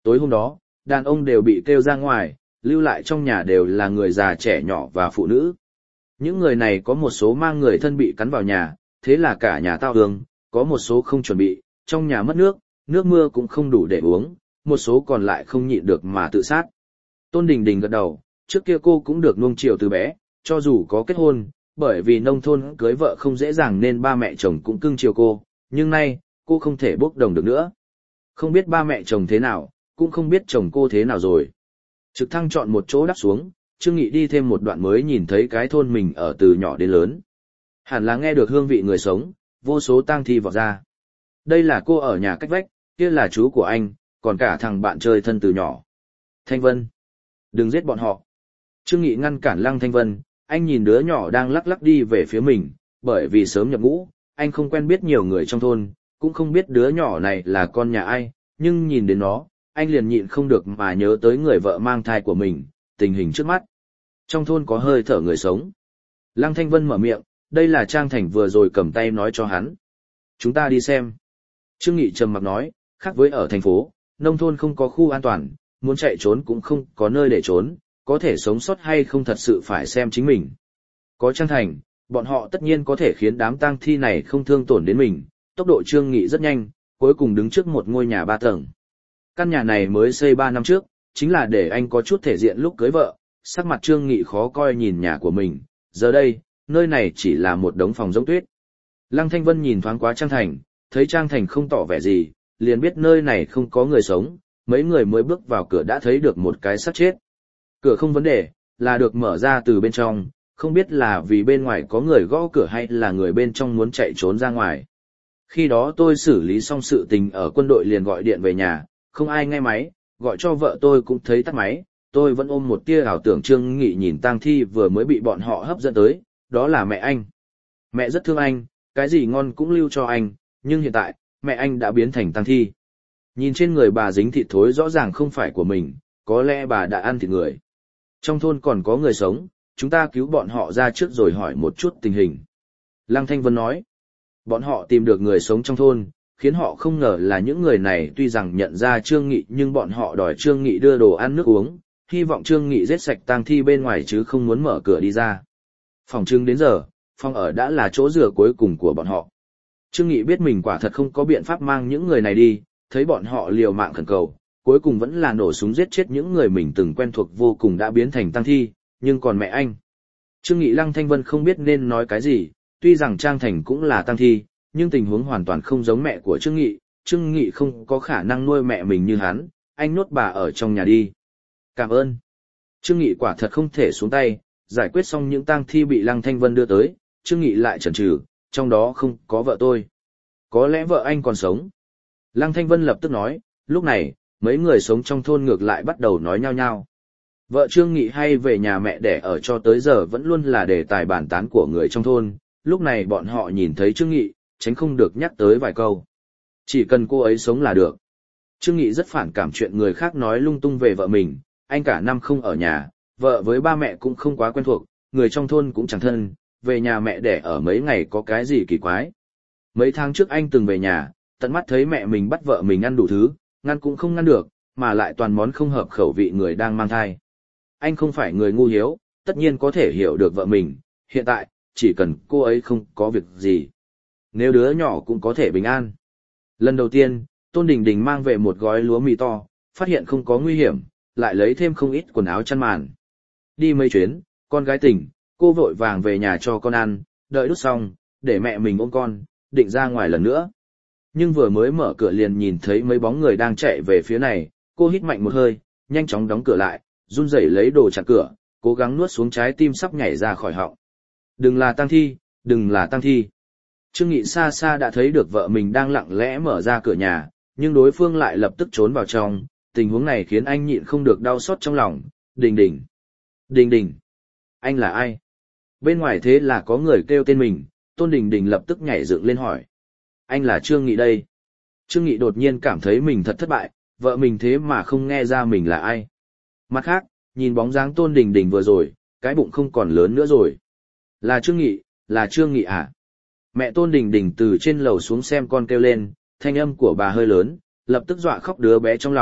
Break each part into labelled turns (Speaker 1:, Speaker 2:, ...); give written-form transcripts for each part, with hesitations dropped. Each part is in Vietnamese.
Speaker 1: Tối hôm đó, đàn ông đều bị kêu ra ngoài, lưu lại trong nhà đều là người già trẻ nhỏ và phụ nữ. Những người này có một số mang người thân bị cắn vào nhà, thế là cả nhà tao hương, có một số không chuẩn bị, trong nhà mất nước, nước mưa cũng không đủ để uống, một số còn lại không nhịn được mà tự sát. Tôn Đình Đình gật đầu, trước kia cô cũng được nuông chiều từ bé, cho dù có kết hôn, bởi vì nông thôn cưới vợ không dễ dàng nên ba mẹ chồng cũng cưng chiều cô, nhưng nay, cô không thể bốc đồng được nữa. Không biết ba mẹ chồng thế nào, cũng không biết chồng cô thế nào rồi. Trực thăng chọn một chỗ đáp xuống, Trương Nghị đi thêm một đoạn mới nhìn thấy cái thôn mình ở từ nhỏ đến lớn. Hẳn là nghe được hương vị người sống, vô số tang thi vọt ra. Đây là cô ở nhà cách vách, kia là chú của anh, còn cả thằng bạn chơi thân từ nhỏ. Thanh Vân, đừng giết bọn họ. Trương Nghị ngăn cản Lăng Thanh Vân, anh nhìn đứa nhỏ đang lắc lắc đi về phía mình, bởi vì sớm nhập ngũ, anh không quen biết nhiều người trong thôn, cũng không biết đứa nhỏ này là con nhà ai, nhưng nhìn đến nó, anh liền nhịn không được mà nhớ tới người vợ mang thai của mình, tình hình trước mắt. Trong thôn có hơi thở người sống. Lăng Thanh Vân mở miệng, đây là Trang Thành vừa rồi cầm tay nói cho hắn. Chúng ta đi xem. Trương Nghị trầm mặc nói, khác với ở thành phố, nông thôn không có khu an toàn, muốn chạy trốn cũng không có nơi để trốn, có thể sống sót hay không thật sự phải xem chính mình. Có Trang Thành, bọn họ tất nhiên có thể khiến đám tang thi này không thương tổn đến mình. Tốc độ Trương Nghị rất nhanh, cuối cùng đứng trước một ngôi nhà 3 tầng. Căn nhà này mới xây 3 năm trước, chính là để anh có chút thể diện lúc cưới vợ. Sắc mặt Trương Nghị khó coi nhìn nhà của mình, giờ đây, nơi này chỉ là một đống phòng giống tuyết. Lăng Thanh Vân nhìn thoáng qua Trang Thành, thấy Trang Thành không tỏ vẻ gì, liền biết nơi này không có người sống, mấy người mới bước vào cửa đã thấy được một cái xác chết. Cửa không vấn đề, là được mở ra từ bên trong, không biết là vì bên ngoài có người gõ cửa hay là người bên trong muốn chạy trốn ra ngoài. Khi đó tôi xử lý xong sự tình ở quân đội liền gọi điện về nhà, không ai nghe máy, gọi cho vợ tôi cũng thấy tắt máy, tôi vẫn ôm một tia ảo tưởng Trương Nghị nhìn tang thi vừa mới bị bọn họ hấp dẫn tới, đó là mẹ anh. Mẹ rất thương anh, cái gì ngon cũng lưu cho anh, nhưng hiện tại, mẹ anh đã biến thành tang thi. Nhìn trên người bà dính thịt thối rõ ràng không phải của mình, có lẽ bà đã ăn thịt người. Trong thôn còn có người sống, chúng ta cứu bọn họ ra trước rồi hỏi một chút tình hình. Lăng Thanh Vân nói, bọn họ tìm được người sống trong thôn, khiến họ không ngờ là những người này tuy rằng nhận ra Trương Nghị nhưng bọn họ đòi Trương Nghị đưa đồ ăn nước uống, hy vọng Trương Nghị giết sạch tang thi bên ngoài chứ không muốn mở cửa đi ra. Phòng trưng đến giờ, phòng ở đã là chỗ dựa cuối cùng của bọn họ. Trương Nghị biết mình quả thật không có biện pháp mang những người này đi, thấy bọn họ liều mạng khẩn cầu, cuối cùng vẫn là nổ súng giết chết những người mình từng quen thuộc vô cùng đã biến thành tang thi, nhưng còn mẹ anh. Trương Nghị Lăng Thanh Vân không biết nên nói cái gì, tuy rằng Trang Thành cũng là tang thi, nhưng tình huống hoàn toàn không giống mẹ của Trương Nghị không có khả năng nuôi mẹ mình như hắn, anh nhốt bà ở trong nhà đi. Cảm ơn. Trương Nghị quả thật không thể xuống tay, giải quyết xong những tang thi bị Lăng Thanh Vân đưa tới, Trương Nghị lại chần chừ, trong đó không có vợ tôi. Có lẽ vợ anh còn sống. Lăng Thanh Vân lập tức nói, lúc này, mấy người sống trong thôn ngược lại bắt đầu nói nhao nhao. Vợ Trương Nghị hay về nhà mẹ đẻ ở cho tới giờ vẫn luôn là đề tài bàn tán của người trong thôn, lúc này bọn họ nhìn thấy Trương Nghị, tránh không được nhắc tới vài câu. Chỉ cần cô ấy sống là được. Trương Nghị rất phản cảm chuyện người khác nói lung tung về vợ mình, anh cả năm không ở nhà, vợ với ba mẹ cũng không quá quen thuộc, người trong thôn cũng chẳng thân, về nhà mẹ đẻ ở mấy ngày có cái gì kỳ quái. Mấy tháng trước anh từng về nhà, tận mắt thấy mẹ mình bắt vợ mình ăn đủ thứ, ngăn cũng không ngăn được, mà lại toàn món không hợp khẩu vị người đang mang thai. Anh không phải người ngu hiếu, tất nhiên có thể hiểu được vợ mình, hiện tại, chỉ cần cô ấy không có việc gì. Nếu đứa nhỏ cũng có thể bình an. Lần đầu tiên, Tôn Đình Đình mang về một gói lúa mì to, phát hiện không có nguy hiểm, lại lấy thêm không ít quần áo chăn màn. Đi mấy chuyến, con gái tỉnh, cô vội vàng về nhà cho con ăn, đợi đút xong, để mẹ mình ôm con, định ra ngoài lần nữa. Nhưng vừa mới mở cửa liền nhìn thấy mấy bóng người đang chạy về phía này, cô hít mạnh một hơi, nhanh chóng đóng cửa lại, run rẩy lấy đồ chặn cửa, cố gắng nuốt xuống trái tim sắp nhảy ra khỏi họng. Đừng là tang thi, đừng là tang thi. Trương Nghị xa xa đã thấy được vợ mình đang lặng lẽ mở ra cửa nhà, nhưng đối phương lại lập tức trốn vào trong, tình huống này khiến anh nhịn không được đau xót trong lòng. Đình Đình, Đình Đình, anh là ai? Bên ngoài thế là có người kêu tên mình, Tôn Đình Đình lập tức nhảy dựng lên hỏi. Anh là Trương Nghị đây. Trương Nghị đột nhiên cảm thấy mình thật thất bại, vợ mình thế mà không nghe ra mình là ai. Mặt khác, nhìn bóng dáng Tôn Đình Đình vừa rồi, cái bụng không còn lớn nữa rồi. Là Trương Nghị à? Mẹ Tôn Đình Đình từ trên lầu xuống xem con kêu lên, thanh âm của bà hơi lớn, lập tức dọa khóc đứa bé trong lòng,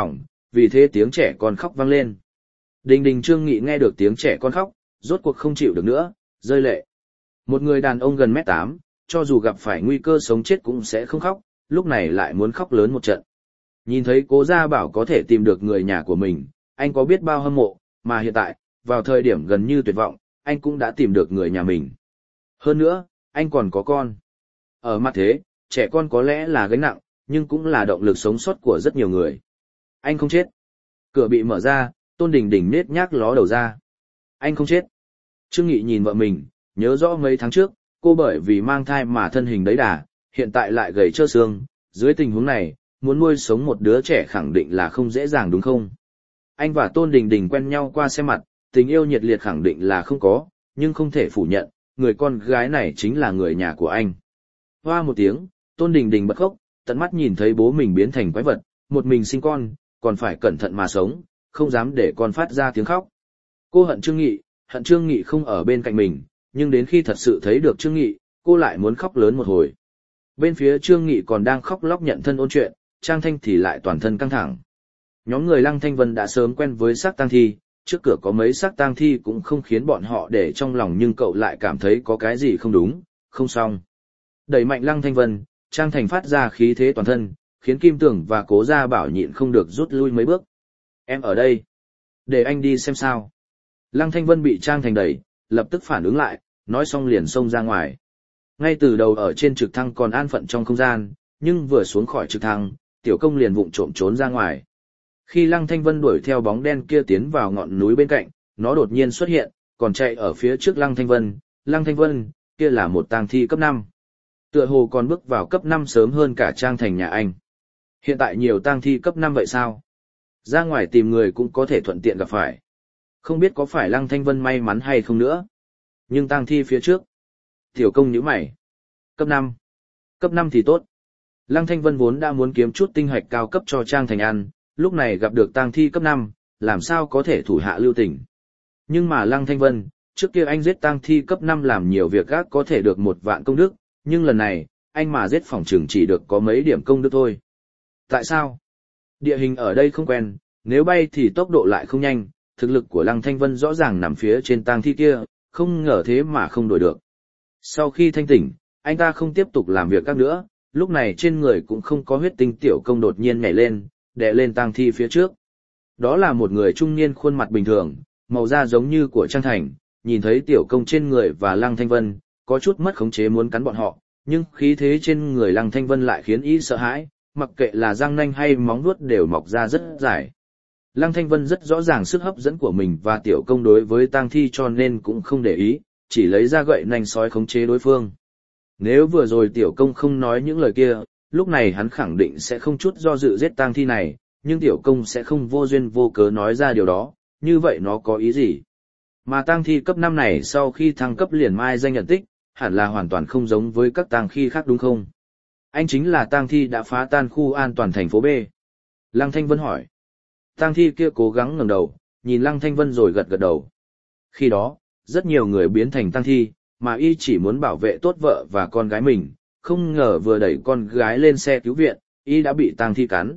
Speaker 1: vì thế tiếng trẻ con khóc vang lên. Đình Đình Trương Nghị nghe được tiếng trẻ con khóc, rốt cuộc không chịu được nữa, rơi lệ. Một người đàn ông gần 1m8, cho dù gặp phải nguy cơ sống chết cũng sẽ không khóc, lúc này lại muốn khóc lớn một trận. Nhìn thấy Cố Gia Bảo có thể tìm được người nhà của mình, anh có biết bao hâm mộ, mà hiện tại, vào thời điểm gần như tuyệt vọng, anh cũng đã tìm được người nhà mình. Hơn nữa, anh còn có con. Ở mặt thế, trẻ con có lẽ là gánh nặng, nhưng cũng là động lực sống sót của rất nhiều người. Anh không chết. Cửa bị mở ra, Tôn Đình Đình nết nhác ló đầu ra. Anh không chết. Trương Nghị nhìn vợ mình, nhớ rõ mấy tháng trước, cô bởi vì mang thai mà thân hình đấy đà, hiện tại lại gầy trơ xương. Dưới tình huống này, muốn nuôi sống một đứa trẻ khẳng định là không dễ dàng đúng không? Anh và Tôn Đình Đình quen nhau qua xem mặt, tình yêu nhiệt liệt khẳng định là không có, nhưng không thể phủ nhận, người con gái này chính là người nhà của anh. Hoa một tiếng, Tôn Đình Đình bật khóc, tận mắt nhìn thấy bố mình biến thành quái vật, một mình sinh con, còn phải cẩn thận mà sống, không dám để con phát ra tiếng khóc. Cô hận Trương Nghị không ở bên cạnh mình, nhưng đến khi thật sự thấy được Trương Nghị, cô lại muốn khóc lớn một hồi. Bên phía Trương Nghị còn đang khóc lóc nhận thân ôn chuyện, Trang Thanh thì lại toàn thân căng thẳng. Nhóm người Lăng Thanh Vân đã sớm quen với xác tang thi, trước cửa có mấy xác tang thi cũng không khiến bọn họ để trong lòng, nhưng cậu lại cảm thấy có cái gì không đúng, không xong. Đẩy mạnh Lăng Thanh Vân, Trang Thành phát ra khí thế toàn thân, khiến Kim Tưởng và Cố Gia Bảo nhịn không được rút lui mấy bước. Em ở đây. Để anh đi xem sao. Lăng Thanh Vân bị Trang Thành đẩy, lập tức phản ứng lại, nói xong liền xông ra ngoài. Ngay từ đầu ở trên trực thăng còn an phận trong không gian, nhưng vừa xuống khỏi trực thăng, Tiểu Công liền vụng trộm trốn ra ngoài. Khi Lăng Thanh Vân đuổi theo bóng đen kia tiến vào ngọn núi bên cạnh, nó đột nhiên xuất hiện, còn chạy ở phía trước Lăng Thanh Vân. Lăng Thanh Vân, kia là một tang thi cấp 5. Tựa hồ còn bước vào cấp 5 sớm hơn cả Trang Thành nhà anh. Hiện tại nhiều tang thi cấp 5 vậy sao? Ra ngoài tìm người cũng có thể thuận tiện gặp phải. Không biết có phải Lăng Thanh Vân may mắn hay không nữa. Nhưng tang thi phía trước. Tiểu Công nhíu mày. Cấp 5. Cấp 5 thì tốt. Lăng Thanh Vân vốn đã muốn kiếm chút tinh hạch cao cấp cho Trang Thành ăn, lúc này gặp được tang thi cấp 5, làm sao có thể thủ hạ lưu tình. Nhưng mà Lăng Thanh Vân, trước kia anh giết tang thi cấp 5 làm nhiều việc gác có thể được 1 vạn công đức, nhưng lần này, anh mà giết phỏng chừng chỉ được có mấy điểm công đức thôi. Tại sao? Địa hình ở đây không quen, nếu bay thì tốc độ lại không nhanh, thực lực của Lăng Thanh Vân rõ ràng nằm phía trên tang thi kia, không ngờ thế mà không đổi được. Sau khi thanh tỉnh, anh ta không tiếp tục làm việc các nữa, lúc này trên người cũng không có huyết tinh. Tiểu Công đột nhiên nhảy lên, đè lên tang thi phía trước. Đó là một người trung niên khuôn mặt bình thường, màu da giống như của Trang Thành, nhìn thấy Tiểu Công trên người và Lăng Thanh Vân, có chút mất khống chế muốn cắn bọn họ, nhưng khí thế trên người Lăng Thanh Vân lại khiến y sợ hãi, mặc kệ là răng nanh hay móng vuốt đều mọc ra rất dài. Lăng Thanh Vân rất rõ ràng sức hấp dẫn của mình và Tiểu Công đối với tang thi cho nên cũng không để ý, chỉ lấy ra gậy nanh sói khống chế đối phương. Nếu vừa rồi Tiểu Công không nói những lời kia, lúc này hắn khẳng định sẽ không chút do dự giết tang thi này, nhưng Tiểu Công sẽ không vô duyên vô cớ nói ra điều đó, như vậy nó có ý gì? Mà tang thi cấp 5 này sau khi thăng cấp liền mai danh nhận tích, hẳn là hoàn toàn không giống với các tang thi khác đúng không? Anh chính là tang thi đã phá tan khu an toàn thành phố B. Lăng Thanh Vân hỏi. Tang thi kia cố gắng ngẩng đầu, nhìn Lăng Thanh Vân rồi gật gật đầu. Khi đó, rất nhiều người biến thành tang thi, mà y chỉ muốn bảo vệ tốt vợ và con gái mình, không ngờ vừa đẩy con gái lên xe cứu viện, y đã bị tang thi cắn.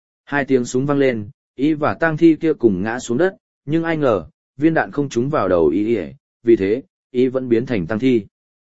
Speaker 1: 2 tiếng súng vang lên, y và tang thi kia cùng ngã xuống đất, nhưng ai ngờ, viên đạn không trúng vào đầu y, vì thế, y vẫn biến thành tang thi.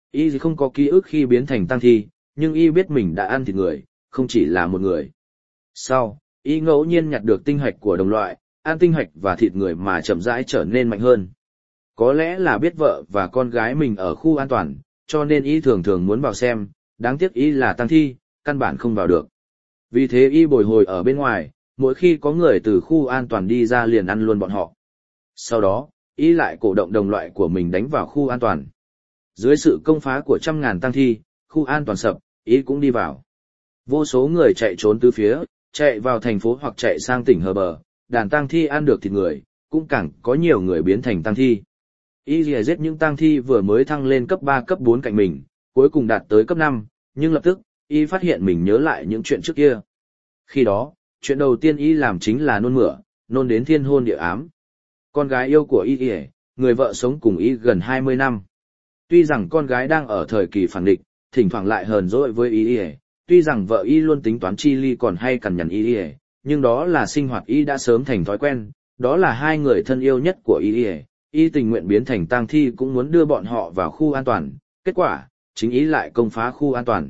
Speaker 1: Y không có ký ức khi biến thành tang thi, nhưng y biết mình đã ăn thịt người, không chỉ là một người. Sau, y ngẫu nhiên nhặt được tinh hạch của đồng loại, ăn tinh hạch và thịt người mà chậm rãi trở nên mạnh hơn. Có lẽ là biết vợ và con gái mình ở khu an toàn, cho nên y thường thường muốn vào xem, đáng tiếc y là tang thi, căn bản không vào được. Vì thế y bồi hồi ở bên ngoài, mỗi khi có người từ khu an toàn đi ra liền ăn luôn bọn họ. Sau đó, y lại cổ động đồng loại của mình đánh vào khu an toàn. Dưới sự công phá của trăm ngàn tang thi, khu an toàn sập, y cũng đi vào. Vô số người chạy trốn từ phía, chạy vào thành phố hoặc chạy sang tỉnh Hờ Bờ, đàn tang thi ăn được thịt người, cũng càng có nhiều người biến thành tang thi. Y giết những tang thi vừa mới thăng lên cấp 3 cấp 4 cạnh mình, cuối cùng đạt tới cấp 5, nhưng lập tức, y phát hiện mình nhớ lại những chuyện trước kia. Khi đó, chuyện đầu tiên y làm chính là nôn mửa, nôn đến thiên hôn địa ám. Con gái yêu của y, người vợ sống cùng y gần 20 năm. Tuy rằng con gái đang ở thời kỳ phản địch, thỉnh thoảng lại hờn dỗi với y, tuy rằng vợ y luôn tính toán chi ly còn hay cằn nhằn y, nhưng đó là sinh hoạt y đã sớm thành thói quen, đó là hai người thân yêu nhất của y tình nguyện biến thành tang thi cũng muốn đưa bọn họ vào khu an toàn, kết quả, chính y lại công phá khu an toàn.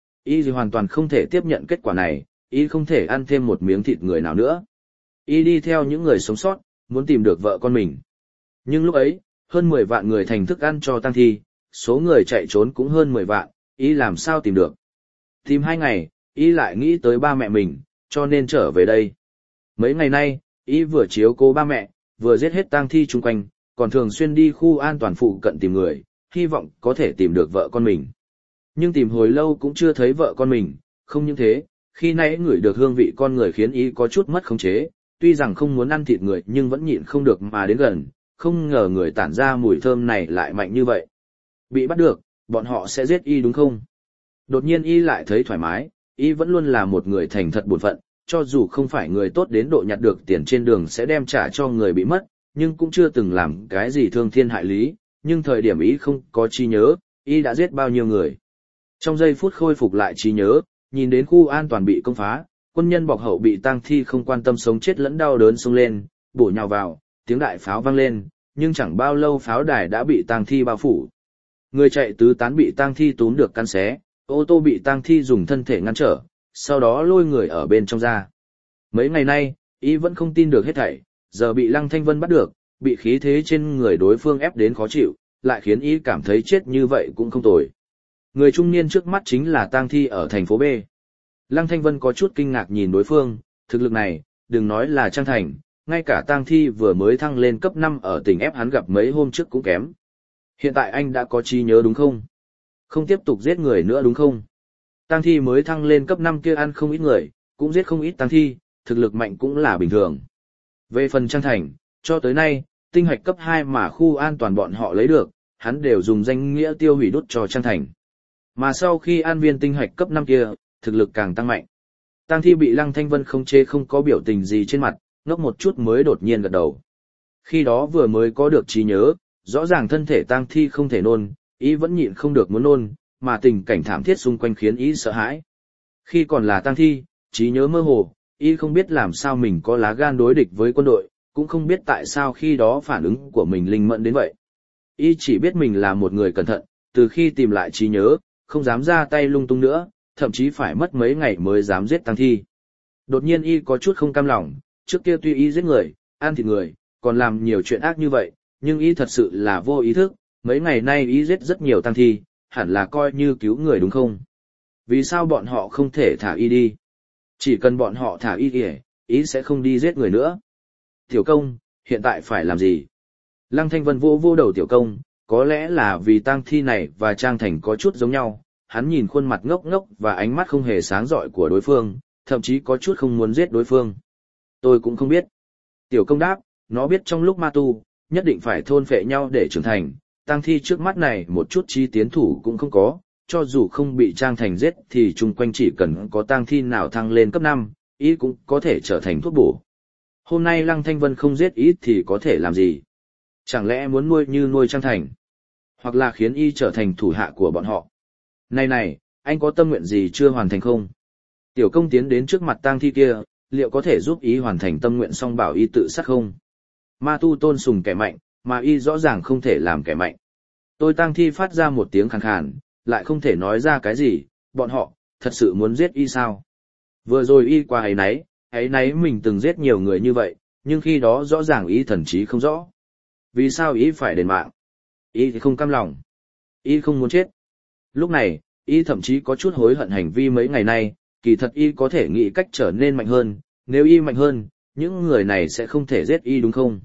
Speaker 1: Y hoàn toàn không thể tiếp nhận kết quả này, y không thể ăn thêm một miếng thịt người nào nữa. Y đi theo những người sống sót, muốn tìm được vợ con mình. Nhưng lúc ấy, hơn 10 vạn người thành thức ăn cho tang thi, số người chạy trốn cũng hơn 10 vạn, y làm sao tìm được. Tìm 2 ngày, y lại nghĩ tới ba mẹ mình, cho nên trở về đây. Mấy ngày nay, y vừa chiếu cố ba mẹ, vừa giết hết tang thi chung quanh, còn thường xuyên đi khu an toàn phụ cận tìm người, hy vọng có thể tìm được vợ con mình. Nhưng tìm hồi lâu cũng chưa thấy vợ con mình, không những thế, khi nãy ngửi được hương vị con người khiến y có chút mất khống chế, tuy rằng không muốn ăn thịt người nhưng vẫn nhịn không được mà đến gần, không ngờ người tản ra mùi thơm này lại mạnh như vậy. Bị bắt được, bọn họ sẽ giết y đúng không? Đột nhiên y lại thấy thoải mái, y vẫn luôn là một người thành thật bổn phận, cho dù không phải người tốt đến độ nhặt được tiền trên đường sẽ đem trả cho người bị mất, nhưng cũng chưa từng làm cái gì thương thiên hại lý, nhưng thời điểm y không có trí nhớ, y đã giết bao nhiêu người. Trong giây phút khôi phục lại trí nhớ, nhìn đến khu an toàn bị công phá, quân nhân bọc hậu bị tang thi không quan tâm sống chết lẫn đau đớn xông lên, bổ nhào vào, tiếng đại pháo vang lên, nhưng chẳng bao lâu pháo đài đã bị tang thi bao phủ. Người chạy tứ tán bị tang thi túm được căn xé, ô tô bị tang thi dùng thân thể ngăn trở, sau đó lôi người ở bên trong ra. Mấy ngày nay, y vẫn không tin được hết thảy, giờ bị Lăng Thanh Vân bắt được, bị khí thế trên người đối phương ép đến khó chịu, lại khiến y cảm thấy chết như vậy cũng không tồi. Người trung niên trước mắt chính là tang thi ở thành phố B. Lăng Thanh Vân có chút kinh ngạc nhìn đối phương, thực lực này, đừng nói là Trang Thành, ngay cả tang thi vừa mới thăng lên cấp 5 ở tỉnh ép hắn gặp mấy hôm trước cũng kém. Hiện tại anh đã có trí nhớ đúng không? Không tiếp tục giết người nữa đúng không? Tang thi mới thăng lên cấp 5 kia ăn không ít người, cũng giết không ít tang thi, thực lực mạnh cũng là bình thường. Về phần Trang Thành, cho tới nay, tinh hạch cấp 2 mà khu an toàn bọn họ lấy được, hắn đều dùng danh nghĩa tiêu hủy đốt cho Trang Thành. Mà sau khi an viên tinh hạch cấp 5 kia, thực lực càng tăng mạnh. Tang thi bị Lăng Thanh Vân không chế không có biểu tình gì trên mặt, ngốc một chút mới đột nhiên gật đầu. Khi đó vừa mới có được trí nhớ, rõ ràng thân thể tang thi không thể nôn, ý vẫn nhịn không được muốn nôn, mà tình cảnh thảm thiết xung quanh khiến ý sợ hãi. Khi còn là tang thi, trí nhớ mơ hồ, ý không biết làm sao mình có lá gan đối địch với quân đội, cũng không biết tại sao khi đó phản ứng của mình linh mẫn đến vậy. Ý chỉ biết mình là một người cẩn thận, từ khi tìm lại trí nhớ, không dám ra tay lung tung nữa, thậm chí phải mất mấy ngày mới dám giết tang thi. Đột nhiên y có chút không cam lòng, trước kia tuy y giết người, ăn thịt người, còn làm nhiều chuyện ác như vậy, nhưng y thật sự là vô ý thức, mấy ngày nay y giết rất nhiều tang thi, hẳn là coi như cứu người đúng không? Vì sao bọn họ không thể thả y đi? Chỉ cần bọn họ thả y kìa, y sẽ không đi giết người nữa. Tiểu công, hiện tại phải làm gì? Lăng Thanh Vân vô vô đầu tiểu công, có lẽ là vì tang thi này và Trang Thành có chút giống nhau, hắn nhìn khuôn mặt ngốc ngốc và ánh mắt không hề sáng rọi của đối phương, thậm chí có chút không muốn giết đối phương. Tôi cũng không biết. Tiểu công đáp, nó biết trong lúc ma tu, nhất định phải thôn phệ nhau để trưởng thành, tang thi trước mắt này một chút chi tiến thủ cũng không có, cho dù không bị Trang Thành giết thì chung quanh chỉ cần có tang thi nào thăng lên cấp 5, ý cũng có thể trở thành thuốc bổ. Hôm nay Lăng Thanh Vân không giết ý thì có thể làm gì? Chẳng lẽ muốn nuôi như nuôi Trang Thành? Hoặc là khiến y trở thành thủ hạ của bọn họ? Này, anh có tâm nguyện gì chưa hoàn thành không? Tiểu công tiến đến trước mặt tang thi kia, liệu có thể giúp y hoàn thành tâm nguyện song bảo y tự sát không? Ma tu tôn sùng kẻ mạnh, mà y rõ ràng không thể làm kẻ mạnh. Tôi tang thi phát ra một tiếng khàn khàn, lại không thể nói ra cái gì, bọn họ, thật sự muốn giết y sao? Vừa rồi y qua ấy nấy mình từng giết nhiều người như vậy, nhưng khi đó rõ ràng y thần trí không rõ. Vì sao y phải đền mạng? Y thì không cam lòng. Y không muốn chết. Lúc này, y thậm chí có chút hối hận hành vi mấy ngày nay, kỳ thật y có thể nghĩ cách trở nên mạnh hơn, nếu y mạnh hơn, những người này sẽ không thể giết y đúng không?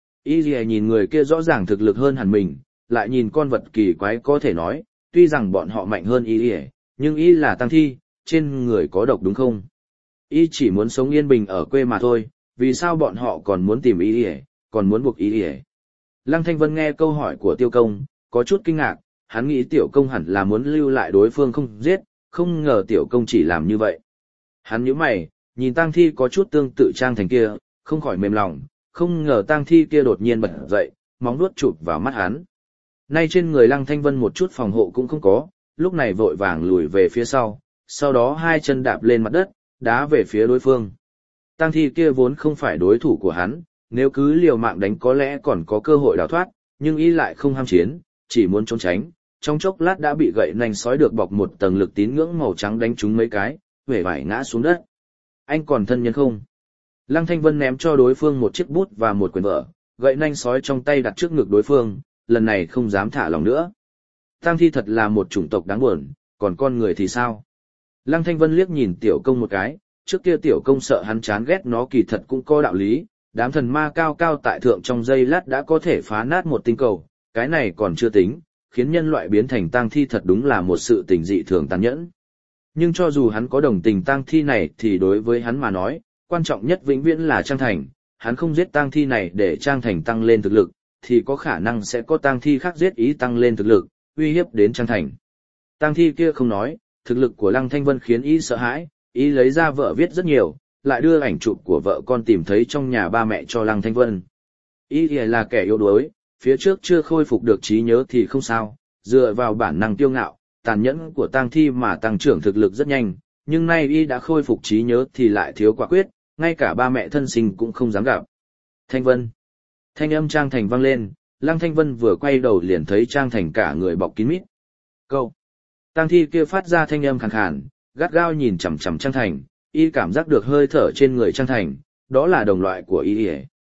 Speaker 1: Y gì nhìn người kia rõ ràng thực lực hơn hẳn mình, lại nhìn con vật kỳ quái có thể nói, tuy rằng bọn họ mạnh hơn y, nhưng y là tang thi, trên người có độc đúng không? Y chỉ muốn sống yên bình ở quê mà thôi, vì sao bọn họ còn muốn tìm y, còn muốn buộc y? Lăng Thanh Vân nghe câu hỏi của Tiêu Công, có chút kinh ngạc, hắn nghĩ Tiểu Công hẳn là muốn lưu lại đối phương không giết, không ngờ Tiểu Công chỉ làm như vậy. Hắn nhíu mày, nhìn tang thi có chút tương tự Trang Thành kia, không khỏi mềm lòng, không ngờ tang thi kia đột nhiên bật dậy, móng vuốt chụp vào mắt hắn. Nay trên người Lăng Thanh Vân một chút phòng hộ cũng không có, lúc này vội vàng lùi về phía sau đó hai chân đạp lên mặt đất, đá về phía đối phương. Tang thi kia vốn không phải đối thủ của hắn, nếu cứ liều mạng đánh có lẽ còn có cơ hội đào thoát, nhưng y lại không ham chiến, chỉ muốn trốn tránh, trong chốc lát đã bị gậy nanh sói được bọc một tầng lực tín ngưỡng màu trắng đánh trúng mấy cái, huệ vải ngã xuống đất. Anh còn thân nhân không? Lăng Thanh Vân ném cho đối phương một chiếc bút và một quyển vở, gậy nanh sói trong tay đặt trước ngực đối phương, lần này không dám thả lòng nữa. Tang thi thật là một chủng tộc đáng buồn, còn con người thì sao? Lăng Thanh Vân liếc nhìn tiểu công một cái, trước kia tiểu công sợ hắn chán ghét nó kỳ thật cũng có đạo lý, đám thần ma cao cao tại thượng trong giây lát đã có thể phá nát một tinh cầu, cái này còn chưa tính, khiến nhân loại biến thành tang thi thật đúng là một sự tình dị thường tàn nhẫn. Nhưng cho dù hắn có đồng tình tang thi này thì đối với hắn mà nói, quan trọng nhất vĩnh viễn là Trang Thành, hắn không giết tang thi này để Trang Thành tăng lên thực lực, thì có khả năng sẽ có tang thi khác giết ý tăng lên thực lực, uy hiếp đến Trang Thành. Tang thi kia không nói, thực lực của Lăng Thanh Vân khiến y sợ hãi, y lấy ra vợ viết rất nhiều, lại đưa ảnh chụp của vợ con tìm thấy trong nhà ba mẹ cho Lăng Thanh Vân. Y là kẻ yếu đuối, phía trước chưa khôi phục được trí nhớ thì không sao, dựa vào bản năng kiêu ngạo, tàn nhẫn của tang thi mà tăng trưởng thực lực rất nhanh, nhưng nay y đã khôi phục trí nhớ thì lại thiếu quả quyết, ngay cả ba mẹ thân sinh cũng không dám gặp. Thanh Vân. Thanh âm Trang Thành vang lên, Lăng Thanh Vân vừa quay đầu liền thấy Trang Thành cả người bọc kín mít. Câu. Tang thi kia phát ra thanh âm khàn khàn, gắt gao nhìn chằm chằm Trang Thành, y cảm giác được hơi thở trên người Trang Thành, đó là đồng loại của y.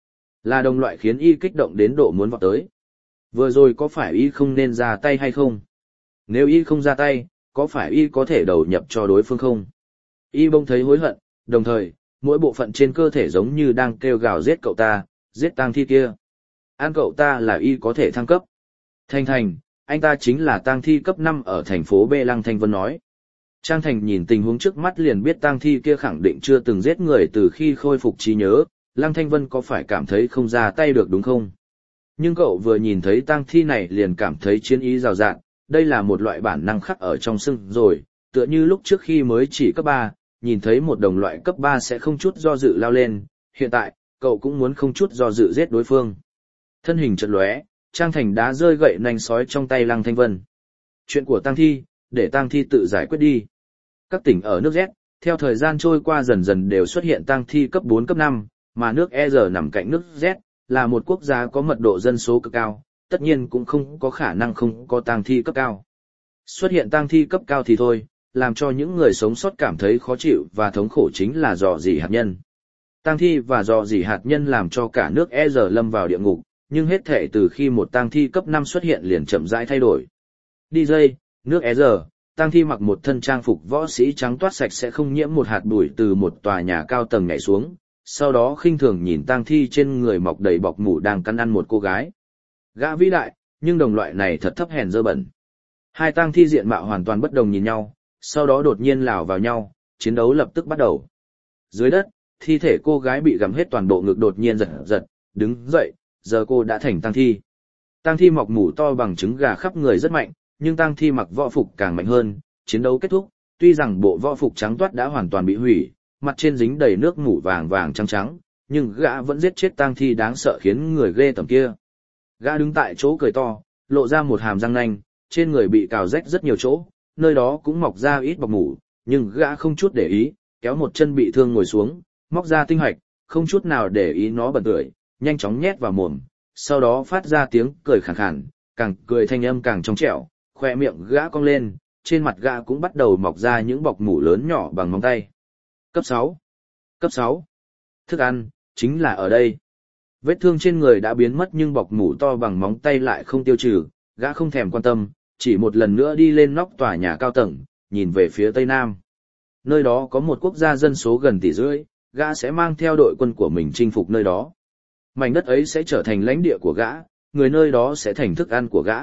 Speaker 1: Là đồng loại khiến y kích động đến độ muốn vọt tới. Vừa rồi có phải y không nên ra tay hay không? Nếu y không ra tay, có phải y có thể đầu nhập cho đối phương không? Y bỗng thấy hối hận, đồng thời, mỗi bộ phận trên cơ thể giống như đang kêu gào giết cậu ta, giết tang thi kia. Ăn cậu ta là y có thể thăng cấp. Thành, anh ta chính là tang thi cấp 5 ở thành phố B. Lăng Thanh Vân nói. Trang Thành nhìn tình huống trước mắt liền biết tang thi kia khẳng định chưa từng giết người từ khi khôi phục trí nhớ, Lăng Thanh Vân có phải cảm thấy không ra tay được đúng không? Nhưng cậu vừa nhìn thấy tang thi này liền cảm thấy chiến ý rào rạt, đây là một loại bản năng khắc ở trong xương rồi, tựa như lúc trước khi mới chỉ cấp 3, nhìn thấy một đồng loại cấp 3 sẽ không chút do dự lao lên, hiện tại, cậu cũng muốn không chút do dự giết đối phương. Thân hình chợt lóe, Trang Thành đá rơi gậy nanh sói trong tay Lăng Thanh Vân. Chuyện của tang thi, để tang thi tự giải quyết đi. Các tỉnh ở nước Z, theo thời gian trôi qua dần dần đều xuất hiện tang thi cấp 4 cấp 5, mà nước E giờ nằm cạnh nước Z, là một quốc gia có mật độ dân số cực cao, tất nhiên cũng không có khả năng không có tang thi cấp cao. Xuất hiện tang thi cấp cao thì thôi, làm cho những người sống sót cảm thấy khó chịu và thống khổ chính là rò rỉ hạt nhân. Tang thi và rò rỉ hạt nhân làm cho cả nước E giờ lâm vào địa ngục, nhưng hết thể từ khi một tang thi cấp 5 xuất hiện liền chậm rãi thay đổi. DJ, nước E giờ, tang thi mặc một thân trang phục võ sĩ trắng toát sạch sẽ không nhiễm một hạt bụi từ một tòa nhà cao tầng nhảy xuống, sau đó khinh thường nhìn tang thi trên người mọc đầy bọc mủ đang cắn ăn một cô gái. Gã vĩ đại, nhưng đồng loại này thật thấp hèn dơ bẩn. Hai tang thi diện mạo hoàn toàn bất đồng nhìn nhau, sau đó đột nhiên lào vào nhau, chiến đấu lập tức bắt đầu. Dưới đất, thi thể cô gái bị gặm hết toàn bộ ngực đột nhiên giật, đứng dậy, giờ cô đã thành tang thi. Tang thi mọc mủ to bằng trứng gà khắp người rất mạnh, nhưng tang thi mặc võ phục càng mạnh hơn, chiến đấu kết thúc, tuy rằng bộ võ phục trắng toát đã hoàn toàn bị hủy, mặt trên dính đầy nước mủ vàng vàng trắng, nhưng gã vẫn giết chết tang thi đáng sợ khiến người ghê tởm kia. Gã đứng tại chỗ cười to, lộ ra một hàm răng nanh, trên người bị cào rách rất nhiều chỗ, nơi đó cũng mọc ra ít bọc mủ, nhưng gã không chút để ý, kéo một chân bị thương ngồi xuống, móc ra tinh hạch, không chút nào để ý nó bẩn tưởi, nhanh chóng nhét vào mồm, sau đó phát ra tiếng cười khàn khàn, càng cười thanh âm càng trong trẻo, khoe miệng gã cong lên, trên mặt gã cũng bắt đầu mọc ra những bọc mủ lớn nhỏ bằng móng tay. Cấp 6. Cấp 6. Thức ăn, chính là ở đây. Vết thương trên người đã biến mất nhưng bọc mủ to bằng móng tay lại không tiêu trừ, gã không thèm quan tâm, chỉ một lần nữa đi lên nóc tòa nhà cao tầng, nhìn về phía tây nam. Nơi đó có một quốc gia dân số gần tỷ rưỡi, gã sẽ mang theo đội quân của mình chinh phục nơi đó. Mảnh đất ấy sẽ trở thành lãnh địa của gã, người nơi đó sẽ thành thức ăn của gã.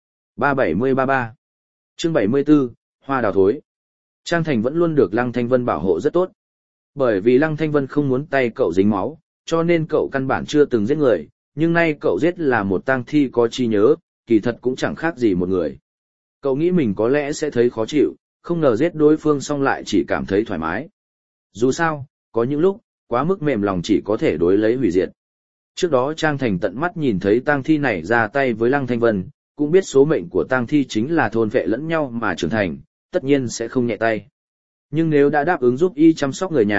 Speaker 1: 37033 Chương 74, Hoa đào thối. Trang Thành vẫn luôn được Lăng Thanh Vân bảo hộ rất tốt. Bởi vì Lăng Thanh Vân không muốn tay cậu dính máu, cho nên cậu căn bản chưa từng giết người, nhưng nay cậu giết là một tang thi có trí nhớ, kỳ thật cũng chẳng khác gì một người. Cậu nghĩ mình có lẽ sẽ thấy khó chịu, không ngờ giết đối phương xong lại chỉ cảm thấy thoải mái. Dù sao, có những lúc, quá mức mềm lòng chỉ có thể đối lấy hủy diệt. Trước đó Trang Thành tận mắt nhìn thấy tang thi này ra tay với Lăng Thanh Vân, cũng biết số mệnh của tang thi chính là thôn vệ lẫn nhau mà trưởng thành, tất nhiên sẽ không nhẹ tay. Nhưng nếu đã đáp ứng giúp y chăm sóc người nhà,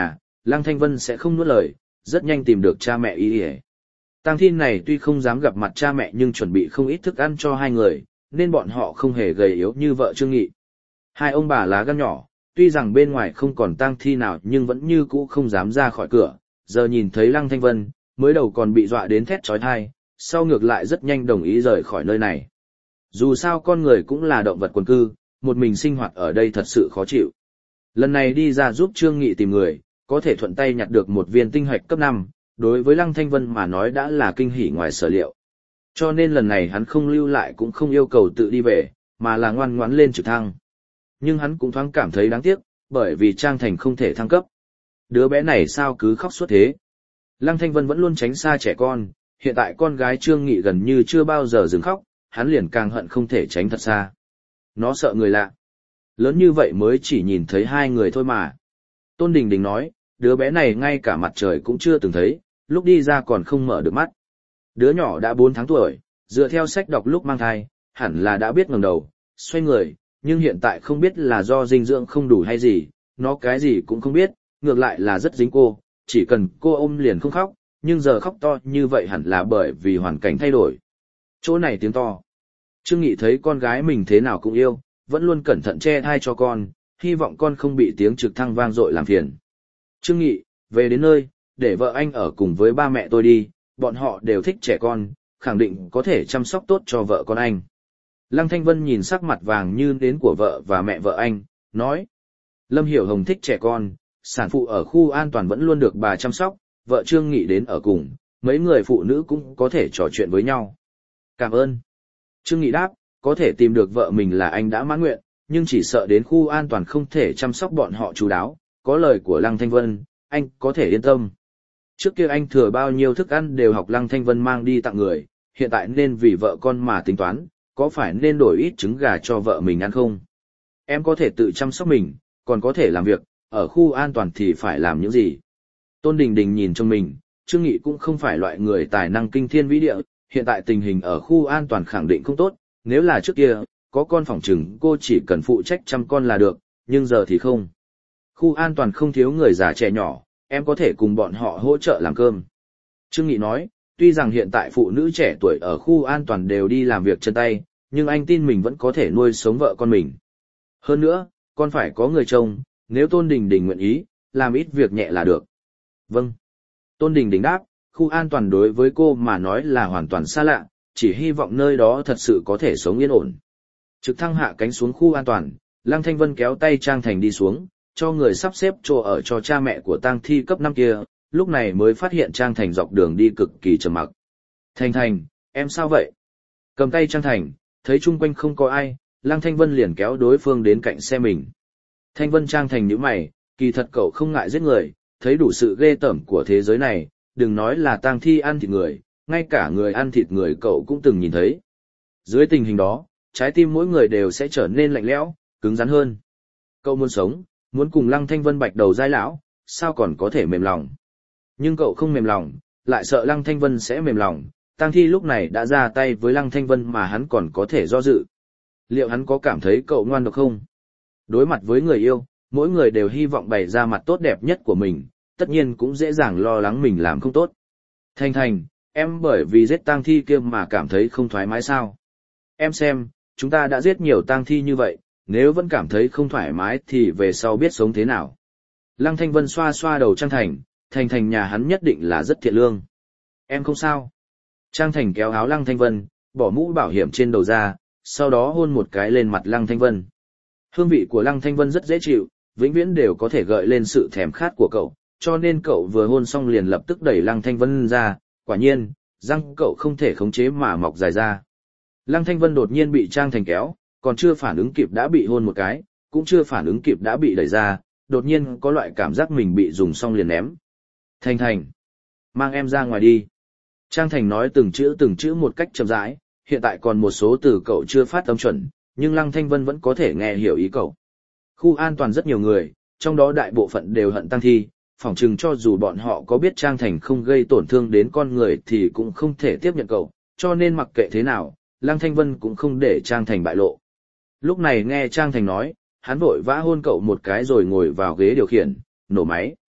Speaker 1: Lăng Thanh Vân sẽ không nuốt lời, rất nhanh tìm được cha mẹ y y. Tang thi này tuy không dám gặp mặt cha mẹ nhưng chuẩn bị không ít thức ăn cho hai người, nên bọn họ không hề gầy yếu như vợ Trương Nghị. Hai ông bà lá gan nhỏ, tuy rằng bên ngoài không còn tang thi nào nhưng vẫn như cũ không dám ra khỏi cửa, giờ nhìn thấy Lăng Thanh Vân, mới đầu còn bị dọa đến thét chói tai, sau ngược lại rất nhanh đồng ý rời khỏi nơi này. Dù sao con người cũng là động vật quần cư, một mình sinh hoạt ở đây thật sự khó chịu. Lần này đi ra giúp Trương Nghị tìm người, có thể thuận tay nhặt được một viên tinh hạch cấp 5, đối với Lăng Thanh Vân mà nói đã là kinh hỉ ngoài sở liệu. Cho nên lần này hắn không lưu lại cũng không yêu cầu tự đi về, mà là ngoan ngoãn lên trực thăng. Nhưng hắn cũng thoáng cảm thấy đáng tiếc, bởi vì Trang Thành không thể thăng cấp. Đứa bé này sao cứ khóc suốt thế? Lăng Thanh Vân vẫn luôn tránh xa trẻ con, hiện tại con gái Trương Nghị gần như chưa bao giờ dừng khóc, hắn liền càng hận không thể tránh thật xa. Nó sợ người lạ. Lớn như vậy mới chỉ nhìn thấy hai người thôi mà. Tôn Đình Đình nói, đứa bé này ngay cả mặt trời cũng chưa từng thấy, lúc đi ra còn không mở được mắt. Đứa nhỏ đã 4 tháng tuổi, dựa theo sách đọc lúc mang thai, hẳn là đã biết ngẩng đầu, xoay người, nhưng hiện tại không biết là do dinh dưỡng không đủ hay gì, nó cái gì cũng không biết, ngược lại là rất dính cô, chỉ cần cô ôm liền không khóc, nhưng giờ khóc to như vậy hẳn là bởi vì hoàn cảnh thay đổi. Chỗ này tiếng to. Trương Nghị thấy con gái mình thế nào cũng yêu, vẫn luôn cẩn thận che thai cho con, hy vọng con không bị tiếng trực thăng vang dội làm phiền. Trương Nghị, về đến nơi, để vợ anh ở cùng với ba mẹ tôi đi, bọn họ đều thích trẻ con, khẳng định có thể chăm sóc tốt cho vợ con anh. Lăng Thanh Vân nhìn sắc mặt vàng như nến của vợ và mẹ vợ anh, nói. Lâm Hiểu Hồng thích trẻ con, sản phụ ở khu an toàn vẫn luôn được bà chăm sóc, vợ Trương Nghị đến ở cùng, mấy người phụ nữ cũng có thể trò chuyện với nhau. Cảm ơn. Trương Nghị đáp, có thể tìm được vợ mình là anh đã mãn nguyện, nhưng chỉ sợ đến khu an toàn không thể chăm sóc bọn họ chú đáo, có lời của Lăng Thanh Vân, anh có thể yên tâm. Trước kia anh thừa bao nhiêu thức ăn đều học Lăng Thanh Vân mang đi tặng người, hiện tại nên vì vợ con mà tính toán, có phải nên đổi ít trứng gà cho vợ mình ăn không? Em có thể tự chăm sóc mình, còn có thể làm việc, ở khu an toàn thì phải làm những gì? Tôn Đình Đình nhìn trong mình, Trương Nghị cũng không phải loại người tài năng kinh thiên vĩ địa, hiện tại tình hình ở khu an toàn khẳng định không tốt, nếu là trước kia, có con phòng trừng cô chỉ cần phụ trách chăm con là được, nhưng giờ thì không. Khu an toàn không thiếu người già trẻ nhỏ, em có thể cùng bọn họ hỗ trợ làm cơm. Trương Nghị nói, tuy rằng hiện tại phụ nữ trẻ tuổi ở khu an toàn đều đi làm việc chân tay, nhưng anh tin mình vẫn có thể nuôi sống vợ con mình. Hơn nữa, con phải có người trông, nếu Tôn Đình Đình nguyện ý, làm ít việc nhẹ là được. Vâng. Tôn Đình Đình đáp, khu an toàn đối với cô mà nói là hoàn toàn xa lạ, chỉ hy vọng nơi đó thật sự có thể sống yên ổn. Trực thăng hạ cánh xuống khu an toàn, Lăng Thanh Vân kéo tay Trang Thành đi xuống, cho người sắp xếp chỗ ở cho cha mẹ của tang thi cấp 5 kia, lúc này mới phát hiện Trang Thành dọc đường đi cực kỳ trầm mặc. Thành Thành, em sao vậy? Cầm tay Trang Thành, thấy chung quanh không có ai, Lăng Thanh Vân liền kéo đối phương đến cạnh xe mình. Thanh Vân Trang Thành nhíu mày, kỳ thật cậu không ngại giết người, thấy đủ sự ghê tởm của thế giới này, đừng nói là tang thi ăn thịt người, ngay cả người ăn thịt người cậu cũng từng nhìn thấy. Dưới tình hình đó, trái tim mỗi người đều sẽ trở nên lạnh lẽo, cứng rắn hơn. Cậu muốn sống, muốn cùng Lăng Thanh Vân bạch đầu giai lão, sao còn có thể mềm lòng. Nhưng cậu không mềm lòng, lại sợ Lăng Thanh Vân sẽ mềm lòng, tang thi lúc này đã ra tay với Lăng Thanh Vân mà hắn còn có thể do dự. Liệu hắn có cảm thấy cậu ngoan độc không? Đối mặt với người yêu, mỗi người đều hy vọng bày ra mặt tốt đẹp nhất của mình, tất nhiên cũng dễ dàng lo lắng mình làm không tốt. Thành Thành, em bởi vì giết tang thi kia mà cảm thấy không thoải mái sao? Em xem, chúng ta đã giết nhiều tang thi như vậy, nếu vẫn cảm thấy không thoải mái thì về sau biết sống thế nào. Lăng Thanh Vân xoa xoa đầu Trang Thành, Thành Thành nhà hắn nhất định là rất thiện lương. Em không sao. Trang Thành kéo áo Lăng Thanh Vân, bỏ mũ bảo hiểm trên đầu ra, sau đó hôn một cái lên mặt Lăng Thanh Vân. Hương vị của Lăng Thanh Vân rất dễ chịu, vĩnh viễn đều có thể gợi lên sự thèm khát của cậu, cho nên cậu vừa hôn xong liền lập tức đẩy Lăng Thanh Vân ra, quả nhiên, răng cậu không thể khống chế mà mọc dài ra. Lăng Thanh Vân đột nhiên bị Trang Thành kéo, còn chưa phản ứng kịp đã bị hôn một cái, cũng chưa phản ứng kịp đã bị đẩy ra, đột nhiên có loại cảm giác mình bị dùng xong liền ném. Thành Thành, mang em ra ngoài đi. Trang Thành nói từng chữ một cách chậm rãi, hiện tại còn một số từ cậu chưa phát âm chuẩn, nhưng Lăng Thanh Vân vẫn có thể nghe hiểu ý cậu. Khu an toàn rất nhiều người, trong đó đại bộ phận đều hận tang thi, phỏng chừng cho dù bọn họ có biết Trang Thành không gây tổn thương đến con người thì cũng không thể tiếp nhận cậu, cho nên mặc kệ thế nào, Lăng Thanh Vân cũng không để Trang Thành bại lộ. Lúc này nghe Trang Thành nói, hắn vội vã hôn cậu một cái rồi ngồi vào ghế điều khiển, nổ máy.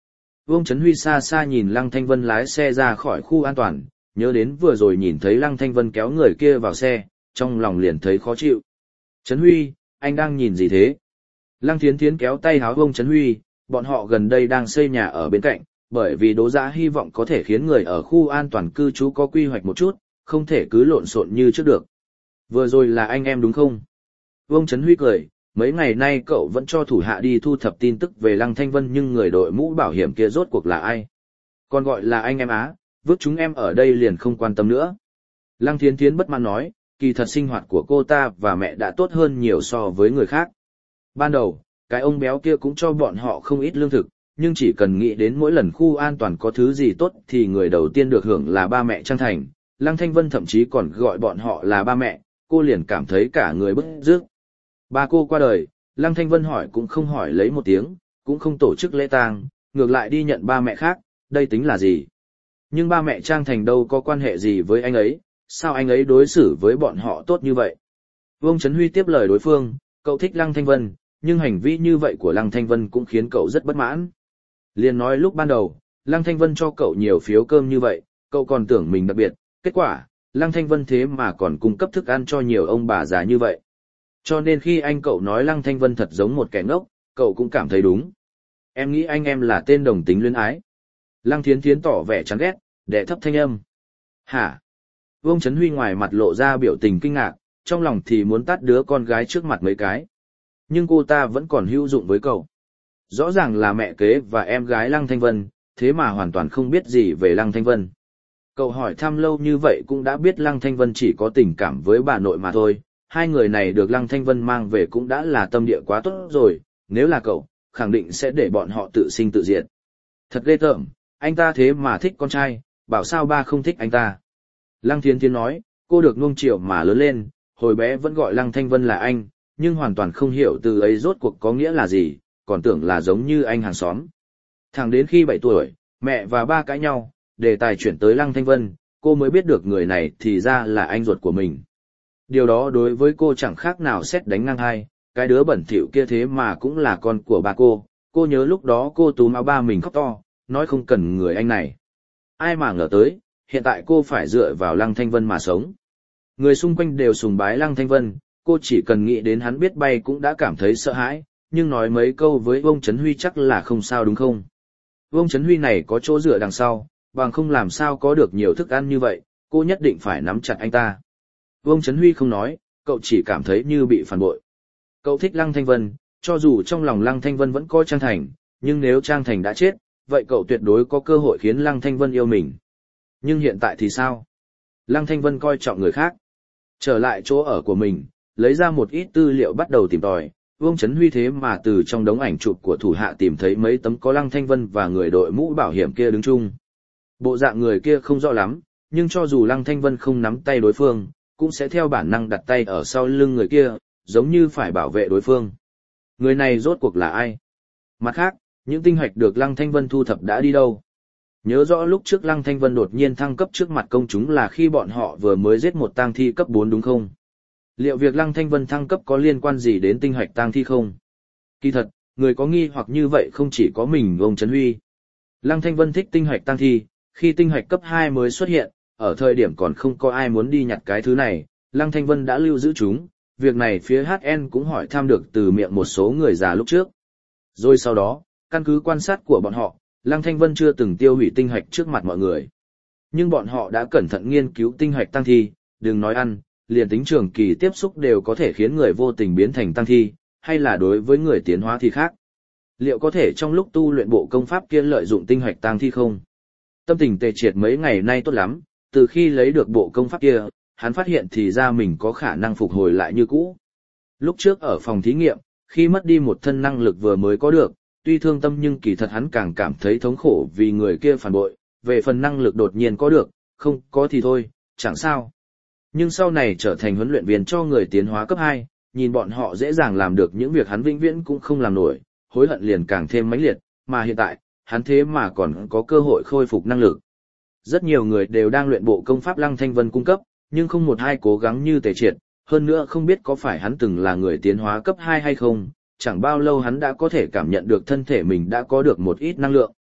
Speaker 1: Vương Chấn Huy xa xa nhìn Lăng Thanh Vân lái xe ra khỏi khu an toàn, nhớ đến vừa rồi nhìn thấy Lăng Thanh Vân kéo người kia vào xe, trong lòng liền thấy khó chịu. Chấn Huy, anh đang nhìn gì thế? Lăng Thiến Thiến kéo tay háo Vương Chấn Huy, bọn họ gần đây đang xây nhà ở bên cạnh, bởi vì Đỗ Giã hy vọng có thể khiến người ở khu an toàn cư trú có quy hoạch một chút, không thể cứ lộn xộn như trước được. Vừa rồi là anh em đúng không? Vương Chấn Huy cười, mấy ngày nay cậu vẫn cho thủ hạ đi thu thập tin tức về Lăng Thanh Vân nhưng người đội mũ bảo hiểm kia rốt cuộc là ai? Còn gọi là anh em á, vứt chúng em ở đây liền không quan tâm nữa. Lăng Thiến Thiến bất mãn nói, kỳ thật sinh hoạt của cô ta và mẹ đã tốt hơn nhiều so với người khác. Ban đầu, cái ông béo kia cũng cho bọn họ không ít lương thực, nhưng chỉ cần nghĩ đến mỗi lần khu an toàn có thứ gì tốt thì người đầu tiên được hưởng là ba mẹ Trang Thành. Lăng Thanh Vân thậm chí còn gọi bọn họ là ba mẹ, cô liền cảm thấy cả người bức rứt. Ba cô qua đời, Lăng Thanh Vân hỏi cũng không hỏi lấy một tiếng, cũng không tổ chức lễ tang, ngược lại đi nhận ba mẹ khác, đây tính là gì? Nhưng ba mẹ Trang Thành đâu có quan hệ gì với anh ấy, sao anh ấy đối xử với bọn họ tốt như vậy? Vương Chấn Huy tiếp lời đối phương, cậu thích Lăng Thanh Vân, nhưng hành vi như vậy của Lăng Thanh Vân cũng khiến cậu rất bất mãn. Liền nói lúc ban đầu, Lăng Thanh Vân cho cậu nhiều phiếu cơm như vậy, cậu còn tưởng mình đặc biệt, kết quả, Lăng Thanh Vân thế mà còn cung cấp thức ăn cho nhiều ông bà già như vậy. Cho nên khi anh cậu nói Lăng Thanh Vân thật giống một kẻ ngốc, cậu cũng cảm thấy đúng. Em nghĩ anh em là tên đồng tính luyến ái. Lăng Thiến Thiến tỏ vẻ chán ghét, đệ thấp thanh âm. Hả? Vương Chấn Huy ngoài mặt lộ ra biểu tình kinh ngạc, trong lòng thì muốn tát đứa con gái trước mặt mấy cái. Nhưng cô ta vẫn còn hữu dụng với cậu. Rõ ràng là mẹ kế và em gái Lăng Thanh Vân, thế mà hoàn toàn không biết gì về Lăng Thanh Vân. Cậu hỏi thăm lâu như vậy cũng đã biết Lăng Thanh Vân chỉ có tình cảm với bà nội mà thôi. Hai người này được Lăng Thanh Vân mang về cũng đã là tâm địa quá tốt rồi, nếu là cậu, khẳng định sẽ để bọn họ tự sinh tự diệt. Thật ghê tởm, anh ta thế mà thích con trai, bảo sao ba không thích anh ta. Lăng Thiến Thiến nói, cô được nuông chiều mà lớn lên, hồi bé vẫn gọi Lăng Thanh Vân là anh, nhưng hoàn toàn không hiểu từ ấy rốt cuộc có nghĩa là gì, còn tưởng là giống như anh hàng xóm. Thẳng đến khi 7 tuổi, mẹ và ba cãi nhau, đề tài chuyển tới Lăng Thanh Vân, cô mới biết được người này thì ra là anh ruột của mình. Điều đó đối với cô chẳng khác nào sét đánh ngang hai, cái đứa bẩn thỉu kia thế mà cũng là con của ba cô nhớ lúc đó cô túm áo ba mình khóc to, nói không cần người anh này. Ai mà ngờ tới, hiện tại cô phải dựa vào Lăng Thanh Vân mà sống. Người xung quanh đều sùng bái Lăng Thanh Vân, cô chỉ cần nghĩ đến hắn biết bay cũng đã cảm thấy sợ hãi, nhưng nói mấy câu với Vương Chấn Huy chắc là không sao đúng không? Vương Chấn Huy này có chỗ dựa đằng sau, bằng không làm sao có được nhiều thức ăn như vậy, cô nhất định phải nắm chặt anh ta. Vương Chấn Huy không nói, cậu chỉ cảm thấy như bị phản bội. Cậu thích Lăng Thanh Vân, cho dù trong lòng Lăng Thanh Vân vẫn có Trang Thành, nhưng nếu Trang Thành đã chết, vậy cậu tuyệt đối có cơ hội khiến Lăng Thanh Vân yêu mình. Nhưng hiện tại thì sao? Lăng Thanh Vân coi trọng người khác. Trở lại chỗ ở của mình, lấy ra một ít tư liệu bắt đầu tìm tòi, Vương Chấn Huy thế mà từ trong đống ảnh chụp của thủ hạ tìm thấy mấy tấm có Lăng Thanh Vân và người đội mũ bảo hiểm kia đứng chung. Bộ dạng người kia không rõ lắm, nhưng cho dù Lăng Thanh Vân không nắm tay đối phương, cũng sẽ theo bản năng đặt tay ở sau lưng người kia, giống như phải bảo vệ đối phương. Người này rốt cuộc là ai? Mặt khác, những tinh hạch được Lăng Thanh Vân thu thập đã đi đâu? Nhớ rõ lúc trước Lăng Thanh Vân đột nhiên thăng cấp trước mặt công chúng là khi bọn họ vừa mới giết một tang thi cấp 4 đúng không? Liệu việc Lăng Thanh Vân thăng cấp có liên quan gì đến tinh hạch tang thi không? Kỳ thật, người có nghi hoặc như vậy không chỉ có mình ông Trấn Huy. Lăng Thanh Vân thích tinh hạch tang thi, khi tinh hạch cấp 2 mới xuất hiện, ở thời điểm còn không có ai muốn đi nhặt cái thứ này, Lăng Thanh Vân đã lưu giữ chúng, việc này phía HN cũng hỏi thăm được từ miệng một số người già lúc trước. Rồi sau đó, căn cứ quan sát của bọn họ, Lăng Thanh Vân chưa từng tiêu hủy tinh hạch trước mặt mọi người. Nhưng bọn họ đã cẩn thận nghiên cứu tinh hạch tang thi, đừng nói ăn, liền tính trường kỳ tiếp xúc đều có thể khiến người vô tình biến thành tang thi, hay là đối với người tiến hóa thì khác. Liệu có thể trong lúc tu luyện bộ công pháp kia lợi dụng tinh hạch tang thi không? Tâm tình Tề Triệt mấy ngày nay tốt lắm, từ khi lấy được bộ công pháp kia, hắn phát hiện thì ra mình có khả năng phục hồi lại như cũ. Lúc trước ở phòng thí nghiệm, khi mất đi một thân năng lực vừa mới có được, tuy thương tâm nhưng kỳ thật hắn càng cảm thấy thống khổ vì người kia phản bội, về phần năng lực đột nhiên có được, không có thì thôi, chẳng sao. Nhưng sau này trở thành huấn luyện viên cho người tiến hóa cấp 2, nhìn bọn họ dễ dàng làm được những việc hắn vĩnh viễn cũng không làm nổi, hối hận liền càng thêm mãnh liệt, mà hiện tại, hắn thế mà còn có cơ hội khôi phục năng lực. Rất nhiều người đều đang luyện bộ công pháp Lăng Thanh Vân cung cấp, nhưng không một ai cố gắng như Tề Triệt, hơn nữa không biết có phải hắn từng là người tiến hóa cấp 2 hay không, chẳng bao lâu hắn đã có thể cảm nhận được thân thể mình đã có được một ít năng lượng.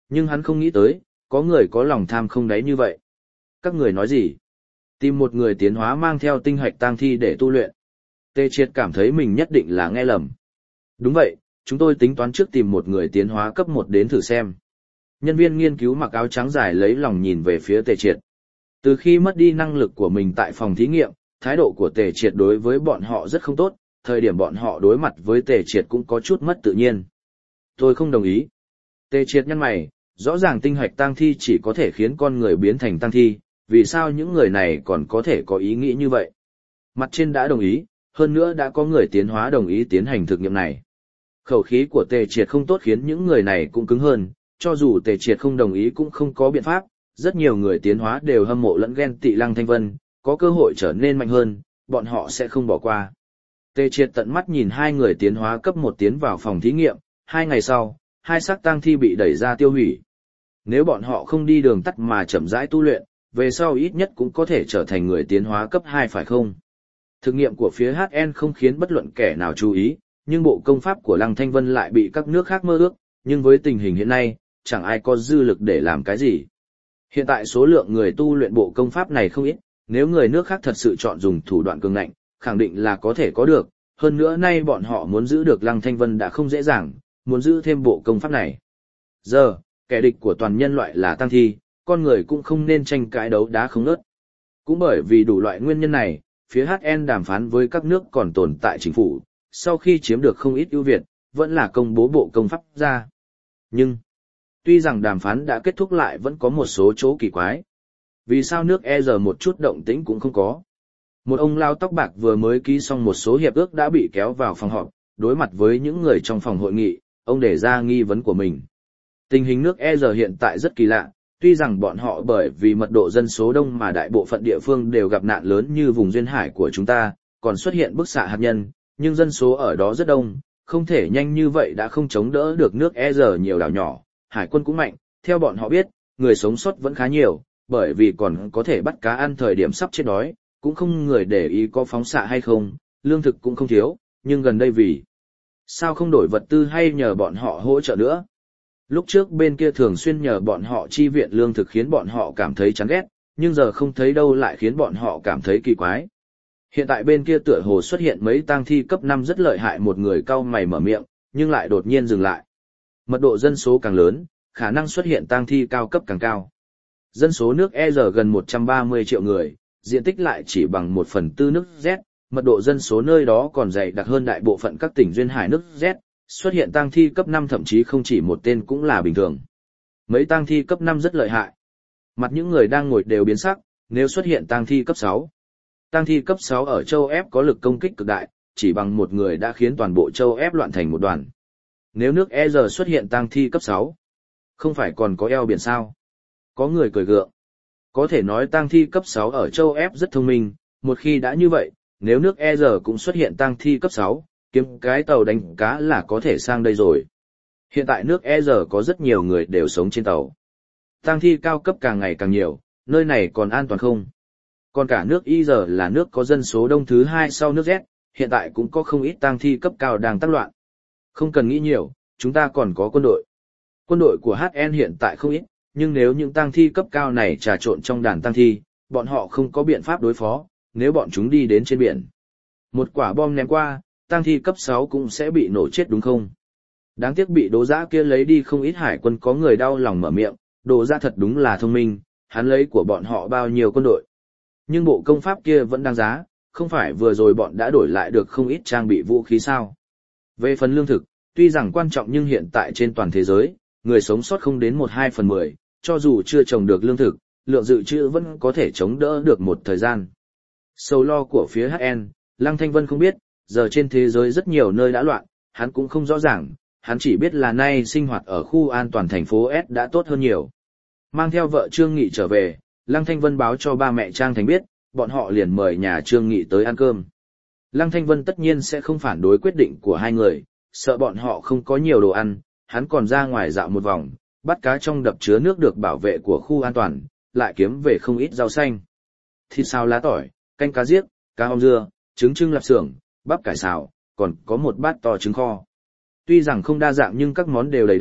Speaker 1: Nhưng hắn không nghĩ tới, có người có lòng tham không đáy như vậy. Các người nói gì? Tìm một người tiến hóa mang theo tinh hạch tang thi để tu luyện. Tề Triệt cảm thấy mình nhất định là nghe lầm. Đúng vậy, chúng tôi tính toán trước tìm một người tiến hóa cấp 1 đến thử xem. Nhân viên nghiên cứu mặc áo trắng dài lấy lòng nhìn về phía Tề Triệt. Từ khi mất đi năng lực của mình tại phòng thí nghiệm, thái độ của Tề Triệt đối với bọn họ rất không tốt, thời điểm bọn họ đối mặt với Tề Triệt cũng có chút mất tự nhiên. Tôi không đồng ý. Tề Triệt nhăn mày, rõ ràng tinh hạch tang thi chỉ có thể khiến con người biến thành tang thi, vì sao những người này còn có thể có ý nghĩ như vậy? Mặt trên đã đồng ý, hơn nữa đã có người tiến hóa đồng ý tiến hành thực nghiệm này. Khẩu khí của Tề Triệt không tốt khiến những người này cũng cứng hơn, cho dù Tề Triệt không đồng ý cũng không có biện pháp, rất nhiều người tiến hóa đều hâm mộ lẫn ghen tị Lăng Thanh Vân, có cơ hội trở nên mạnh hơn, bọn họ sẽ không bỏ qua. Tề Triệt tận mắt nhìn hai người tiến hóa cấp 1 tiến vào phòng thí nghiệm, 2 ngày sau, hai xác tang thi bị đẩy ra tiêu hủy. Nếu bọn họ không đi đường tắt mà chậm rãi tu luyện, về sau ít nhất cũng có thể trở thành người tiến hóa cấp 2 phải không? Thực nghiệm của phía HN không khiến bất luận kẻ nào chú ý, nhưng bộ công pháp của Lăng Thanh Vân lại bị các nước khác mơ ước, nhưng với tình hình hiện nay, chẳng ai có dư lực để làm cái gì. Hiện tại số lượng người tu luyện bộ công pháp này không ít, nếu người nước khác thật sự chọn dùng thủ đoạn cường ngạnh, khẳng định là có thể có được, hơn nữa nay bọn họ muốn giữ được Lăng Thanh Vân đã không dễ dàng, muốn giữ thêm bộ công pháp này. Giờ, kẻ địch của toàn nhân loại là tang thi, con người cũng không nên tranh cãi đấu đá không nớt. Cũng bởi vì đủ loại nguyên nhân này, phía HN đàm phán với các nước còn tồn tại chính phủ, sau khi chiếm được không ít ưu việt, vẫn là công bố bộ công pháp ra. Nhưng, tuy rằng đàm phán đã kết thúc lại vẫn có một số chỗ kỳ quái. Vì sao nước ER một chút động tĩnh cũng không có? Một ông lao tóc bạc vừa mới ký xong một số hiệp ước đã bị kéo vào phòng họp, đối mặt với những người trong phòng hội nghị, ông để ra nghi vấn của mình. Tình hình nước ER hiện tại rất kỳ lạ, tuy rằng bọn họ bởi vì mật độ dân số đông mà đại bộ phận địa phương đều gặp nạn lớn như vùng duyên hải của chúng ta, còn xuất hiện bức xạ hạt nhân, nhưng dân số ở đó rất đông, không thể nhanh như vậy đã không chống đỡ được nước ER nhiều đảo nhỏ, hải quân cũng mạnh, theo bọn họ biết, người sống sót vẫn khá nhiều, bởi vì còn có thể bắt cá ăn thời điểm sắp chết đói, cũng không người để ý có phóng xạ hay không, lương thực cũng không thiếu, nhưng gần đây vì sao không đổi vật tư hay nhờ bọn họ hỗ trợ nữa. Lúc trước bên kia thường xuyên nhờ bọn họ chi viện lương thực khiến bọn họ cảm thấy chán ghét, nhưng giờ không thấy đâu lại khiến bọn họ cảm thấy kỳ quái. Hiện tại bên kia tựa hồ xuất hiện mấy tang thi cấp 5 rất lợi hại, một người cau mày mở miệng, nhưng lại đột nhiên dừng lại. Mật độ dân số càng lớn, khả năng xuất hiện tang thi cao cấp càng cao. Dân số nước ER gần 130 triệu người, diện tích lại chỉ bằng 1/4 nước Z, mật độ dân số nơi đó còn dày đặc hơn đại bộ phận các tỉnh duyên hải nước Z, xuất hiện tang thi cấp 5 thậm chí không chỉ một tên cũng là bình thường. Mấy tang thi cấp 5 rất lợi hại. Mặt những người đang ngồi đều biến sắc, nếu xuất hiện tang thi cấp 6. Tang thi cấp 6 ở châu F có lực công kích cực đại, chỉ bằng một người đã khiến toàn bộ châu F loạn thành một đoàn. Nếu nước ER xuất hiện tang thi cấp 6, không phải còn có eo biển sao? Có người cười gượng. Có thể nói tang thi cấp 6 ở châu F rất thông minh, một khi đã như vậy, nếu nước ER cũng xuất hiện tang thi cấp 6, kiếm cái tàu đánh cá là có thể sang đây rồi. Hiện tại nước ER có rất nhiều người đều sống trên tàu. Tang thi cao cấp càng ngày càng nhiều, nơi này còn an toàn không? Còn cả nước IR là nước có dân số đông thứ 2 sau nước Z, hiện tại cũng có không ít tang thi cấp cao đang tác loạn. Không cần nghĩ nhiều, chúng ta còn có quân đội. Quân đội của HN hiện tại không ít, nhưng nếu những tang thi cấp cao này trà trộn trong đàn tang thi, bọn họ không có biện pháp đối phó, nếu bọn chúng đi đến trên biển. Một quả bom ném qua, tang thi cấp 6 cũng sẽ bị nổ chết đúng không? Đáng tiếc bị Đỗ Giã kia lấy đi không ít hải quân, có người đau lòng mở miệng, Đỗ Giã thật đúng là thông minh, hắn lấy của bọn họ bao nhiêu quân đội. Nhưng bộ công pháp kia vẫn đáng giá, không phải vừa rồi bọn đã đổi lại được không ít trang bị vũ khí sao? Về phần lương thực, tuy rằng quan trọng nhưng hiện tại trên toàn thế giới, người sống sót không đến 1/2/10, cho dù chưa trồng được lương thực, lượng dự trữ vẫn có thể chống đỡ được một thời gian. Sầu lo của phía HN, Lăng Thanh Vân không biết, giờ trên thế giới rất nhiều nơi đã loạn, hắn cũng không rõ ràng, hắn chỉ biết là nay sinh hoạt ở khu an toàn thành phố S đã tốt hơn nhiều. Mang theo vợ Trương Nghị trở về, Lăng Thanh Vân báo cho ba mẹ Trang Thành biết, bọn họ liền mời nhà Trương Nghị tới ăn cơm. Lăng Thanh Vân tất nhiên sẽ không phản đối quyết định của hai người, sợ bọn họ không có nhiều đồ ăn, hắn còn ra ngoài dạo một vòng, bắt cá trong đập chứa nước được bảo vệ của khu an toàn, lại kiếm về không ít rau xanh. Thịt xào lá tỏi, canh cá giếc, cá hong dưa, trứng trưng lạp xưởng, bắp cải xào, còn có một bát to trứng kho. Tuy rằng không đa dạng nhưng các món đều đầy đặn,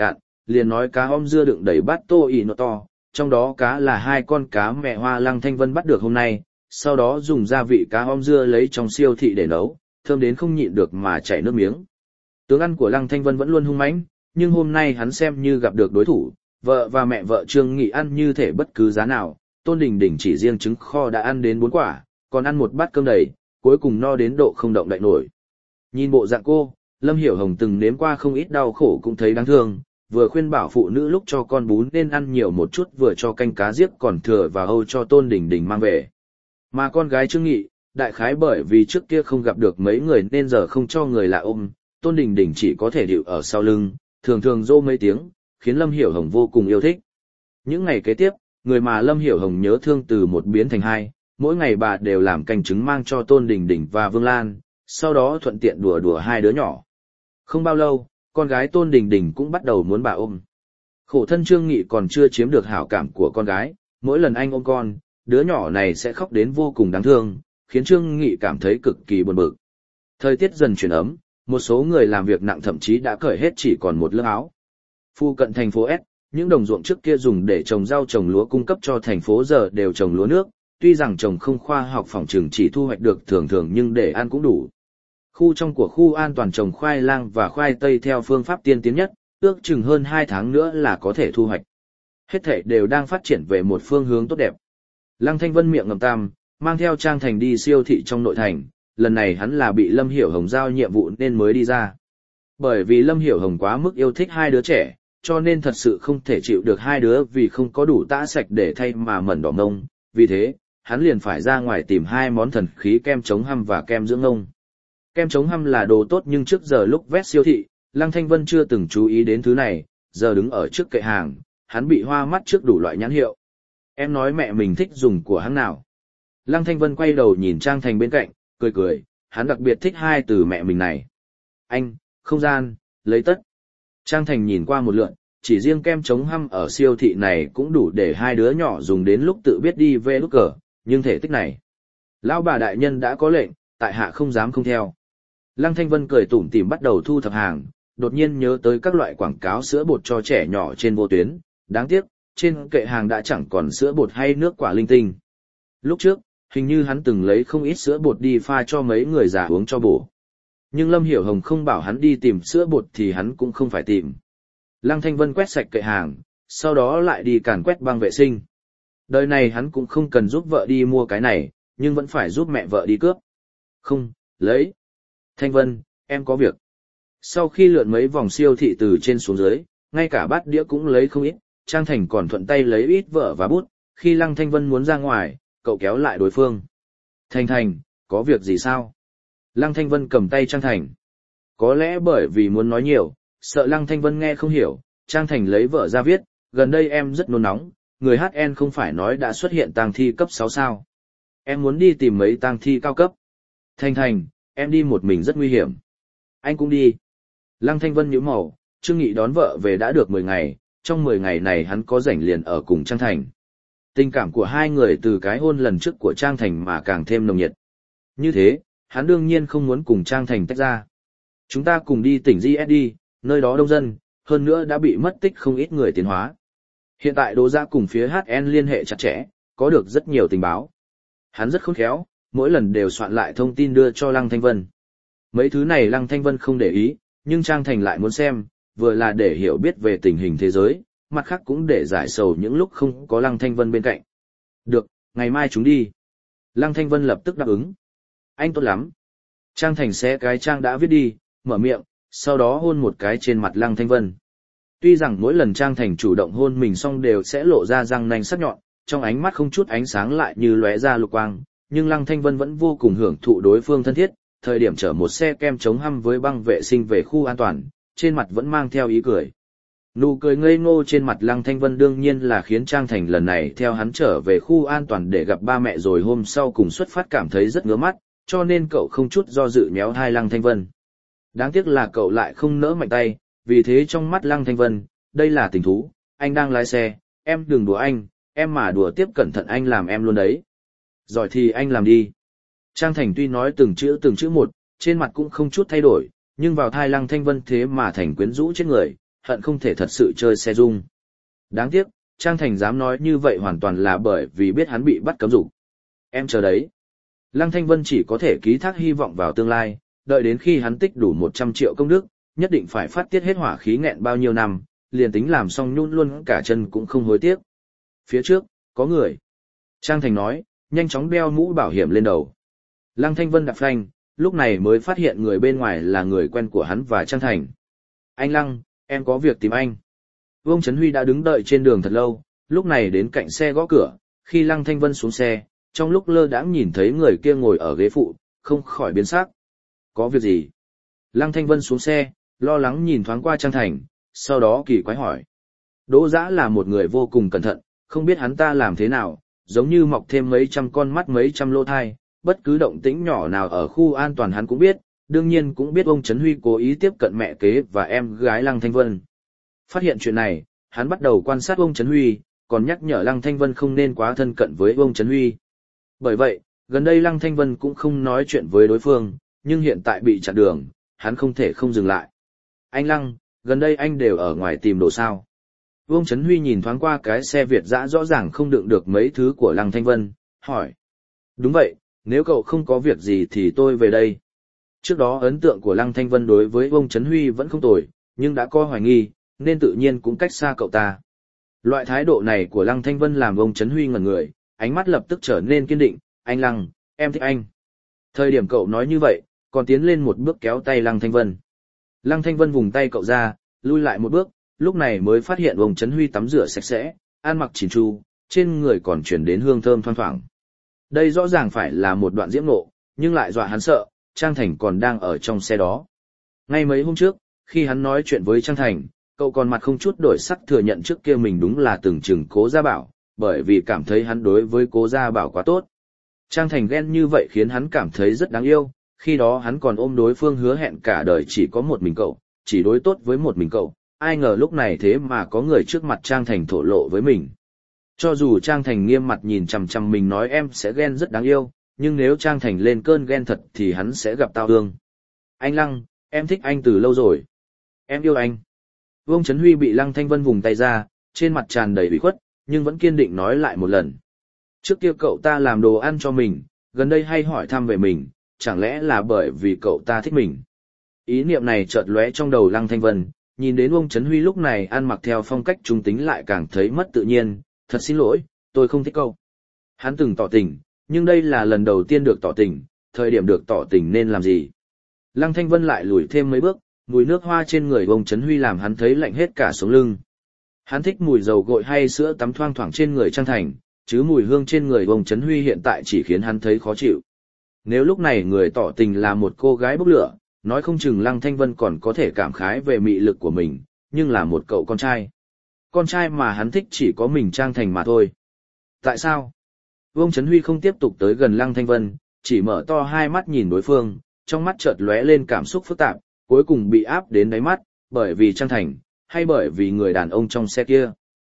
Speaker 1: liền nói cá om dưa đựng đầy bát tô ỉ nọ to, trong đó cá là 2 con cá mẹ hoa Lăng Thanh Vân bắt được hôm nay, sau đó dùng gia vị cá om dưa lấy trong siêu thị để nấu, thơm đến không nhịn được mà chảy nước miếng. Tướng ăn của Lăng Thanh Vân vẫn luôn hung mãnh, nhưng hôm nay hắn xem như gặp được đối thủ, vợ và mẹ vợ Trương Nghị ăn như thể bất cứ giá nào, Tôn Đình Đình chỉ riêng trứng kho đã ăn đến 4 quả, còn ăn một bát cơm đầy, cuối cùng no đến độ không động đậy nổi. Nhìn bộ dạng cô, Lâm Hiểu Hồng từng nếm qua không ít đau khổ cũng thấy đáng thương, vừa khuyên bảo phụ nữ lúc cho con bú nên ăn nhiều một chút, vừa cho canh cá giết còn thừa và âu cho Tôn Đình Đình mang về. Mà con gái Trương Nghị, đại khái bởi vì trước kia không gặp được mấy người nên giờ không cho người lạ ôm, Tôn Đình Đình chỉ có thể điệu ở sau lưng, thường thường rô mấy tiếng, khiến Lâm Hiểu Hồng vô cùng yêu thích. Những ngày kế tiếp, người mà Lâm Hiểu Hồng nhớ thương từ một biến thành hai, mỗi ngày bà đều làm canh trứng mang cho Tôn Đình Đình và Vương Lan, sau đó thuận tiện đùa đùa 2 đứa nhỏ. Không bao lâu, con gái Tôn Đình Đình cũng bắt đầu muốn bà ôm. Khổ thân Trương Nghị còn chưa chiếm được hảo cảm của con gái, mỗi lần anh ôm con, đứa nhỏ này sẽ khóc đến vô cùng đáng thương, khiến Trương Nghị cảm thấy cực kỳ buồn bực. Thời tiết dần chuyển ấm, một số người làm việc nặng thậm chí đã cởi hết chỉ còn một lớp áo. Phu cận thành phố S, những đồng ruộng trước kia dùng để trồng rau trồng lúa cung cấp cho thành phố giờ đều trồng lúa nước, tuy rằng trồng không khoa học phỏng chừng chỉ thu hoạch được thường thường nhưng để ăn cũng đủ. Khu trong của khu an toàn trồng khoai lang và khoai tây theo phương pháp tiên tiến nhất, ước chừng hơn 2 tháng nữa là có thể thu hoạch. Hết thảy đều đang phát triển về một phương hướng tốt đẹp. Lăng Thanh Vân miệng ngậm tam, mang theo Trang Thành đi siêu thị trong nội thành, lần này hắn là bị Lâm Hiểu Hồng giao nhiệm vụ nên mới đi ra. Bởi vì Lâm Hiểu Hồng quá mức yêu thích 2 đứa trẻ, cho nên thật sự không thể chịu được 2 đứa vì không có đủ tã sạch để thay mà mẩn đỏ ngông, vì thế, hắn liền phải ra ngoài tìm 2 món thần khí kem chống hăm và kem dưỡng ngông. Kem chống hăm là đồ tốt nhưng trước giờ lúc vét siêu thị, Lăng Thanh Vân chưa từng chú ý đến thứ này, giờ đứng ở trước kệ hàng, hắn bị hoa mắt trước đủ loại nhãn hiệu. Em nói mẹ mình thích dùng của hãng nào? Lăng Thanh Vân quay đầu nhìn Trang Thành bên cạnh, cười cười, hắn đặc biệt thích 2 từ mẹ mình này. Anh, không gian, lấy tất. Trang Thành nhìn qua một lượt, chỉ riêng kem chống hăm ở siêu thị này cũng đủ để 2 đứa nhỏ dùng đến lúc tự biết đi về lúc cờ, nhưng thể tích này. Lão bà đại nhân đã có lệnh, tại hạ không dám không theo. Lăng Thanh Vân cười tủm tỉm bắt đầu thu thập hàng, đột nhiên nhớ tới các loại quảng cáo sữa bột cho trẻ nhỏ trên vô tuyến, đáng tiếc, trên kệ hàng đã chẳng còn sữa bột hay nước quả linh tinh. Lúc trước, hình như hắn từng lấy không ít sữa bột đi pha cho mấy người già uống cho bổ. Nhưng Lâm Hiểu Hồng không bảo hắn đi tìm sữa bột thì hắn cũng không phải tìm. Lăng Thanh Vân quét sạch kệ hàng, sau đó lại đi càn quét băng vệ sinh. Đời này hắn cũng không cần giúp vợ đi mua cái này, nhưng vẫn phải giúp mẹ vợ đi cướp. Không, lấy. Thanh Vân, em có việc. Sau khi lượn mấy vòng siêu thị từ trên xuống dưới, ngay cả bát đĩa cũng lấy không ít, Trang Thành còn thuận tay lấy ít vợ và bút, khi Lăng Thanh Vân muốn ra ngoài, cậu kéo lại đối phương. Thành, có việc gì sao? Lăng Thanh Vân cầm tay Trang Thành. Có lẽ bởi vì muốn nói nhiều, sợ Lăng Thanh Vân nghe không hiểu, Trang Thành lấy vợ ra viết, gần đây em rất nôn nóng, người HN không phải nói đã xuất hiện tang thi cấp 6 sao. Em muốn đi tìm mấy tang thi cao cấp. Thành, em đi một mình rất nguy hiểm. Anh cũng đi. Lăng Thanh Vân nhíu mày, Trương Nghị đón vợ về đã được 10 ngày, trong 10 ngày này hắn có rảnh liền ở cùng Trang Thành. Tình cảm của 2 người từ cái hôn lần trước của Trang Thành mà càng thêm nồng nhiệt. Như thế, hắn đương nhiên không muốn cùng Trang Thành tách ra. Chúng ta cùng đi tỉnh GSD, nơi đó đông dân, hơn nữa đã bị mất tích không ít người tiến hóa. Hiện tại Đỗ Giã cùng phía HN liên hệ chặt chẽ, có được rất nhiều tình báo. Hắn rất khôn khéo, mỗi lần đều soạn lại thông tin đưa cho Lăng Thanh Vân. Mấy thứ này Lăng Thanh Vân không để ý, nhưng Trang Thành lại muốn xem, vừa là để hiểu biết về tình hình thế giới, mặt khác cũng để giải sầu những lúc không có Lăng Thanh Vân bên cạnh. Được, ngày mai chúng đi. Lăng Thanh Vân lập tức đáp ứng. Anh tốt lắm. Trang Thành xé cái trang đã viết đi, mở miệng, sau đó hôn một cái trên mặt Lăng Thanh Vân. Tuy rằng mỗi lần Trang Thành chủ động hôn mình xong đều sẽ lộ ra răng nanh sắc nhọn, trong ánh mắt không chút ánh sáng lại như lóe ra lục quang, nhưng Lăng Thanh Vân vẫn vô cùng hưởng thụ đối phương thân thiết, thời điểm chở một xe kem chống hăm với băng vệ sinh về khu an toàn, trên mặt vẫn mang theo ý cười. Nụ cười ngây ngô trên mặt Lăng Thanh Vân đương nhiên là khiến Trang Thành lần này theo hắn trở về khu an toàn để gặp ba mẹ rồi hôm sau cùng xuất phát cảm thấy rất ngứa mắt, cho nên cậu không chút do dự méo hai Lăng Thanh Vân. Đáng tiếc là cậu lại không nỡ mạnh tay, vì thế trong mắt Lăng Thanh Vân, đây là tình thú, anh đang lái xe, em đừng đùa anh, em mà đùa tiếp cẩn thận anh làm em luôn đấy. Giỏi thì anh làm đi. Trang Thành tuy nói từng chữ một, trên mặt cũng không chút thay đổi, nhưng vào thai Lăng Thanh Vân thế mà thành quyến rũ chết người, hận không thể thật sự chơi xe dung. Đáng tiếc, Trang Thành dám nói như vậy hoàn toàn là bởi vì biết hắn bị bắt cấm dục. Em chờ đấy. Lăng Thanh Vân chỉ có thể ký thác hy vọng vào tương lai, đợi đến khi hắn tích đủ 100 triệu công đức, nhất định phải phát tiết hết hỏa khí nghẹn bao nhiêu năm, liền tính làm xong nhún luôn cả chân cũng không hối tiếc. Phía trước, có người. Trang Thành nói, nhanh chóng đeo mũ bảo hiểm lên đầu. Lăng Thanh Vân đạp phanh, lúc này mới phát hiện người bên ngoài là người quen của hắn và Trang Thành. Anh Lăng, em có việc tìm anh. Vương Chấn Huy đã đứng đợi trên đường thật lâu, lúc này đến cạnh xe gõ cửa, khi Lăng Thanh Vân xuống xe, trong lúc lơ đãng nhìn thấy người kia ngồi ở ghế phụ, không khỏi biến sắc. Có việc gì? Lăng Thanh Vân xuống xe, lo lắng nhìn thoáng qua Trang Thành, sau đó kỳ quái hỏi. Đỗ Dã là một người vô cùng cẩn thận, không biết hắn ta làm thế nào, giống như mọc thêm mấy trăm con mắt mấy trăm lỗ thai, bất cứ động tĩnh nhỏ nào ở khu an toàn hắn cũng biết, đương nhiên cũng biết ông Trấn Huy cố ý tiếp cận mẹ kế và em gái Lăng Thanh Vân. Phát hiện chuyện này, hắn bắt đầu quan sát ông Trấn Huy, còn nhắc nhở Lăng Thanh Vân không nên quá thân cận với ông Trấn Huy. Bởi vậy, gần đây Lăng Thanh Vân cũng không nói chuyện với đối phương, nhưng hiện tại bị chặn đường, hắn không thể không dừng lại. Anh Lăng, gần đây anh đều ở ngoài tìm đồ sao. Vương Chấn Huy nhìn thoáng qua cái xe Việt dã rõ ràng không đựng được mấy thứ của Lăng Thanh Vân, hỏi. Đúng vậy, nếu cậu không có việc gì thì tôi về đây. Trước đó ấn tượng của Lăng Thanh Vân đối với Vương Chấn Huy vẫn không tồi, nhưng đã có hoài nghi, nên tự nhiên cũng cách xa cậu ta. Loại thái độ này của Lăng Thanh Vân làm Vương Chấn Huy ngẩn người, ánh mắt lập tức trở nên kiên định. Anh Lăng, em thích anh. Thời điểm cậu nói như vậy, còn tiến lên một bước kéo tay Lăng Thanh Vân. Lăng Thanh Vân vùng tay cậu ra, lui lại một bước, lúc này mới phát hiện Vương Chấn Huy tắm rửa sạch sẽ, ăn mặc chỉn chu, trên người còn chuyển đến hương thơm thoang thoảng. Đây rõ ràng phải là một đoạn diễm nộ, nhưng lại dọa hắn sợ, Trang Thành còn đang ở trong xe đó. Ngay mấy hôm trước, khi hắn nói chuyện với Trang Thành, cậu còn mặt không chút đổi sắc thừa nhận trước kia mình đúng là từng chừng Cố Gia Bảo, bởi vì cảm thấy hắn đối với Cố Gia Bảo quá tốt. Trang Thành ghen như vậy khiến hắn cảm thấy rất đáng yêu, khi đó hắn còn ôm đối phương hứa hẹn cả đời chỉ có một mình cậu, chỉ đối tốt với một mình cậu, ai ngờ lúc này thế mà có người trước mặt Trang Thành thổ lộ với mình. Cho dù Trang Thành nghiêm mặt nhìn chằm chằm mình nói em sẽ ghen rất đáng yêu, nhưng nếu Trang Thành lên cơn ghen thật thì hắn sẽ gặp tao ương. Anh Lăng, em thích anh từ lâu rồi. Em yêu anh. Vương Chấn Huy bị Lăng Thanh Vân vùng tay ra, trên mặt tràn đầy ủy khuất, nhưng vẫn kiên định nói lại một lần. Trước kia cậu ta làm đồ ăn cho mình, gần đây hay hỏi thăm về mình, chẳng lẽ là bởi vì cậu ta thích mình. Ý niệm này chợt lóe trong đầu Lăng Thanh Vân, nhìn đến Vương Chấn Huy lúc này ăn mặc theo phong cách trung tính lại càng thấy mất tự nhiên, thật xin lỗi, tôi không thích cậu. Hắn từng tỏ tình, nhưng đây là lần đầu tiên được tỏ tình, thời điểm được tỏ tình nên làm gì. Lăng Thanh Vân lại lùi thêm mấy bước, mùi nước hoa trên người Vương Chấn Huy làm hắn thấy lạnh hết cả sống lưng. Hắn thích mùi dầu gội hay sữa tắm thoang thoảng trên người Trang Thành, chứ mùi hương trên người Vương Chấn Huy hiện tại chỉ khiến hắn thấy khó chịu. Nếu lúc này người tỏ tình là một cô gái bốc lửa, nói không chừng Lăng Thanh Vân còn có thể cảm khái về mị lực của mình, nhưng là một cậu con trai. Con trai mà hắn thích chỉ có mình Trang Thành mà thôi. Tại sao? Vương Chấn Huy không tiếp tục tới gần Lăng Thanh Vân, chỉ mở to hai mắt nhìn đối phương, trong mắt chợt lóe lên cảm xúc phức tạp, cuối cùng bị áp đến đáy mắt, bởi vì Trang Thành, hay bởi vì người đàn ông trong xe kia.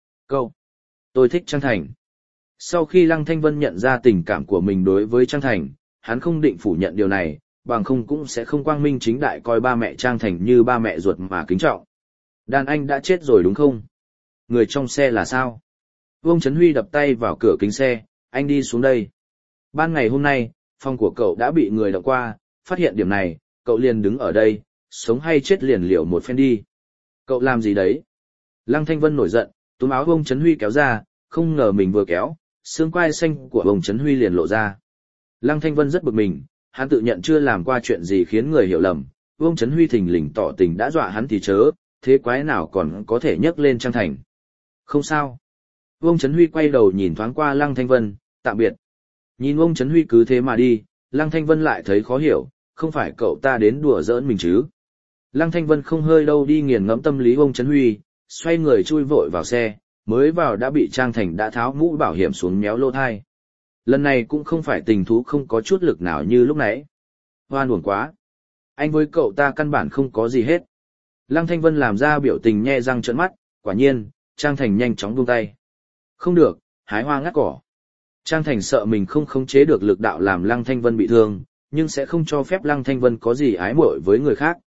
Speaker 1: Tôi thích Trang Thành. Sau khi Lăng Thanh Vân nhận ra tình cảm của mình đối với Trang Thành, hắn không định phủ nhận điều này, bằng không cũng sẽ không quang minh chính đại coi ba mẹ Trang Thành như ba mẹ ruột mà kính trọng. Đàn anh đã chết rồi đúng không? Người trong xe là sao? Vương Chấn Huy đập tay vào cửa kính xe, anh đi xuống đây. Ban ngày hôm nay, phòng của cậu đã bị người động qua, phát hiện điểm này, cậu liền đứng ở đây, sống hay chết liền liều một phen đi. Cậu làm gì đấy? Lăng Thanh Vân nổi giận, túm áo Vương Chấn Huy kéo ra, không ngờ mình vừa kéo, xương quai xanh của Vương Chấn Huy liền lộ ra. Lăng Thanh Vân rất bực mình, hắn tự nhận chưa làm qua chuyện gì khiến người hiểu lầm, Vương Chấn Huy thình lình tỏ tình đã dọa hắn thì chớ, thế quái nào còn có thể nhấc lên Trang Thành. Không sao. Vương Chấn Huy quay đầu nhìn thoáng qua Lăng Thanh Vân, tạm biệt. Nhìn Vương Chấn Huy cứ thế mà đi, Lăng Thanh Vân lại thấy khó hiểu, không phải cậu ta đến đùa giỡn mình chứ. Lăng Thanh Vân không hơi đâu đi nghiền ngẫm tâm lý Vương Chấn Huy, xoay người chui vội vào xe, mới vào đã bị Trang Thành đã tháo mũ bảo hiểm xuống méo lô thai. Lần này cũng không phải tình thú không có chút lực nào như lúc nãy. Hoan uổng quá. Anh với cậu ta căn bản không có gì hết. Lăng Thanh Vân làm ra biểu tình nhe răng trợn mắt, quả nhiên, Trang Thành nhanh chóng buông tay. Không được, hái hoa ngắt cỏ. Trang Thành sợ mình không khống chế được lực đạo làm Lăng Thanh Vân bị thương, nhưng sẽ không cho phép Lăng Thanh Vân có gì ái muội với người khác.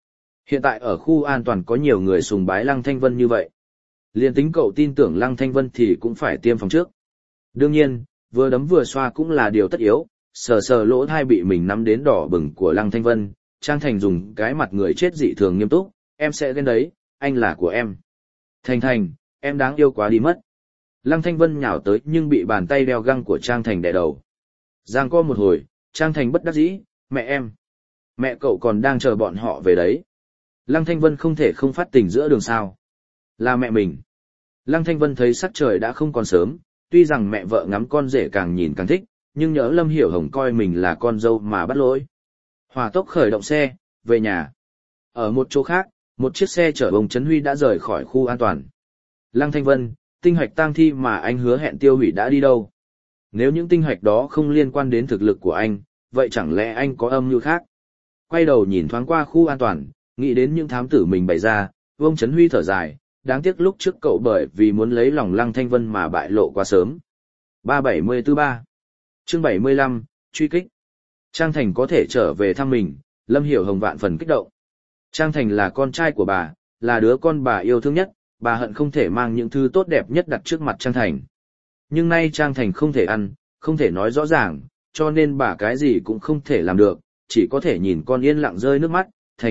Speaker 1: Hiện tại ở khu an toàn có nhiều người sùng bái Lăng Thanh Vân như vậy. Liên tính cậu tin tưởng Lăng Thanh Vân thì cũng phải tiêm phòng trước. Đương nhiên, vừa đấm vừa xoa cũng là điều tất yếu, sờ sờ lỗ thai bị mình nắm đến đỏ bừng của Lăng Thanh Vân, Trang Thành dùng cái mặt người chết dị thường nghiêm túc, em sẽ lên đấy, anh là của em. Thành Thành, em đáng yêu quá đi mất. Lăng Thanh Vân nhào tới nhưng bị bàn tay đeo găng của Trang Thành đè đầu. Giang co một hồi, Trang Thành bất đắc dĩ, mẹ em. Mẹ cậu còn đang chờ bọn họ về đấy. Lăng Thanh Vân không thể không phát tình giữa đường sao. Là mẹ mình. Lăng Thanh Vân thấy sắc trời đã không còn sớm, tuy rằng mẹ vợ ngắm con rể càng nhìn càng thích, nhưng nhớ Lâm Hiểu Hồng coi mình là con dâu mà bắt lỗi. Hỏa tốc khởi động xe, về nhà. Ở một chỗ khác, một chiếc xe chở ông Trấn Huy đã rời khỏi khu an toàn. Lăng Thanh Vân, tinh hạch tang thi mà anh hứa hẹn tiêu hủy đã đi đâu? Nếu những tinh hạch đó không liên quan đến thực lực của anh, vậy chẳng lẽ anh có âm mưu khác? Quay đầu nhìn thoáng qua khu an toàn, nghĩ đến những thám tử mình bày ra, ông Trấn Huy thở dài, đáng tiếc lúc trước cậu bởi vì muốn lấy lòng Lăng Thanh Vân mà bại lộ quá sớm. 3743 Chương 75, truy kích. Trang Thành có thể trở về thăm mình, Lâm Hiểu Hồng vạn phần kích động. Trang Thành là con trai của bà, là đứa con bà yêu thương nhất, bà hận không thể mang những thứ tốt đẹp nhất đặt trước mặt Trang Thành. Nhưng nay Trang Thành không thể ăn, không thể nói rõ ràng, cho nên bà cái gì cũng không thể làm được, chỉ có thể nhìn con yên lặng rơi nước mắt,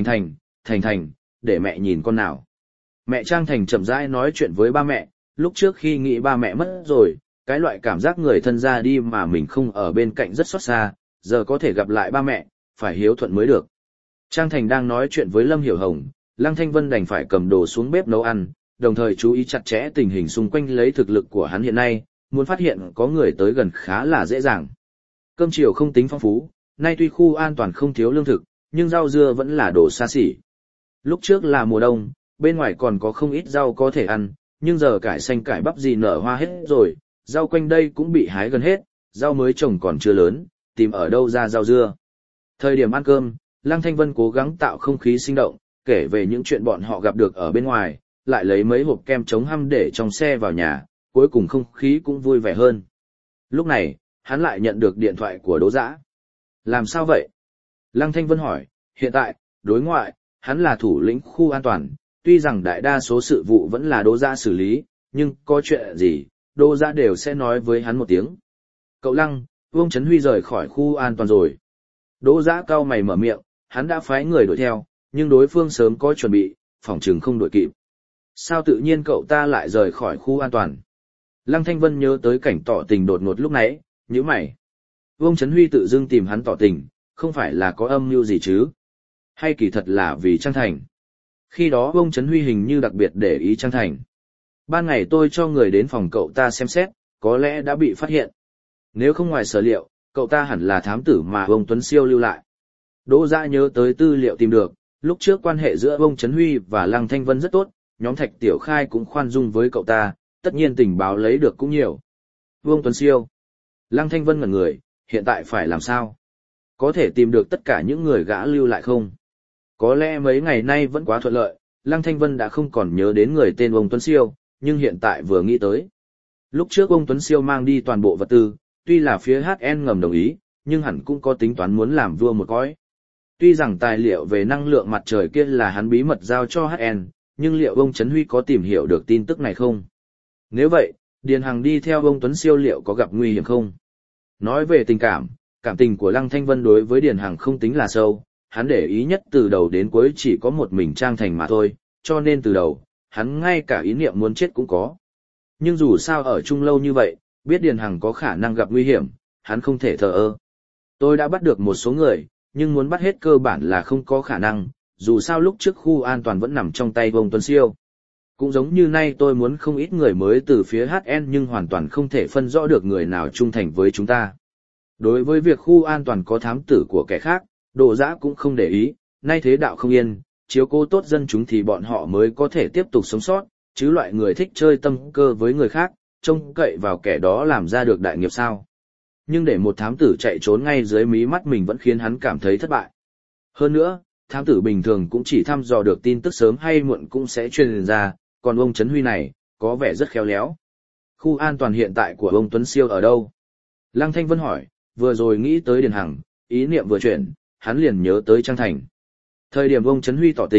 Speaker 1: Thành, để mẹ nhìn con nào. Mẹ Trang Thành chậm rãi nói chuyện với ba mẹ, lúc trước khi nghĩ ba mẹ mất rồi, cái loại cảm giác người thân ra đi mà mình không ở bên cạnh rất xót xa, giờ có thể gặp lại ba mẹ, phải hiếu thuận mới được. Trang Thành đang nói chuyện với Lâm Hiểu Hồng, Lăng Thanh Vân đành phải cầm đồ xuống bếp nấu ăn, đồng thời chú ý chặt chẽ tình hình xung quanh lấy thực lực của hắn hiện nay, muốn phát hiện có người tới gần khá là dễ dàng. Cơm chiều không tính phong phú, nay tuy khu an toàn không thiếu lương thực, nhưng rau dưa vẫn là đồ xa xỉ. Lúc trước là mùa đông, bên ngoài còn có không ít rau có thể ăn, nhưng giờ cải xanh cải bắp gì nở hoa hết rồi, rau quanh đây cũng bị hái gần hết, rau mới trồng còn chưa lớn, tìm ở đâu ra rau dưa. Thời điểm ăn cơm, Lăng Thanh Vân cố gắng tạo không khí sinh động, kể về những chuyện bọn họ gặp được ở bên ngoài, lại lấy mấy hộp kem chống hăm để trong xe vào nhà, cuối cùng không khí cũng vui vẻ hơn. Lúc này, hắn lại nhận được điện thoại của Đỗ Dã. Làm sao vậy? Lăng Thanh Vân hỏi, hiện tại, đối ngoại, hắn là thủ lĩnh khu an toàn, tuy rằng đại đa số sự vụ vẫn là Đỗ Dã xử lý, nhưng có chuyện gì, Đỗ Dã đều sẽ nói với hắn một tiếng. Cậu Lăng, Vương Trấn Huy rời khỏi khu an toàn rồi. Đỗ Dã cau mày mở miệng, hắn đã phái người đuổi theo, nhưng đối phương sớm có chuẩn bị, phỏng chừng không đuổi kịp. Sao tự nhiên cậu ta lại rời khỏi khu an toàn? Lăng Thanh Vân nhớ tới cảnh tỏ tình đột ngột lúc nãy, nhíu mày. Vương Trấn Huy tự dưng tìm hắn tỏ tình, không phải là có âm mưu gì chứ? Hay kỳ thật là vì Trang Thành? Khi đó Vương Trấn Huy hình như đặc biệt để ý Trang Thành. Ban ngày tôi cho người đến phòng cậu ta xem xét, có lẽ đã bị phát hiện. Nếu không ngoài sở liệu, cậu ta hẳn là thám tử mà ông Tuấn Siêu lưu lại. Đỗ Dã nhớ tới tư liệu tìm được, lúc trước quan hệ giữa Vương Trấn Huy và Lăng Thanh Vân rất tốt, nhóm Thạch Tiểu Khai cũng khoan dung với cậu ta, tất nhiên tình báo lấy được cũng nhiều. Vương Tuấn Siêu. Lăng Thanh Vân ngẩn người, hiện tại phải làm sao? Có thể tìm được tất cả những người gã lưu lại không? Có lẽ mấy ngày nay vẫn quá thuận lợi, Lăng Thanh Vân đã không còn nhớ đến người tên Vương Tuấn Siêu, nhưng hiện tại vừa nghĩ tới. Lúc trước ông Tuấn Siêu mang đi toàn bộ vật tư, tuy là phía HN ngầm đồng ý, nhưng hẳn cũng có tính toán muốn làm vua một cõi. Tuy rằng tài liệu về năng lượng mặt trời kia là hắn bí mật giao cho HN, nhưng liệu ông Trấn Huy có tìm hiểu được tin tức này không? Nếu vậy, Điền Hằng đi theo ông Tuấn Siêu liệu có gặp nguy hiểm không? Nói về tình cảm tình của Lăng Thanh Vân đối với Điền Hằng không tính là sâu, hắn để ý nhất từ đầu đến cuối chỉ có một mình Trang Thành mà thôi, cho nên từ đầu, hắn ngay cả ý niệm muốn chết cũng có. Nhưng dù sao ở chung lâu như vậy, biết Điền Hằng có khả năng gặp nguy hiểm, hắn không thể thờ ơ. Tôi đã bắt được một số người, nhưng muốn bắt hết cơ bản là không có khả năng, dù sao lúc trước khu an toàn vẫn nằm trong tay ông Tuấn Siêu. Cũng giống như nay tôi muốn không ít người mới từ phía HN nhưng hoàn toàn không thể phân rõ được người nào trung thành với chúng ta. Đối với việc khu an toàn có thám tử của kẻ khác, Đỗ Dã cũng không để ý, nay thế đạo không yên, chiếu cố tốt dân chúng thì bọn họ mới có thể tiếp tục sống sót, chứ loại người thích chơi tâm cơ với người khác, trông cậy vào kẻ đó làm ra được đại nghiệp sao. Nhưng để một thám tử chạy trốn ngay dưới mí mắt mình vẫn khiến hắn cảm thấy thất bại. Hơn nữa, thám tử bình thường cũng chỉ thăm dò được tin tức sớm hay muộn cũng sẽ truyền ra, còn ông Trấn Huy này, có vẻ rất khéo léo. Khu an toàn hiện tại của ông Tuấn Siêu ở đâu? Lăng Thanh Vân hỏi, vừa rồi nghĩ tới Điền Hằng, ý niệm vừa chuyển, hắn liền nhớ tới Trang Thành. Thời điểm ông Trấn Huy tỏ tình,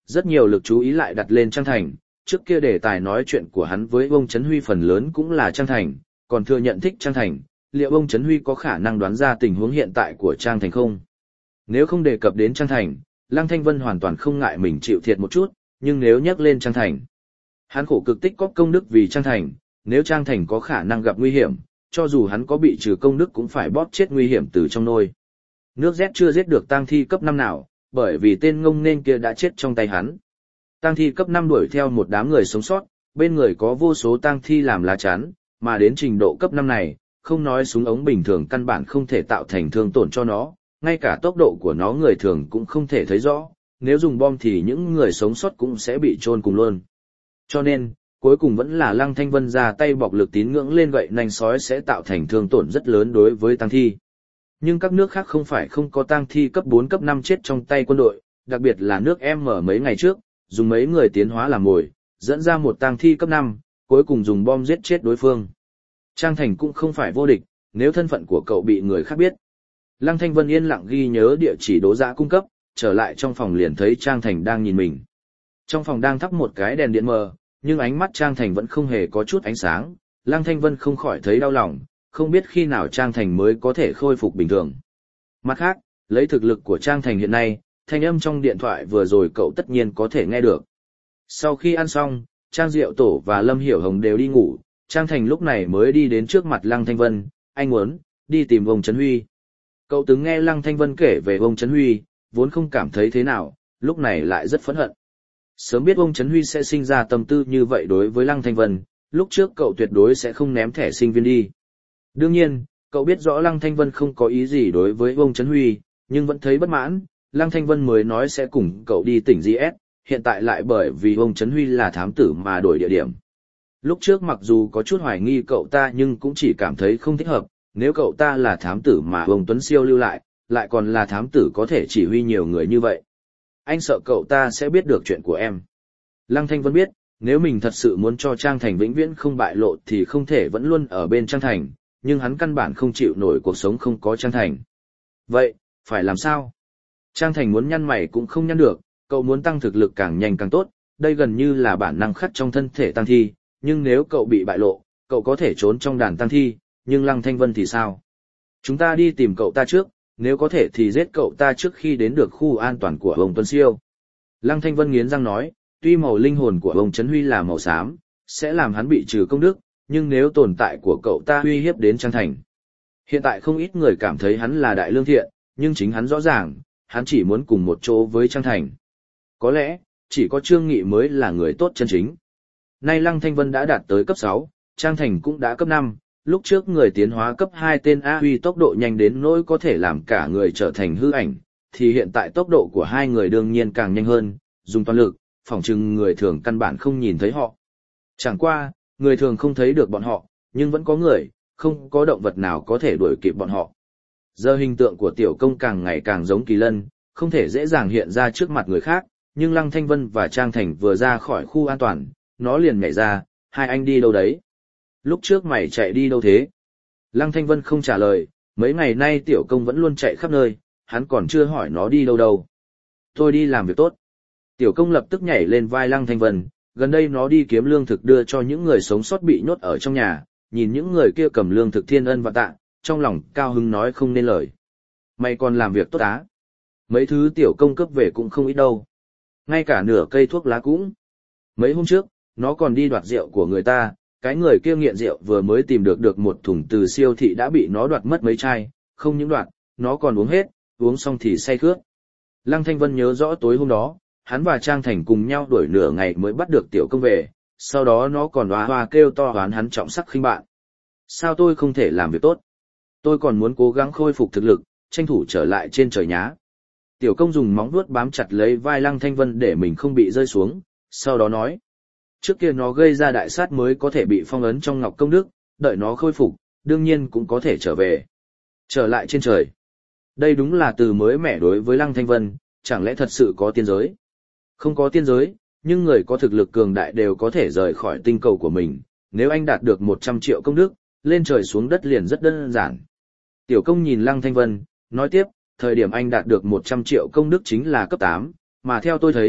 Speaker 1: rất nhiều lực chú ý lại đặt lên Trang Thành, trước kia đề tài nói chuyện của hắn với ông Trấn Huy phần lớn cũng là Trang Thành, còn thừa nhận thích Trang Thành, liệu ông Trấn Huy có khả năng đoán ra tình huống hiện tại của Trang Thành không? Nếu không đề cập đến Trang Thành, Lăng Thanh Vân hoàn toàn không ngại mình chịu thiệt một chút, nhưng nếu nhắc lên Trang Thành, hắn khổ cực tích góp công đức vì Trang Thành, nếu Trang Thành có khả năng gặp nguy hiểm, cho dù hắn có bị trừ công đức cũng phải bóp chết nguy hiểm từ trong nôi. Nước Z chưa giết được tang thi cấp 5 nào, bởi vì tên ngông nên kia đã chết trong tay hắn. Tang thi cấp 5 đuổi theo một đám người sống sót, bên người có vô số tang thi làm lá chắn, mà đến trình độ cấp 5 này, không nói súng ống bình thường căn bản không thể tạo thành thương tổn cho nó, ngay cả tốc độ của nó người thường cũng không thể thấy rõ, nếu dùng bom thì những người sống sót cũng sẽ bị chôn cùng luôn. Cho nên, cuối cùng vẫn là Lăng Thanh Vân ra tay bọc lực tín ngưỡng lên gậy nanh sói sẽ tạo thành thương tổn rất lớn đối với tang thi. Nhưng các nước khác không phải không có tang thi cấp 4 cấp 5 chết trong tay quân đội, đặc biệt là nước M mấy ngày trước, dùng mấy người tiến hóa làm mồi, dẫn ra một tang thi cấp 5, cuối cùng dùng bom giết chết đối phương. Trang Thành cũng không phải vô địch, nếu thân phận của cậu bị người khác biết. Lăng Thanh Vân yên lặng ghi nhớ địa chỉ Đỗ Giã cung cấp, trở lại trong phòng liền thấy Trang Thành đang nhìn mình. Trong phòng đang thắp một cái đèn điện mờ, nhưng ánh mắt Trang Thành vẫn không hề có chút ánh sáng, Lăng Thanh Vân không khỏi thấy đau lòng, không biết khi nào Trang Thành mới có thể khôi phục bình thường. Mặt khác, lấy thực lực của Trang Thành hiện nay, thanh âm trong điện thoại vừa rồi cậu tất nhiên có thể nghe được. Sau khi ăn xong, Trang Diệu Tổ và Lâm Hiểu Hồng đều đi ngủ, Trang Thành lúc này mới đi đến trước mặt Lăng Thanh Vân, anh muốn đi tìm ông Trấn Huy. Cậu từng nghe Lăng Thanh Vân kể về ông Trấn Huy, vốn không cảm thấy thế nào, lúc này lại rất phẫn hận. Sớm biết ông Trấn Huy sẽ sinh ra tâm tư như vậy đối với Lăng Thanh Vân, lúc trước cậu tuyệt đối sẽ không ném thẻ sinh viên đi. Đương nhiên, cậu biết rõ Lăng Thanh Vân không có ý gì đối với ông Trấn Huy, nhưng vẫn thấy bất mãn, Lăng Thanh Vân mới nói sẽ cùng cậu đi tỉnh GS, hiện tại lại bởi vì ông Trấn Huy là thám tử mà đổi địa điểm. Lúc trước mặc dù có chút hoài nghi cậu ta nhưng cũng chỉ cảm thấy không thích hợp, nếu cậu ta là thám tử mà ông Tuấn Siêu lưu lại còn là thám tử có thể chỉ huy nhiều người như vậy. Anh sợ cậu ta sẽ biết được chuyện của em. Lăng Thanh Vân biết, nếu mình thật sự muốn cho Trang Thành vĩnh viễn không bại lộ thì không thể vẫn luôn ở bên Trang Thành, nhưng hắn căn bản không chịu nổi cuộc sống không có Trang Thành. Vậy, phải làm sao? Trang Thành muốn nhăn mày cũng không nhăn được, cậu muốn tăng thực lực càng nhanh càng tốt, đây gần như là bản năng khắc trong thân thể tăng thi, nhưng nếu cậu bị bại lộ, cậu có thể trốn trong đàn tăng thi, nhưng Lăng Thanh Vân thì sao? Chúng ta đi tìm cậu ta trước, nếu có thể thì giết cậu ta trước khi đến được khu an toàn của ông Tuấn Siêu. Lăng Thanh Vân nghiến răng nói, tuy màu linh hồn của ông Trấn Huy là màu xám, sẽ làm hắn bị trừ công đức, nhưng nếu tồn tại của cậu ta uy hiếp đến Trang Thành. Hiện tại không ít người cảm thấy hắn là đại lương thiện, nhưng chính hắn rõ ràng, hắn chỉ muốn cùng một chỗ với Trang Thành. Có lẽ, chỉ có Trương Nghị mới là người tốt chân chính. Nay Lăng Thanh Vân đã đạt tới cấp 6, Trang Thành cũng đã cấp 5, lúc trước người tiến hóa cấp 2 tên A Huy tốc độ nhanh đến nỗi có thể làm cả người trở thành hư ảnh, thì hiện tại tốc độ của hai người đương nhiên càng nhanh hơn, dùng toàn lực, phỏng chừng người thường căn bản không nhìn thấy họ. Chẳng qua, người thường không thấy được bọn họ, nhưng vẫn có người, không có động vật nào có thể đuổi kịp bọn họ. Giờ hình tượng của tiểu công càng ngày càng giống Kỳ Lân, không thể dễ dàng hiện ra trước mặt người khác, nhưng Lăng Thanh Vân và Trang Thành vừa ra khỏi khu an toàn, nó liền nhảy ra, hai anh đi đâu đấy? Lúc trước mày chạy đi đâu thế? Lăng Thanh Vân không trả lời, mấy ngày nay tiểu công vẫn luôn chạy khắp nơi, hắn còn chưa hỏi nó đi đâu đâu. Tôi đi làm việc tốt. Tiểu công lập tức nhảy lên vai Lăng Thanh Vân, gần đây nó đi kiếm lương thực đưa cho những người sống sót bị nhốt ở trong nhà, nhìn những người kia cầm lương thực thiên ân và tạ, trong lòng cao hứng nói không nên lời. Mày còn làm việc tốt á? Mấy thứ tiểu công cấp về cũng không ít đâu. Ngay cả nửa cây thuốc lá cũng. Mấy hôm trước, nó còn đi đoạt rượu của người ta, cái người kia nghiện rượu vừa mới tìm được một thùng từ siêu thị đã bị nó đoạt mất mấy chai, không những đoạt, nó còn uống hết, uống xong thì say khướt. Lăng Thanh Vân nhớ rõ tối hôm đó, hắn và Trang Thành cùng nhau đuổi nửa ngày mới bắt được tiểu công về, sau đó nó còn hoa hoa kêu to oán hắn trọng sắc khinh bạn. Sao tôi không thể làm việc tốt? Tôi còn muốn cố gắng khôi phục thực lực, tranh thủ trở lại trên trời nhá. Tiểu công dùng móng vuốt bám chặt lấy vai Lăng Thanh Vân để mình không bị rơi xuống, sau đó nói. Trước kia nó gây ra đại sát mới có thể bị phong ấn trong ngọc công đức, đợi nó khôi phục, đương nhiên cũng có thể trở về. Trở lại trên trời. Đây đúng là từ mới mẻ đối với Lăng Thanh Vân, chẳng lẽ thật sự có tiên giới? Không có tiên giới, nhưng người có thực lực cường đại đều có thể rời khỏi tinh cầu của mình, nếu anh đạt được 100 triệu công đức, lên trời xuống đất liền rất đơn giản. Tiểu công nhìn Lăng Thanh Vân, nói tiếp, thời điểm anh đạt được 100 triệu công đức chính là cấp 8, mà theo tôi thấy,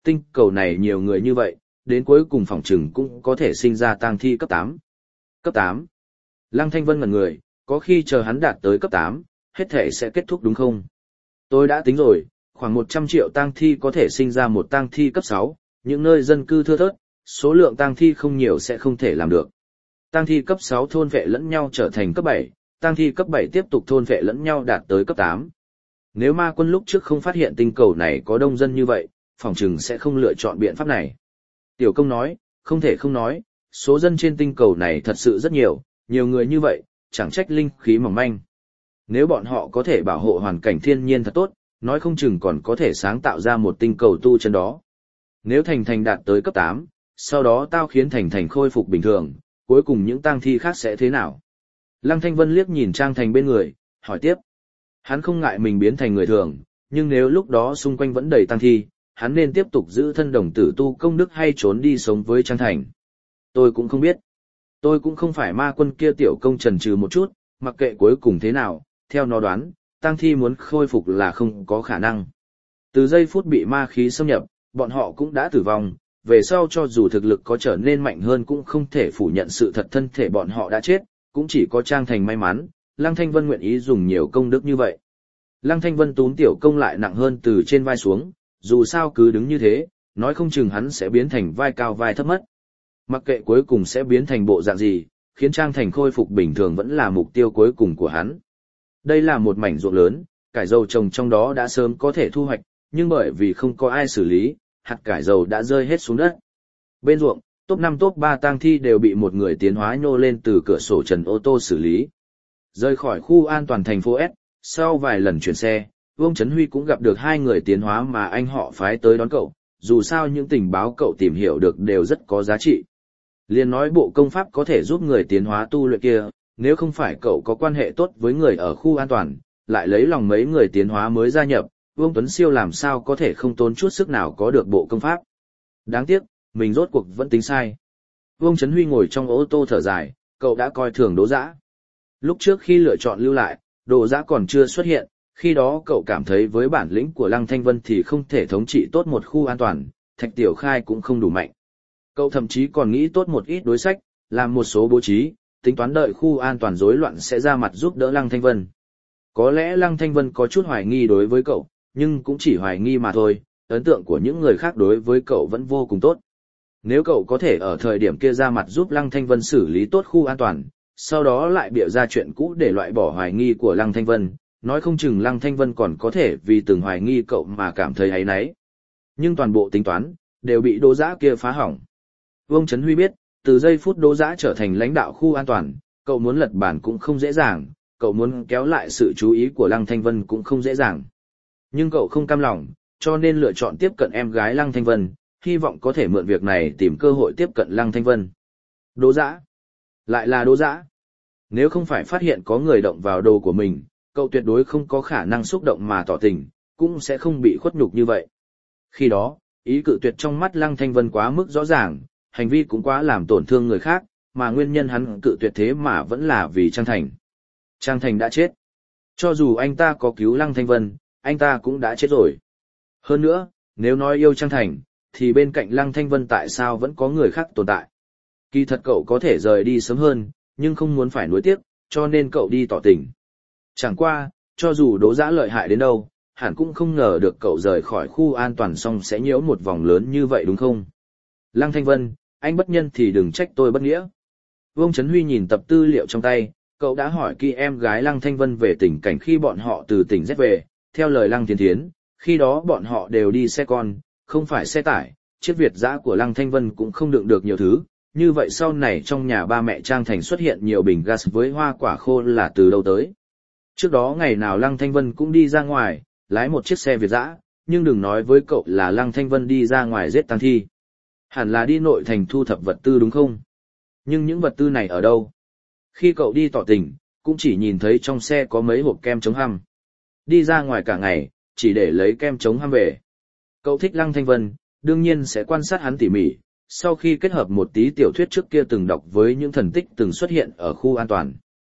Speaker 1: tinh cầu này nhiều người như vậy, đến cuối cùng phỏng chừng cũng có thể sinh ra tang thi cấp 8. Cấp 8. Lăng Thanh Vân ngẩn người, có khi chờ hắn đạt tới cấp 8, hết thể sẽ kết thúc đúng không? Tôi đã tính rồi, khoảng 100 triệu tang thi có thể sinh ra một tang thi cấp 6, những nơi dân cư thưa thớt, số lượng tang thi không nhiều sẽ không thể làm được. Tang thi cấp 6 thôn vệ lẫn nhau trở thành cấp 7, tang thi cấp 7 tiếp tục thôn vệ lẫn nhau đạt tới cấp 8. Nếu ma quân lúc trước không phát hiện tinh cầu này có đông dân như vậy, phỏng chừng sẽ không lựa chọn biện pháp này. Tiểu công nói, không thể không nói, số dân trên tinh cầu này thật sự rất nhiều, nhiều người như vậy, chẳng trách linh khí mỏng manh. Nếu bọn họ có thể bảo hộ hoàn cảnh thiên nhiên thật tốt, nói không chừng còn có thể sáng tạo ra một tinh cầu tu chân đó. Nếu Thành Thành đạt tới cấp 8, sau đó tao khiến Thành Thành khôi phục bình thường, cuối cùng những tang thi khác sẽ thế nào? Lăng Thanh Vân liếc nhìn Trang Thành bên người, hỏi tiếp. Hắn không ngại mình biến thành người thường, nhưng nếu lúc đó xung quanh vẫn đầy tang thi, hắn nên tiếp tục giữ thân đồng tử tu công đức hay trốn đi sống với Trang Thành. Tôi cũng không biết. Tôi cũng không phải ma quân kia. Tiểu công chần chừ một chút, mặc kệ cuối cùng thế nào, theo nó đoán, tang thi muốn khôi phục là không có khả năng. Từ giây phút bị ma khí xâm nhập, bọn họ cũng đã tử vong, về sau cho dù thực lực có trở nên mạnh hơn cũng không thể phủ nhận sự thật thân thể bọn họ đã chết, cũng chỉ có Trang Thành may mắn, Lăng Thanh Vân nguyện ý dùng nhiều công đức như vậy. Lăng Thanh Vân túm tiểu công lại nặng hơn từ trên vai xuống, dù sao cứ đứng như thế, nói không chừng hắn sẽ biến thành vai cao vai thấp mất. Mặc kệ cuối cùng sẽ biến thành bộ dạng gì, khiến Trang Thành khôi phục bình thường vẫn là mục tiêu cuối cùng của hắn. Đây là một mảnh ruộng lớn, cải dầu trồng trong đó đã sớm có thể thu hoạch, nhưng bởi vì không có ai xử lý, hạt cải dầu đã rơi hết xuống đất. Bên ruộng, top 5 top 3 tang thi đều bị một người tiến hóa nhô lên từ cửa sổ trần ô tô xử lý. Rời khỏi khu an toàn thành phố S, sau vài lần chuyển xe, Vương Chấn Huy cũng gặp được hai người tiến hóa mà anh họ phái tới đón cậu, dù sao những tình báo cậu tìm hiểu được đều rất có giá trị. Liên nói bộ công pháp có thể giúp người tiến hóa tu luyện kia, nếu không phải cậu có quan hệ tốt với người ở khu an toàn, lại lấy lòng mấy người tiến hóa mới gia nhập, Vương Tuấn Siêu làm sao có thể không tốn chút sức nào có được bộ công pháp. Đáng tiếc, mình rốt cuộc vẫn tính sai. Vương Chấn Huy ngồi trong ô tô thở dài, cậu đã coi thường Đỗ Dã. Lúc trước khi lựa chọn lưu lại, Đỗ Dã còn chưa xuất hiện, khi đó cậu cảm thấy với bản lĩnh của Lăng Thanh Vân thì không thể thống trị tốt một khu an toàn, Thạch Tiểu Khai cũng không đủ mạnh. Cậu thậm chí còn nghĩ tốt một ít đối sách, làm một số bố trí, tính toán đợi khu an toàn rối loạn sẽ ra mặt giúp đỡ Lăng Thanh Vân. Có lẽ Lăng Thanh Vân có chút hoài nghi đối với cậu, nhưng cũng chỉ hoài nghi mà thôi, ấn tượng của những người khác đối với cậu vẫn vô cùng tốt. Nếu cậu có thể ở thời điểm kia ra mặt giúp Lăng Thanh Vân xử lý tốt khu an toàn, sau đó lại bịa ra chuyện cũ để loại bỏ hoài nghi của Lăng Thanh Vân, nói không chừng Lăng Thanh Vân còn có thể vì từng hoài nghi cậu mà cảm thấy áy náy. Nhưng toàn bộ tính toán, đều bị Đỗ Dã kia phá hỏng. Vương Chấn Huy biết, từ giây phút Đỗ Dã trở thành lãnh đạo khu an toàn, cậu muốn lật bản cũng không dễ dàng, cậu muốn kéo lại sự chú ý của Lăng Thanh Vân cũng không dễ dàng. Nhưng cậu không cam lòng, cho nên lựa chọn tiếp cận em gái Lăng Thanh Vân, hy vọng có thể mượn việc này tìm cơ hội tiếp cận Lăng Thanh Vân. Đỗ Dã. Lại là Đỗ Dã. Nếu không phải phát hiện có người động vào đồ của mình, cậu tuyệt đối không có khả năng xúc động mà tỏ tình, cũng sẽ không bị khuất nhục như vậy. Khi đó, ý cự tuyệt trong mắt Lăng Thanh Vân quá mức rõ ràng, hành vi cũng quá làm tổn thương người khác, mà nguyên nhân hắn cự tuyệt thế mà vẫn là vì Trang Thành. Trang Thành đã chết. Cho dù anh ta có cứu Lăng Thanh Vân, anh ta cũng đã chết rồi. Hơn nữa, nếu nói yêu Trang Thành, thì bên cạnh Lăng Thanh Vân tại sao vẫn có người khác tồn tại. Kỳ thật cậu có thể rời đi sớm hơn, nhưng không muốn phải nuối tiếc, cho nên cậu đi tỏ tình. Chẳng qua, cho dù Đỗ Dã lợi hại đến đâu, hẳn cũng không ngờ được cậu rời khỏi khu an toàn xong sẽ nhiễu một vòng lớn như vậy đúng không? Lăng Thanh Vân, anh bất nhân thì đừng trách tôi bất nghĩa. Vương Chấn Huy nhìn tập tư liệu trong tay, cậu đã hỏi kỹ em gái Lăng Thanh Vân về tình cảnh khi bọn họ từ tỉnh Z về, theo lời Lăng Thiên Thiến, khi đó bọn họ đều đi xe con, không phải xe tải, chiếc Việt dã của Lăng Thanh Vân cũng không đựng được nhiều thứ, như vậy sau này trong nhà ba mẹ Trang Thành xuất hiện nhiều bình gas với hoa quả khô là từ đâu tới. Trước đó ngày nào Lăng Thanh Vân cũng đi ra ngoài, lái một chiếc xe Việt dã, nhưng đừng nói với cậu là Lăng Thanh Vân đi ra ngoài giết tang thi. Hẳn là đi nội thành thu thập vật tư đúng không? Nhưng những vật tư này ở đâu? Khi cậu đi tỏ tình, cũng chỉ nhìn thấy trong xe có mấy hộp kem chống hăm. Đi ra ngoài cả ngày, chỉ để lấy kem chống hăm về. Cậu thích Lăng Thanh Vân, đương nhiên sẽ quan sát hắn tỉ mỉ, sau khi kết hợp một tí tiểu thuyết trước kia từng đọc với những thần tích từng xuất hiện ở khu an toàn.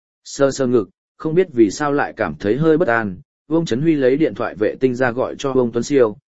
Speaker 1: Sơ sơ ngực, không biết vì sao lại cảm thấy hơi bất an, Vương Chấn Huy lấy điện thoại vệ tinh ra gọi cho Vương Tuấn Siêu,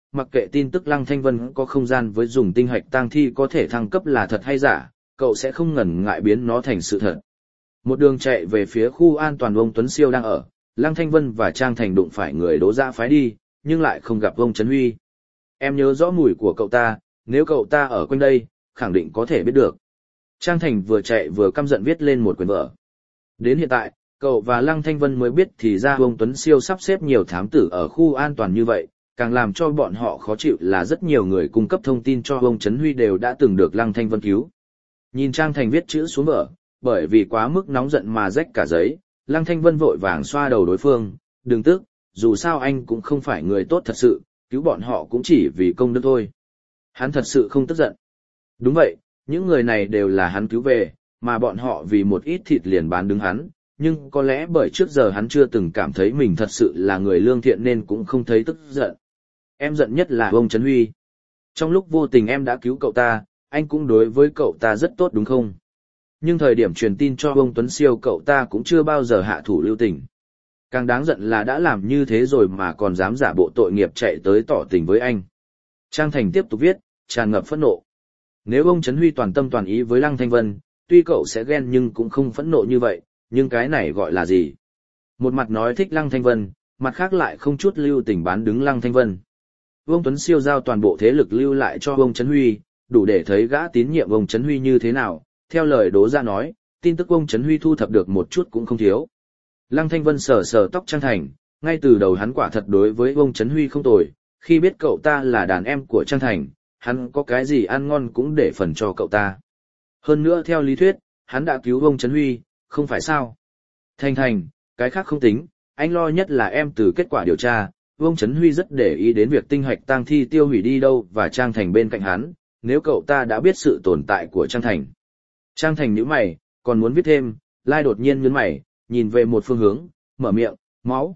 Speaker 1: mặc kệ tin tức Lăng Thanh Vân có không gian với dùng tinh hạch tang thi có thể thăng cấp là thật hay giả, cậu sẽ không ngần ngại biến nó thành sự thật. Một đường chạy về phía khu an toàn ông Tuấn Siêu đang ở, Lăng Thanh Vân và Trang Thành đụng phải người Đỗ Dã phái đi, nhưng lại không gặp ông Trấn Huy. Em nhớ rõ mùi của cậu ta, nếu cậu ta ở quanh đây, khẳng định có thể biết được. Trang Thành vừa chạy vừa căm giận viết lên một quyển vở. Đến hiện tại, cậu và Lăng Thanh Vân mới biết thì ra ông Tuấn Siêu sắp xếp nhiều thám tử ở khu an toàn như vậy, càng làm cho bọn họ khó chịu là rất nhiều người cung cấp thông tin cho ông Trấn Huy đều đã từng được Lăng Thanh Vân cứu. Nhìn Trang Thành viết chữ xuống vở, bởi vì quá mức nóng giận mà rách cả giấy, Lăng Thanh Vân vội vàng xoa đầu đối phương, đừng tức, dù sao anh cũng không phải người tốt thật sự, cứu bọn họ cũng chỉ vì công đức thôi. Hắn thật sự không tức giận. Đúng vậy, những người này đều là hắn cứu về, mà bọn họ vì một ít thịt liền bán đứng hắn, nhưng có lẽ bởi trước giờ hắn chưa từng cảm thấy mình thật sự là người lương thiện nên cũng không thấy tức giận. Em giận nhất là ông Trấn Huy. Trong lúc vô tình em đã cứu cậu ta, anh cũng đối với cậu ta rất tốt đúng không? Nhưng thời điểm truyền tin cho ông Tuấn Siêu cậu ta cũng chưa bao giờ hạ thủ lưu tình. Càng đáng giận là đã làm như thế rồi mà còn dám giả bộ tội nghiệp chạy tới tỏ tình với anh. Trang Thành tiếp tục viết, tràn ngập phẫn nộ. Nếu ông Trấn Huy toàn tâm toàn ý với Lăng Thanh Vân, tuy cậu sẽ ghen nhưng cũng không phẫn nộ như vậy, nhưng cái này gọi là gì? Một mặt nói thích Lăng Thanh Vân, mặt khác lại không chút lưu tình bán đứng Lăng Thanh Vân. Ông Tuấn Siêu giao toàn bộ thế lực lưu lại cho ông Trấn Huy, đủ để thấy gã tín nhiệm ông Trấn Huy như thế nào. Theo lời Đỗ Dã nói, tin tức ông Trấn Huy thu thập được một chút cũng không thiếu. Lăng Thanh Vân sờ sờ tóc Trang Thành, ngay từ đầu hắn quả thật đối với ông Trấn Huy không tồi, khi biết cậu ta là đàn em của Trang Thành, hắn có cái gì ăn ngon cũng để phần cho cậu ta. Hơn nữa theo lý thuyết, hắn đã cứu ông Trấn Huy, không phải sao? Thành, cái khác không tính, anh lo nhất là em từ kết quả điều tra, ông Trấn Huy rất để ý đến việc tinh hạch tang thi tiêu hủy đi đâu và Trang Thành bên cạnh hắn, nếu cậu ta đã biết sự tồn tại của Trang Thành. Trang Thành nhíu mày, còn muốn viết thêm, Lai đột nhiên nhướng mày, nhìn về một phương hướng, mở miệng, máu.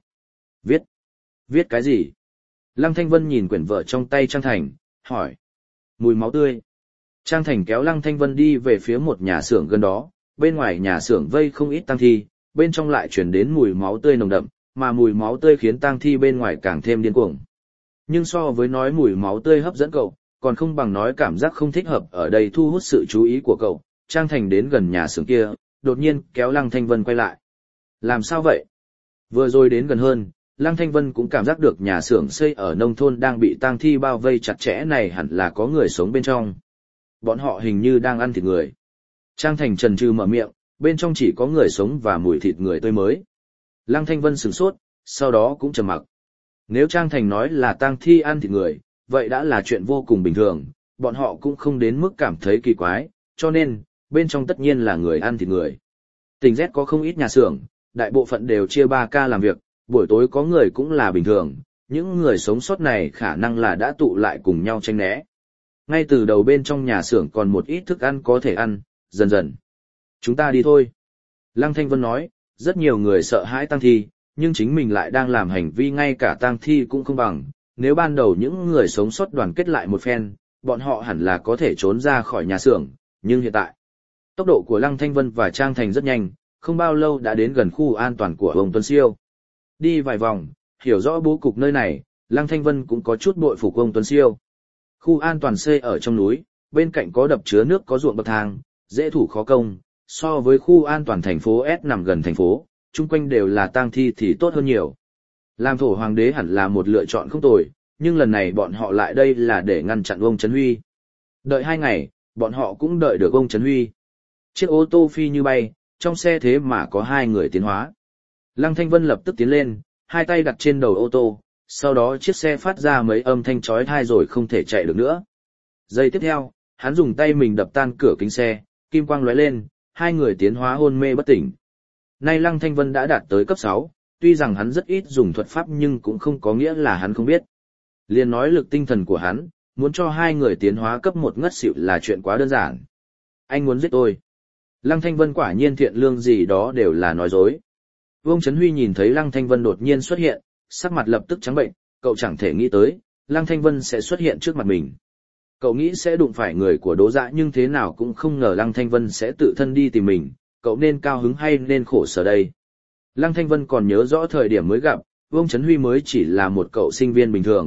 Speaker 1: Viết cái gì? Lăng Thanh Vân nhìn quyển vở trong tay Trang Thành, hỏi. Mùi máu tươi. Trang Thành kéo Lăng Thanh Vân đi về phía một nhà xưởng gần đó, bên ngoài nhà xưởng vây không ít tang thi, bên trong lại chuyển đến mùi máu tươi nồng đậm, mà mùi máu tươi khiến tang thi bên ngoài càng thêm điên cuồng. Nhưng so với nói mùi máu tươi hấp dẫn cậu, còn không bằng nói cảm giác không thích hợp ở đây thu hút sự chú ý của cậu. Trang Thành đến gần nhà xưởng kia, đột nhiên kéo Lăng Thanh Vân quay lại. Làm sao vậy? Vừa rồi đến gần hơn, Lăng Thanh Vân cũng cảm giác được nhà xưởng xây ở nông thôn đang bị tang thi bao vây chặt chẽ này hẳn là có người sống bên trong. Bọn họ hình như đang ăn thịt người. Trang Thành chần chừ mở miệng, bên trong chỉ có người sống và mùi thịt người tươi mới. Lăng Thanh Vân sửng sốt, sau đó cũng trầm mặc. Nếu Trang Thành nói là tang thi ăn thịt người, vậy đã là chuyện vô cùng bình thường, bọn họ cũng không đến mức cảm thấy kỳ quái, cho nên, bên trong tất nhiên là người ăn thịt người. Tỉnh Z có không ít nhà xưởng, đại bộ phận đều chia 3 ca làm việc, buổi tối có người cũng là bình thường, những người sống sót này khả năng là đã tụ lại cùng nhau tranh né. Ngay từ đầu bên trong nhà xưởng còn một ít thức ăn có thể ăn, dần dần. Chúng ta đi thôi. Lăng Thanh Vân nói, rất nhiều người sợ hãi tang thi, nhưng chính mình lại đang làm hành vi ngay cả tang thi cũng không bằng. Nếu ban đầu những người sống sót đoàn kết lại một phen, bọn họ hẳn là có thể trốn ra khỏi nhà xưởng, nhưng hiện tại, tốc độ của Lăng Thanh Vân và Trang Thành rất nhanh, không bao lâu đã đến gần khu an toàn của ông Tuấn Siêu. Đi vài vòng, hiểu rõ bố cục nơi này, Lăng Thanh Vân cũng có chút bội phục ông Tuấn Siêu. Khu an toàn xây ở trong núi, bên cạnh có đập chứa nước có ruộng bậc thang, dễ thủ khó công, so với khu an toàn thành phố S nằm gần thành phố, chung quanh đều là tang thi thì tốt hơn nhiều. Làm thổ hoàng đế hẳn là một lựa chọn không tồi, nhưng lần này bọn họ lại đây là để ngăn chặn ông Trấn Huy. Đợi 2 ngày, bọn họ cũng đợi được ông Trấn Huy. Chiếc ô tô phi như bay, trong xe thế mà có 2 người tiến hóa. Lăng Thanh Vân lập tức tiến lên, 2 tay đặt trên đầu ô tô, sau đó chiếc xe phát ra mấy âm thanh chói tai rồi không thể chạy được nữa. Giây tiếp theo, hắn dùng tay mình đập tan cửa kính xe, kim quang lóe lên, 2 người tiến hóa hôn mê bất tỉnh. Nay Lăng Thanh Vân đã đạt tới cấp 6, tuy rằng hắn rất ít dùng thuật pháp nhưng cũng không có nghĩa là hắn không biết. Liên nói lực tinh thần của hắn, muốn cho 2 người tiến hóa cấp 1 ngất xỉu là chuyện quá đơn giản. Anh muốn giết tôi. Lăng Thanh Vân quả nhiên thiện lương gì đó đều là nói dối. Vương Trấn Huy nhìn thấy Lăng Thanh Vân đột nhiên xuất hiện, sắc mặt lập tức trắng bệnh, cậu chẳng thể nghĩ tới, Lăng Thanh Vân sẽ xuất hiện trước mặt mình. Cậu nghĩ sẽ đụng phải người của Đỗ Dã nhưng thế nào cũng không ngờ Lăng Thanh Vân sẽ tự thân đi tìm mình, cậu nên cao hứng hay nên khổ sở đây. Lăng Thanh Vân còn nhớ rõ thời điểm mới gặp, Vương Trấn Huy mới chỉ là một cậu sinh viên bình thường,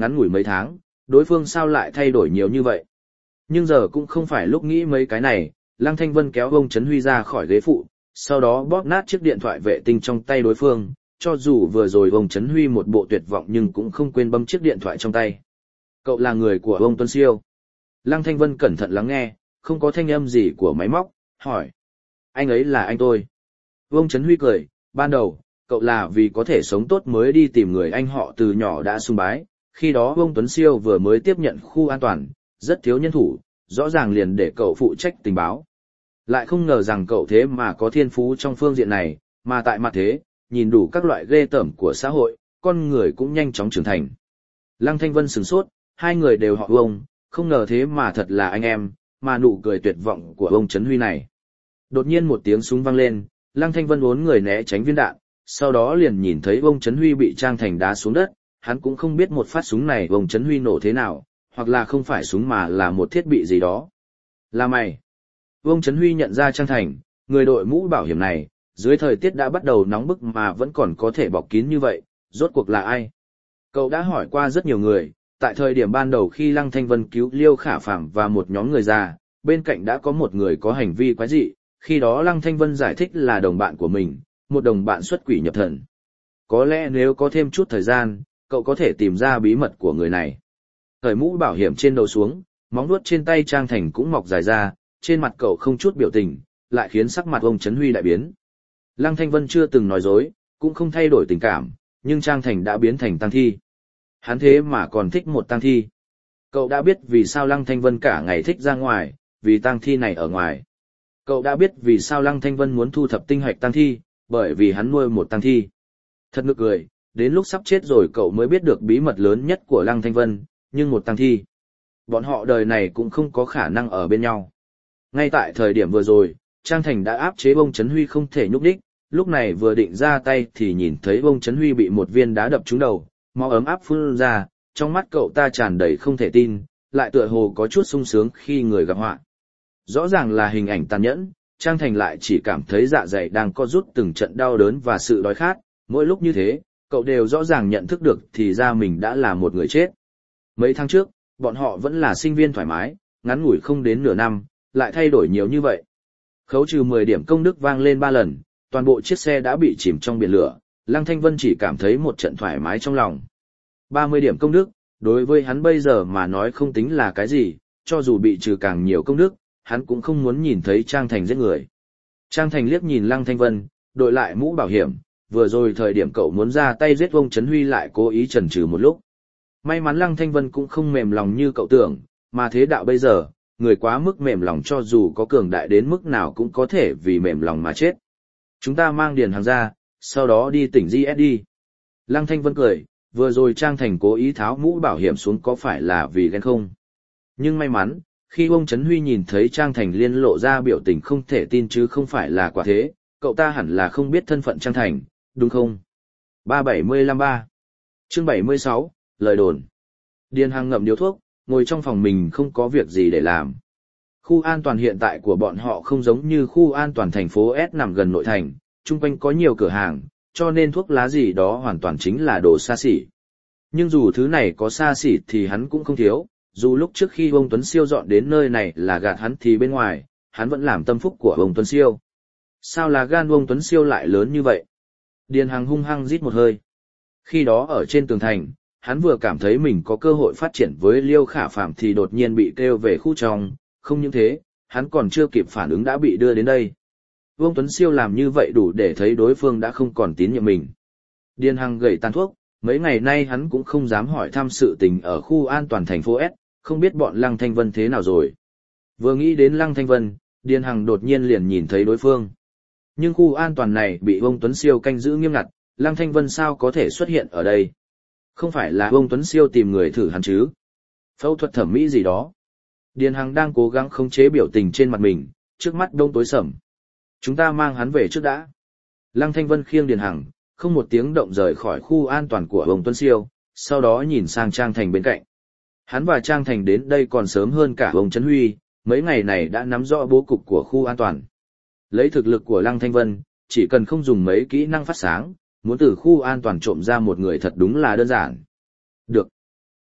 Speaker 1: ngắn ngủi mấy tháng, đối phương sao lại thay đổi nhiều như vậy. Nhưng giờ cũng không phải lúc nghĩ mấy cái này, Lăng Thanh Vân kéo ông Trấn Huy ra khỏi ghế phụ, sau đó bóp nát chiếc điện thoại vệ tinh trong tay đối phương, cho dù vừa rồi ông Trấn Huy một bộ tuyệt vọng nhưng cũng không quên bấm chiếc điện thoại trong tay. Cậu là người của ông Tuấn Siêu. Lăng Thanh Vân cẩn thận lắng nghe, không có thanh âm gì của máy móc, hỏi. Anh ấy là anh tôi. Ông Trấn Huy cười, ban đầu, cậu là vì có thể sống tốt mới đi tìm người anh họ từ nhỏ đã sùng bái, khi đó ông Tuấn Siêu vừa mới tiếp nhận khu an toàn, rất thiếu nhân thủ, rõ ràng liền để cậu phụ trách tình báo. Lại không ngờ rằng cậu thế mà có thiên phú trong phương diện này, mà tại mặt thế, nhìn đủ các loại ghê tởm của xã hội, con người cũng nhanh chóng trưởng thành. Lăng Thanh Vân sửng sốt, hai người đều họ ông, không ngờ thế mà thật là anh em, mà nụ cười tuyệt vọng của ông Trấn Huy này. Đột nhiên một tiếng súng vang lên, Lăng Thanh Vân uốn người né tránh viên đạn, sau đó liền nhìn thấy ông Trấn Huy bị Trang Thành đá xuống đất, hắn cũng không biết một phát súng này ông Trấn Huy nổ thế nào, hoặc là không phải súng mà là một thiết bị gì đó. Là mày. Ông Trấn Huy nhận ra Trang Thành, người đội mũ bảo hiểm này, dưới thời tiết đã bắt đầu nóng bức mà vẫn còn có thể bọc kín như vậy, rốt cuộc là ai? Cậu đã hỏi qua rất nhiều người, tại thời điểm ban đầu khi Lăng Thanh Vân cứu Liêu Khả Phàm và một nhóm người già, bên cạnh đã có một người có hành vi quái dị, khi đó Lăng Thanh Vân giải thích là đồng bạn của mình, một đồng bạn xuất quỷ nhập thần. Có lẽ nếu có thêm chút thời gian, cậu có thể tìm ra bí mật của người này. Thời mũ bảo hiểm trên đầu xuống, móng vuốt trên tay Trang Thành cũng mọc dài ra, trên mặt cậu không chút biểu tình, lại khiến sắc mặt ông Trấn Huy đại biến. Lăng Thanh Vân chưa từng nói dối, cũng không thay đổi tình cảm, nhưng Trang Thành đã biến thành tang thi. Hắn thế mà còn thích một tang thi. Cậu đã biết vì sao Lăng Thanh Vân cả ngày thích ra ngoài, vì tang thi này ở ngoài. Cậu đã biết vì sao Lăng Thanh Vân muốn thu thập tinh hạch tang thi, bởi vì hắn nuôi một tang thi. Thật nực cười, đến lúc sắp chết rồi cậu mới biết được bí mật lớn nhất của Lăng Thanh Vân, nhưng một tang thi. Bọn họ đời này cũng không có khả năng ở bên nhau. Ngay tại thời điểm vừa rồi, Trang Thành đã áp chế ông Trấn Huy không thể nhúc đích, lúc này vừa định ra tay thì nhìn thấy ông Trấn Huy bị một viên đá đập trúng đầu, máu ấm áp phun ra, trong mắt cậu ta tràn đầy không thể tin, lại tựa hồ có chút sung sướng khi người gặp họa. Rõ ràng là hình ảnh tàn nhẫn, Trang Thành lại chỉ cảm thấy dạ dày đang co rút từng trận đau đớn và sự đói khát, mỗi lúc như thế, cậu đều rõ ràng nhận thức được thì ra mình đã là một người chết. Mấy tháng trước, bọn họ vẫn là sinh viên thoải mái, ngắn ngủi không đến nửa năm, lại thay đổi nhiều như vậy. Khấu trừ 10 điểm công đức vang lên 3 lần, toàn bộ chiếc xe đã bị chìm trong biển lửa, Lăng Thanh Vân chỉ cảm thấy một trận thoải mái trong lòng. 30 điểm công đức, đối với hắn bây giờ mà nói không tính là cái gì, cho dù bị trừ càng nhiều công đức, hắn cũng không muốn nhìn thấy Trang Thành giết người. Trang Thành liếc nhìn Lăng Thanh Vân, đội lại mũ bảo hiểm, vừa rồi thời điểm cậu muốn ra tay giết ông Trấn Huy lại cố ý chần chừ một lúc. May mắn Lăng Thanh Vân cũng không mềm lòng như cậu tưởng, mà thế đạo bây giờ, người quá mức mềm lòng cho dù có cường đại đến mức nào cũng có thể vì mềm lòng mà chết. Chúng ta mang Điền Hàng ra, sau đó đi tỉnh GSD. Lăng Thanh Vân cười, vừa rồi Trang Thành cố ý tháo mũ bảo hiểm xuống có phải là vì ghen không? Nhưng may mắn, khi ông Trấn Huy nhìn thấy Trang Thành liên lộ ra biểu tình không thể tin chứ không phải là quả thế, cậu ta hẳn là không biết thân phận Trang Thành, đúng không? 3753 Chương 76, lời đồn. Điền Hàng ngậm điếu thuốc, ngồi trong phòng mình không có việc gì để làm. Khu an toàn hiện tại của bọn họ không giống như khu an toàn thành phố S nằm gần nội thành, chung quanh có nhiều cửa hàng, cho nên thuốc lá gì đó hoàn toàn chính là đồ xa xỉ. Nhưng dù thứ này có xa xỉ thì hắn cũng không thiếu, dù lúc trước khi ông Tuấn Siêu dọn đến nơi này là gạt hắn thì bên ngoài, hắn vẫn làm tâm phúc của ông Tuấn Siêu. Sao là gan ông Tuấn Siêu lại lớn như vậy? Điền Hàng hung hăng rít một hơi. Khi đó ở trên tường thành, hắn vừa cảm thấy mình có cơ hội phát triển với Liêu Khả Phàm thì đột nhiên bị kêu về khu trong, không những thế, hắn còn chưa kịp phản ứng đã bị đưa đến đây. Vương Tuấn Siêu làm như vậy đủ để thấy đối phương đã không còn tín nhiệm mình. Điền Hằng gầy tàn thuốc, mấy ngày nay hắn cũng không dám hỏi thăm sự tình ở khu an toàn thành phố S, không biết bọn Lăng Thanh Vân thế nào rồi. Vừa nghĩ đến Lăng Thanh Vân, Điền Hằng đột nhiên liền nhìn thấy đối phương. Nhưng khu an toàn này bị Vương Tuấn Siêu canh giữ nghiêm ngặt, Lăng Thanh Vân sao có thể xuất hiện ở đây? Không phải là Vương Tuấn Siêu tìm người thử hắn chứ? Phẫu thuật thẩm mỹ gì đó? Điền Hằng đang cố gắng khống chế biểu tình trên mặt mình, trước mắt đông tối sầm. Chúng ta mang hắn về trước đã. Lăng Thanh Vân khiêng Điền Hằng, không một tiếng động rời khỏi khu an toàn của Vương Tuấn Siêu, sau đó nhìn sang Trang Thành bên cạnh. Hắn và Trang Thành đến đây còn sớm hơn cả Vương Trấn Huy, mấy ngày này đã nắm rõ bố cục của khu an toàn. Lấy thực lực của Lăng Thanh Vân, chỉ cần không dùng mấy kỹ năng phát sáng, muốn từ khu an toàn trộm ra một người thật đúng là đơn giản. Được.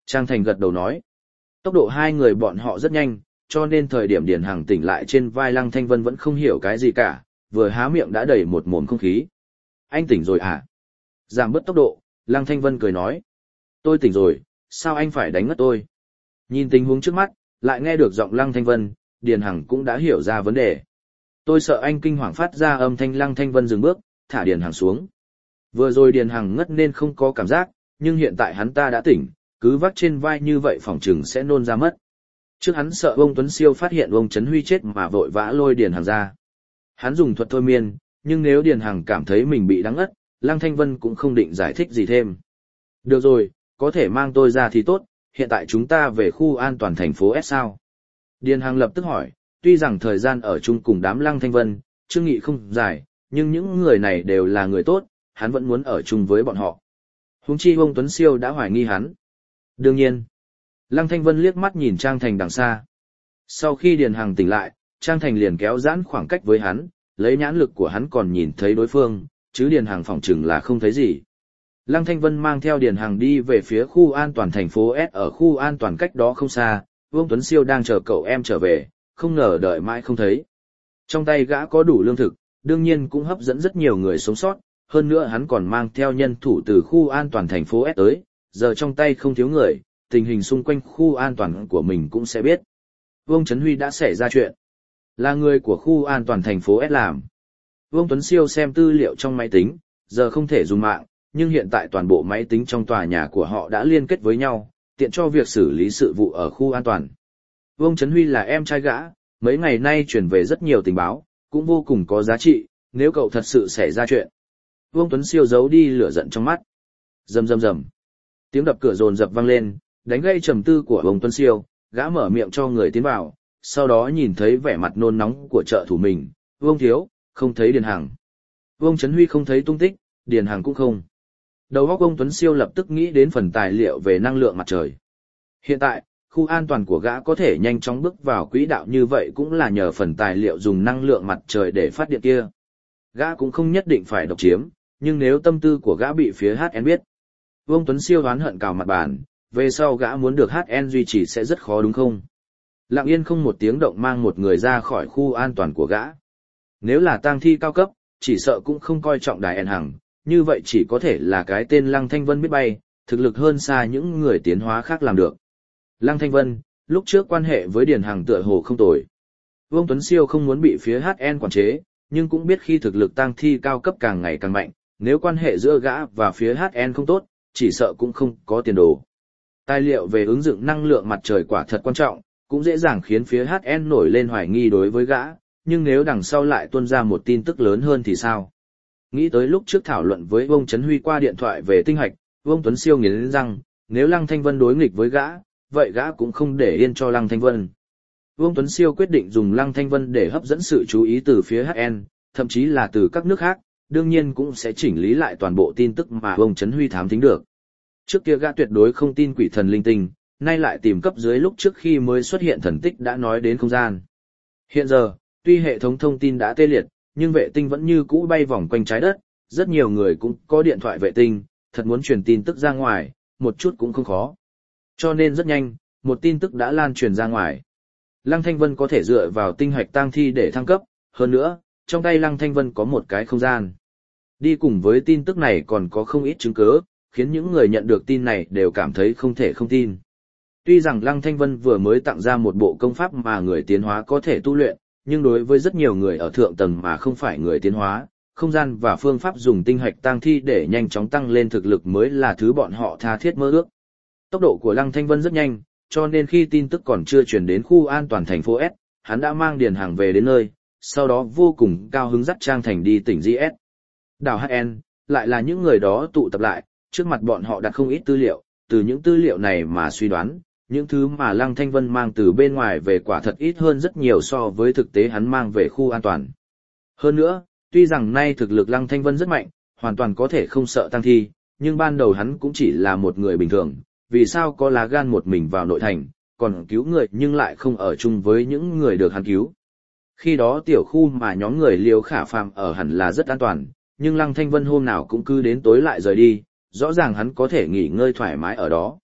Speaker 1: Trang Thành gật đầu nói. Tốc độ hai người bọn họ rất nhanh, cho nên thời điểm Điền Hằng tỉnh lại trên vai Lăng Thanh Vân vẫn không hiểu cái gì cả, vừa há miệng đã đầy một mồm không khí. Anh tỉnh rồi à? Giảm bớt tốc độ, Lăng Thanh Vân cười nói. Tôi tỉnh rồi, sao anh phải đánh ngất tôi? Nhìn tình huống trước mắt, lại nghe được giọng Lăng Thanh Vân, Điền Hằng cũng đã hiểu ra vấn đề. Tôi sợ anh kinh hoàng phát ra âm thanh. Lăng Thanh Vân dừng bước, thả Điền Hằng xuống. Vừa rồi Điền Hằng ngất nên không có cảm giác, nhưng hiện tại hắn ta đã tỉnh, cứ vác trên vai như vậy phỏng chừng sẽ nôn ra mất. Trước hắn sợ ông Tuấn Siêu phát hiện ông Trấn Huy chết mà vội vã lôi Điền Hằng ra. Hắn dùng thuật thôi miên, nhưng nếu Điền Hằng cảm thấy mình bị đáng ngất, Lăng Thanh Vân cũng không định giải thích gì thêm. Được rồi, có thể mang tôi ra thì tốt, hiện tại chúng ta về khu an toàn thành phố S sao? Điền Hằng lập tức hỏi, tuy rằng thời gian ở chung cùng đám Lăng Thanh Vân, Trương Nghị không dài, nhưng những người này đều là người tốt, hắn vẫn muốn ở chung với bọn họ. Huống chi ông Tuấn Siêu đã hoài nghi hắn. Đương nhiên. Lăng Thanh Vân liếc mắt nhìn Trang Thành đằng xa. Sau khi Điền Hằng tỉnh lại, Trang Thành liền kéo giãn khoảng cách với hắn, lấy nhãn lực của hắn còn nhìn thấy đối phương, chứ Điền Hằng phỏng chừng là không thấy gì. Lăng Thanh Vân mang theo Điền Hằng đi về phía khu an toàn thành phố S. Ở khu an toàn cách đó không xa, Vương Tuấn Siêu đang chờ cậu em trở về, không ngờ đợi mãi không thấy. Trong tay gã có đủ lương thực, đương nhiên cũng hấp dẫn rất nhiều người sống sót, hơn nữa hắn còn mang theo nhân thủ từ khu an toàn thành phố S tới, giờ trong tay không thiếu người, tình hình xung quanh khu an toàn của mình cũng sẽ biết. Vương Trấn Huy đã xảy ra chuyện. Là người của khu an toàn thành phố S làm. Vương Tuấn Siêu xem tư liệu trong máy tính, giờ không thể dùng mạng, nhưng hiện tại toàn bộ máy tính trong tòa nhà của họ đã liên kết với nhau, tiện cho việc xử lý sự vụ ở khu an toàn. Vương Trấn Huy là em trai gã, mấy ngày nay truyền về rất nhiều tình báo, cũng vô cùng có giá trị, nếu cậu thật sự xảy ra chuyện. Vương Tuấn Siêu giấu đi lửa giận trong mắt. Rầm rầm rầm. Tiếng đập cửa dồn dập vang lên, đánh gây trầm tư của Vương Tuấn Siêu, gã mở miệng cho người tiến vào, sau đó nhìn thấy vẻ mặt nôn nóng của trợ thủ mình, Vương thiếu, không thấy Điền Hằng. Vương Trấn Huy không thấy tung tích, Điền Hằng cũng không. Đầu óc Vương Tuấn Siêu lập tức nghĩ đến phần tài liệu về năng lượng mặt trời. Hiện tại, khu an toàn của gã có thể nhanh chóng bước vào quỹ đạo như vậy cũng là nhờ phần tài liệu dùng năng lượng mặt trời để phát điện kia. Gã cũng không nhất định phải độc chiếm, nhưng nếu tâm tư của gã bị phía HN biết. Vương Tuấn Siêu oán hận cào mặt bàn, về sau gã muốn được HN duy trì sẽ rất khó đúng không? Lặng yên không một tiếng động mang một người ra khỏi khu an toàn của gã. Nếu là tang thi cao cấp, chỉ sợ cũng không coi trọng Đài En Hằng, như vậy chỉ có thể là cái tên Lăng Thanh Vân biết bay, thực lực hơn xa những người tiến hóa khác làm được. Lăng Thanh Vân, lúc trước quan hệ với Điền Hằng tựa hồ không tồi. Vương Tuấn Siêu không muốn bị phía HN quản chế, nhưng cũng biết khi thực lực tang thi cao cấp càng ngày càng mạnh, nếu quan hệ giữa gã và phía HN không tốt, chỉ sợ cũng không có tiền đồ. Tài liệu về ứng dụng năng lượng mặt trời quả thật quan trọng, cũng dễ dàng khiến phía HN nổi lên hoài nghi đối với gã, nhưng nếu đằng sau lại tuôn ra một tin tức lớn hơn thì sao? Nghĩ tới lúc trước thảo luận với Vương Trấn Huy qua điện thoại về tinh hạch, Vương Tuấn Siêu nghiến răng, nếu Lăng Thanh Vân đối nghịch với gã, vậy gã cũng không để yên cho Lăng Thanh Vân. Vương Tuấn Siêu quyết định dùng Lăng Thanh Vân để hấp dẫn sự chú ý từ phía HN, thậm chí là từ các nước khác, đương nhiên cũng sẽ chỉnh lý lại toàn bộ tin tức mà Vương Trấn Huy thám thính được. Trước kia gã tuyệt đối không tin quỷ thần linh tinh, nay lại tìm cấp dưới lúc trước khi mới xuất hiện thần tích đã nói đến không gian. Hiện giờ, tuy hệ thống thông tin đã tê liệt, nhưng vệ tinh vẫn như cũ bay vòng quanh trái đất, rất nhiều người cũng có điện thoại vệ tinh, thật muốn truyền tin tức ra ngoài, một chút cũng không khó. Cho nên rất nhanh, một tin tức đã lan truyền ra ngoài. Lăng Thanh Vân có thể dựa vào tinh hạch tang thi để thăng cấp, hơn nữa, trong tay Lăng Thanh Vân có một cái không gian. Đi cùng với tin tức này còn có không ít chứng cứ, khiến những người nhận được tin này đều cảm thấy không thể không tin. Tuy rằng Lăng Thanh Vân vừa mới tặng ra một bộ công pháp mà người tiến hóa có thể tu luyện, nhưng đối với rất nhiều người ở thượng tầng mà không phải người tiến hóa, không gian và phương pháp dùng tinh hạch tang thi để nhanh chóng tăng lên thực lực mới là thứ bọn họ tha thiết mơ ước. Tốc độ của Lăng Thanh Vân rất nhanh, cho nên khi tin tức còn chưa truyền đến khu an toàn thành phố S, hắn đã mang Điền Hằng về đến nơi, sau đó vô cùng cao hứng dắt Trang Thành đi tỉnh GS. Đảo HN, lại là những người đó tụ tập lại, trước mặt bọn họ đặt không ít tư liệu, từ những tư liệu này mà suy đoán, những thứ mà Lăng Thanh Vân mang từ bên ngoài về quả thật ít hơn rất nhiều so với thực tế hắn mang về khu an toàn. Hơn nữa, tuy rằng nay thực lực Lăng Thanh Vân rất mạnh, hoàn toàn có thể không sợ tăng thi, nhưng ban đầu hắn cũng chỉ là một người bình thường, vì sao có lá gan một mình vào nội thành, còn cứu người nhưng lại không ở chung với những người được hắn cứu. Khi đó tiểu khu mà nhóm người Liêu Khả Phàm ở hẳn là rất an toàn, nhưng Lăng Thanh Vân hôm nào cũng cứ đến tối lại rời đi, rõ ràng hắn có thể nghỉ ngơi thoải mái ở đó.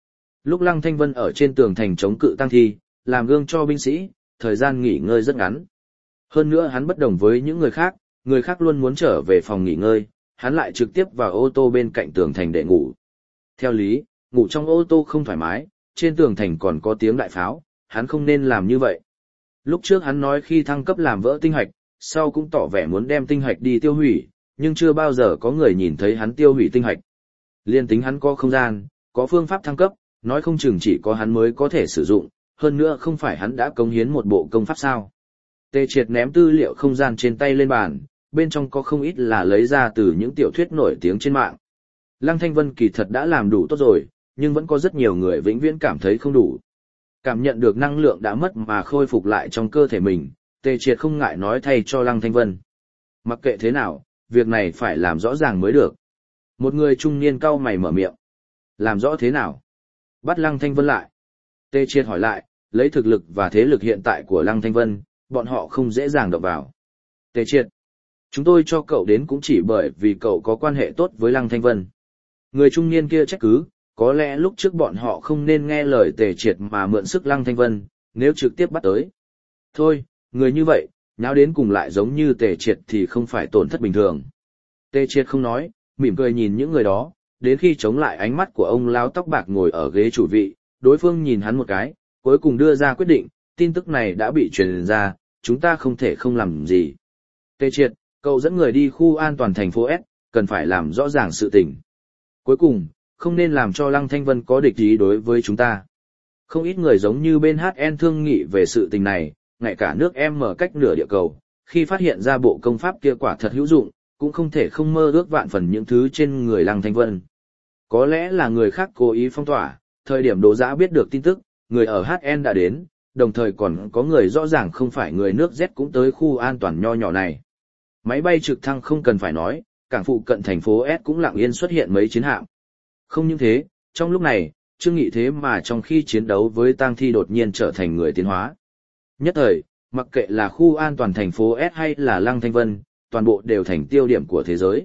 Speaker 1: Lúc Lăng Thanh Vân ở trên tường thành chống cự tang thi, làm gương cho binh sĩ, thời gian nghỉ ngơi rất ngắn. Hơn nữa hắn bất đồng với những người khác luôn muốn trở về phòng nghỉ ngơi, hắn lại trực tiếp vào ô tô bên cạnh tường thành để ngủ. Theo lý, ngủ trong ô tô không thoải mái, trên tường thành còn có tiếng đại pháo, hắn không nên làm như vậy. Lúc trước hắn nói khi thăng cấp làm vỡ tinh hạch, sau cũng tỏ vẻ muốn đem tinh hạch đi tiêu hủy, nhưng chưa bao giờ có người nhìn thấy hắn tiêu hủy tinh hạch. Liên tính hắn có không gian, có phương pháp thăng cấp, nói không chừng chỉ có hắn mới có thể sử dụng, hơn nữa không phải hắn đã cống hiến một bộ công pháp sao. Tề Triệt ném tư liệu không gian trên tay lên bàn, bên trong có không ít là lấy ra từ những tiểu thuyết nổi tiếng trên mạng. Lăng Thanh Vân kỳ thật đã làm đủ tốt rồi, nhưng vẫn có rất nhiều người vĩnh viễn cảm thấy không đủ. Cảm nhận được năng lượng đã mất mà khôi phục lại trong cơ thể mình, Tề Triệt không ngại nói thay cho Lăng Thanh Vân. Mặc kệ thế nào, việc này phải làm rõ ràng mới được. Một người trung niên cau mày mở miệng. Làm rõ thế nào? Bắt Lăng Thanh Vân lại. Tề Triệt hỏi lại, lấy thực lực và thế lực hiện tại của Lăng Thanh Vân, bọn họ không dễ dàng động vào. Tề Triệt, chúng tôi cho cậu đến cũng chỉ bởi vì cậu có quan hệ tốt với Lăng Thanh Vân. Người trung niên kia trách cứ, có lẽ lúc trước bọn họ không nên nghe lời Tề Triệt mà mượn sức Lăng Thanh Vân, nếu trực tiếp bắt tới. Thôi, người như vậy, nháo đến cùng lại giống như Tề Triệt thì không phải tổn thất bình thường. Tề Triệt không nói, mỉm cười nhìn những người đó, đến khi chống lại ánh mắt của ông lão tóc bạc ngồi ở ghế chủ vị, đối phương nhìn hắn một cái, cuối cùng đưa ra quyết định, tin tức này đã bị truyền ra, chúng ta không thể không làm gì. Tề Triệt, cậu dẫn người đi khu an toàn thành phố S, cần phải làm rõ ràng sự tình. Cuối cùng, không nên làm cho Lăng Thanh Vân có địch ý đối với chúng ta. Không ít người giống như bên HN thương nghị về sự tình này, ngay cả nước M mở cách nửa địa cầu, khi phát hiện ra bộ công pháp kia quả thật hữu dụng, cũng không thể không mơ ước vạn phần những thứ trên người Lăng Thanh Vân. Có lẽ là người khác cố ý phong tỏa, thời điểm Đỗ Dã biết được tin tức, người ở HN đã đến, đồng thời còn có người rõ ràng không phải người nước Z cũng tới khu an toàn nho nhỏ này. Máy bay trực thăng không cần phải nói, cảng phụ cận thành phố S cũng lặng yên xuất hiện mấy chiến hạm. Không những thế, trong lúc này, Trương Nghị thế mà trong khi chiến đấu với tang thi đột nhiên trở thành người tiến hóa. Nhất thời, mặc kệ là khu an toàn thành phố S hay là Lăng Thanh Vân, toàn bộ đều thành tiêu điểm của thế giới.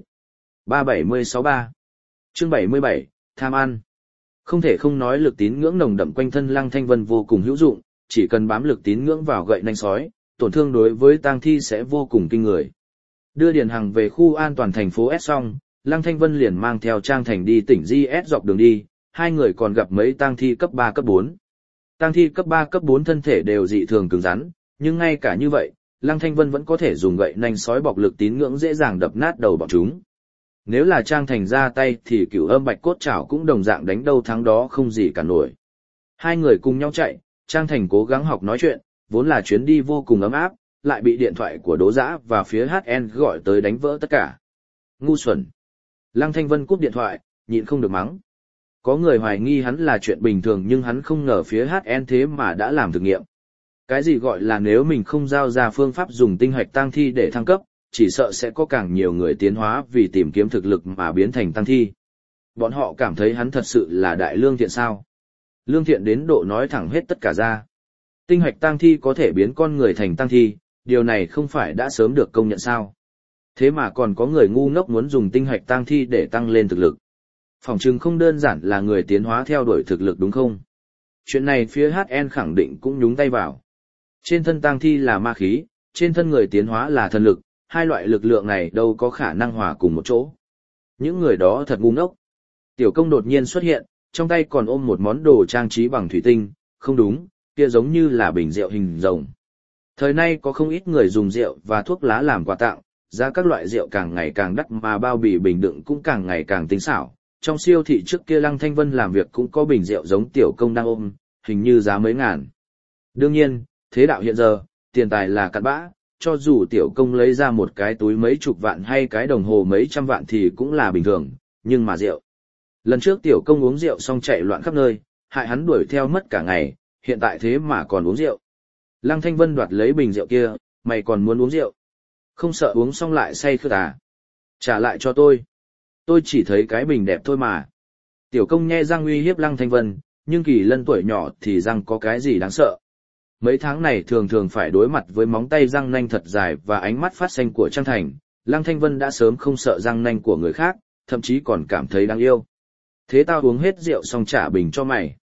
Speaker 1: 3763 Chương 77, Tham ăn. Không thể không nói lực tín ngưỡng nồng đậm quanh thân Lăng Thanh Vân vô cùng hữu dụng, chỉ cần bám lực tín ngưỡng vào gậy nanh sói, tổn thương đối với tang thi sẽ vô cùng kinh người. Đưa Điền Hằng về khu an toàn thành phố S xong, Lăng Thanh Vân liền mang theo Trang Thành đi tỉnh GS dọc đường đi, hai người còn gặp mấy tang thi cấp 3 cấp 4. Tang thi cấp 3 cấp 4 thân thể đều dị thường cứng rắn, nhưng ngay cả như vậy, Lăng Thanh Vân vẫn có thể dùng gậy nanh sói bọc lực tín ngưỡng dễ dàng đập nát đầu bọn chúng. Nếu là Trang Thành ra tay thì Cửu Âm Bạch Cốt Trảo cũng đồng dạng đánh đâu thắng đó không gì cả nổi. Hai người cùng nhau chạy, Trang Thành cố gắng học nói chuyện, vốn là chuyến đi vô cùng ấm áp, lại bị điện thoại của Đỗ Dã và phía HN gọi tới đánh vỡ tất cả. Ngu xuẩn. Lăng Thanh Vân cúp điện thoại, nhịn không được mắng. Có người hoài nghi hắn là chuyện bình thường nhưng hắn không ngờ phía HN thế mà đã làm thực nghiệm. Cái gì gọi là nếu mình không giao ra phương pháp dùng tinh hạch tang thi để thăng cấp, chỉ sợ sẽ có càng nhiều người tiến hóa vì tìm kiếm thực lực mà biến thành tang thi. Bọn họ cảm thấy hắn thật sự là đại lương thiện sao? Lương thiện đến độ nói thẳng hết tất cả ra. Tinh hạch tang thi có thể biến con người thành tang thi, điều này không phải đã sớm được công nhận sao? Thế mà còn có người ngu ngốc muốn dùng tinh hạch tang thi để tăng lên thực lực. Phỏng chừng không đơn giản là người tiến hóa theo đuổi thực lực đúng không? Chuyện này phía HN khẳng định cũng nhúng tay vào. Trên thân tang thi là ma khí, trên thân người tiến hóa là thần lực, hai loại lực lượng này đâu có khả năng hòa cùng một chỗ. Những người đó thật ngu ngốc. Tiểu Công đột nhiên xuất hiện, trong tay còn ôm một món đồ trang trí bằng thủy tinh, không đúng, kia giống như là bình rượu hình rồng. Thời nay có không ít người dùng rượu và thuốc lá làm quà tặng, giá các loại rượu càng ngày càng đắt mà bao bì bình đựng cũng càng ngày càng tinh xảo. Trong siêu thị trước kia Lăng Thanh Vân làm việc cũng có bình rượu giống Tiểu Công đang ôm, hình như giá mấy ngàn. Đương nhiên, thế đạo hiện giờ, tiền tài là cặn bã, cho dù Tiểu Công lấy ra một cái túi mấy chục vạn hay cái đồng hồ mấy trăm vạn thì cũng là bình thường, nhưng mà rượu. Lần trước Tiểu Công uống rượu xong chạy loạn khắp nơi, hại hắn đuổi theo mất cả ngày, hiện tại thế mà còn uống rượu. Lăng Thanh Vân đoạt lấy bình rượu kia, mày còn muốn uống rượu? Không sợ uống xong lại say khướt à? Trả lại cho tôi chỉ thấy cái bình đẹp thôi mà. Tiểu Công nhe răng uy hiếp Lăng Thanh Vân, nhưng Kỳ Lân tuổi nhỏ thì răng có cái gì đáng sợ. Mấy tháng này thường thường phải đối mặt với móng tay răng nanh thật dài và ánh mắt phát xanh của Trang Thành, Lăng Thanh Vân đã sớm không sợ răng nanh của người khác, thậm chí còn cảm thấy đáng yêu. Thế tao uống hết rượu xong trả bình cho mày.